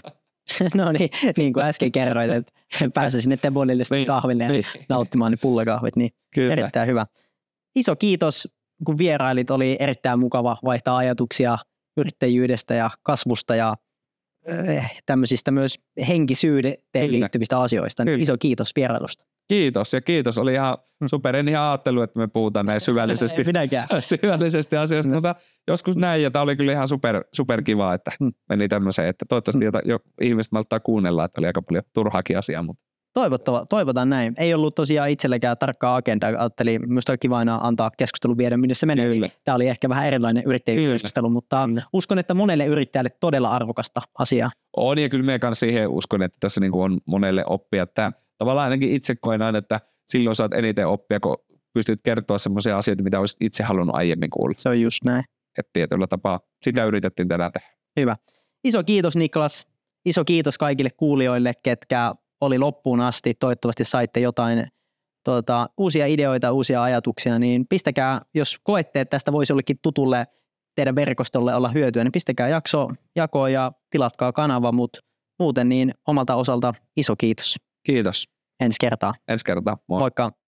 Speaker 2: No niin, niin kuin äsken kerroit, että pääsee sinne Tebonille niin, kahville ja niin. nauttimaan ne pullakahvit, niin Kyllä. erittäin hyvä. Iso kiitos, kun vierailit, oli erittäin mukava vaihtaa ajatuksia yrittäjyydestä ja kasvusta ja tämmöisistä myös henkisyyteen liittyvistä asioista. Kyllä. Iso kiitos vierailusta.
Speaker 1: Kiitos ja kiitos. Oli ihan super, en ihan ajatellut, että me puhutaan näin syvällisesti, syvällisesti asioista, mutta joskus näin ja tämä oli kyllä ihan super, super kiva, että meni tämmöiseen, että toivottavasti jota, jo ihmiset malttaa kuunnella, että oli aika paljon turhaakin asiaa. Mutta.
Speaker 2: Toivottava, toivotaan näin. Ei ollut tosiaan itselläkään tarkkaa agendaa. Ajattelin, minusta oli kiva aina antaa keskustelun viedä, minne se menee. Kyllä. Tämä oli ehkä vähän erilainen yrittäjyyskeskustelu, mutta kyllä. uskon, että monelle yrittäjälle todella arvokasta asiaa.
Speaker 1: On ja kyllä minä kanssa siihen uskon, että tässä niin kuin on monelle oppia. Että tavallaan ainakin itse koen aina, että silloin saat eniten oppia, kun pystyt kertoa sellaisia asioita, mitä olisit itse halunnut aiemmin kuulla.
Speaker 2: Se on just näin.
Speaker 1: Että tietyllä tapaa sitä yritettiin tänään tehdä.
Speaker 2: Hyvä. Iso kiitos Niklas. Iso kiitos kaikille kuulijoille, ketkä oli loppuun asti. Toivottavasti saitte jotain tuota, uusia ideoita, uusia ajatuksia, niin pistäkää, jos koette, että tästä voisi jollekin tutulle teidän verkostolle olla hyötyä, niin pistäkää jakso jakoon ja tilatkaa kanava, mutta muuten niin omalta osalta iso kiitos.
Speaker 1: Kiitos.
Speaker 2: Ensi kertaa.
Speaker 1: Ensi kertaa. Moi.
Speaker 2: Moikka.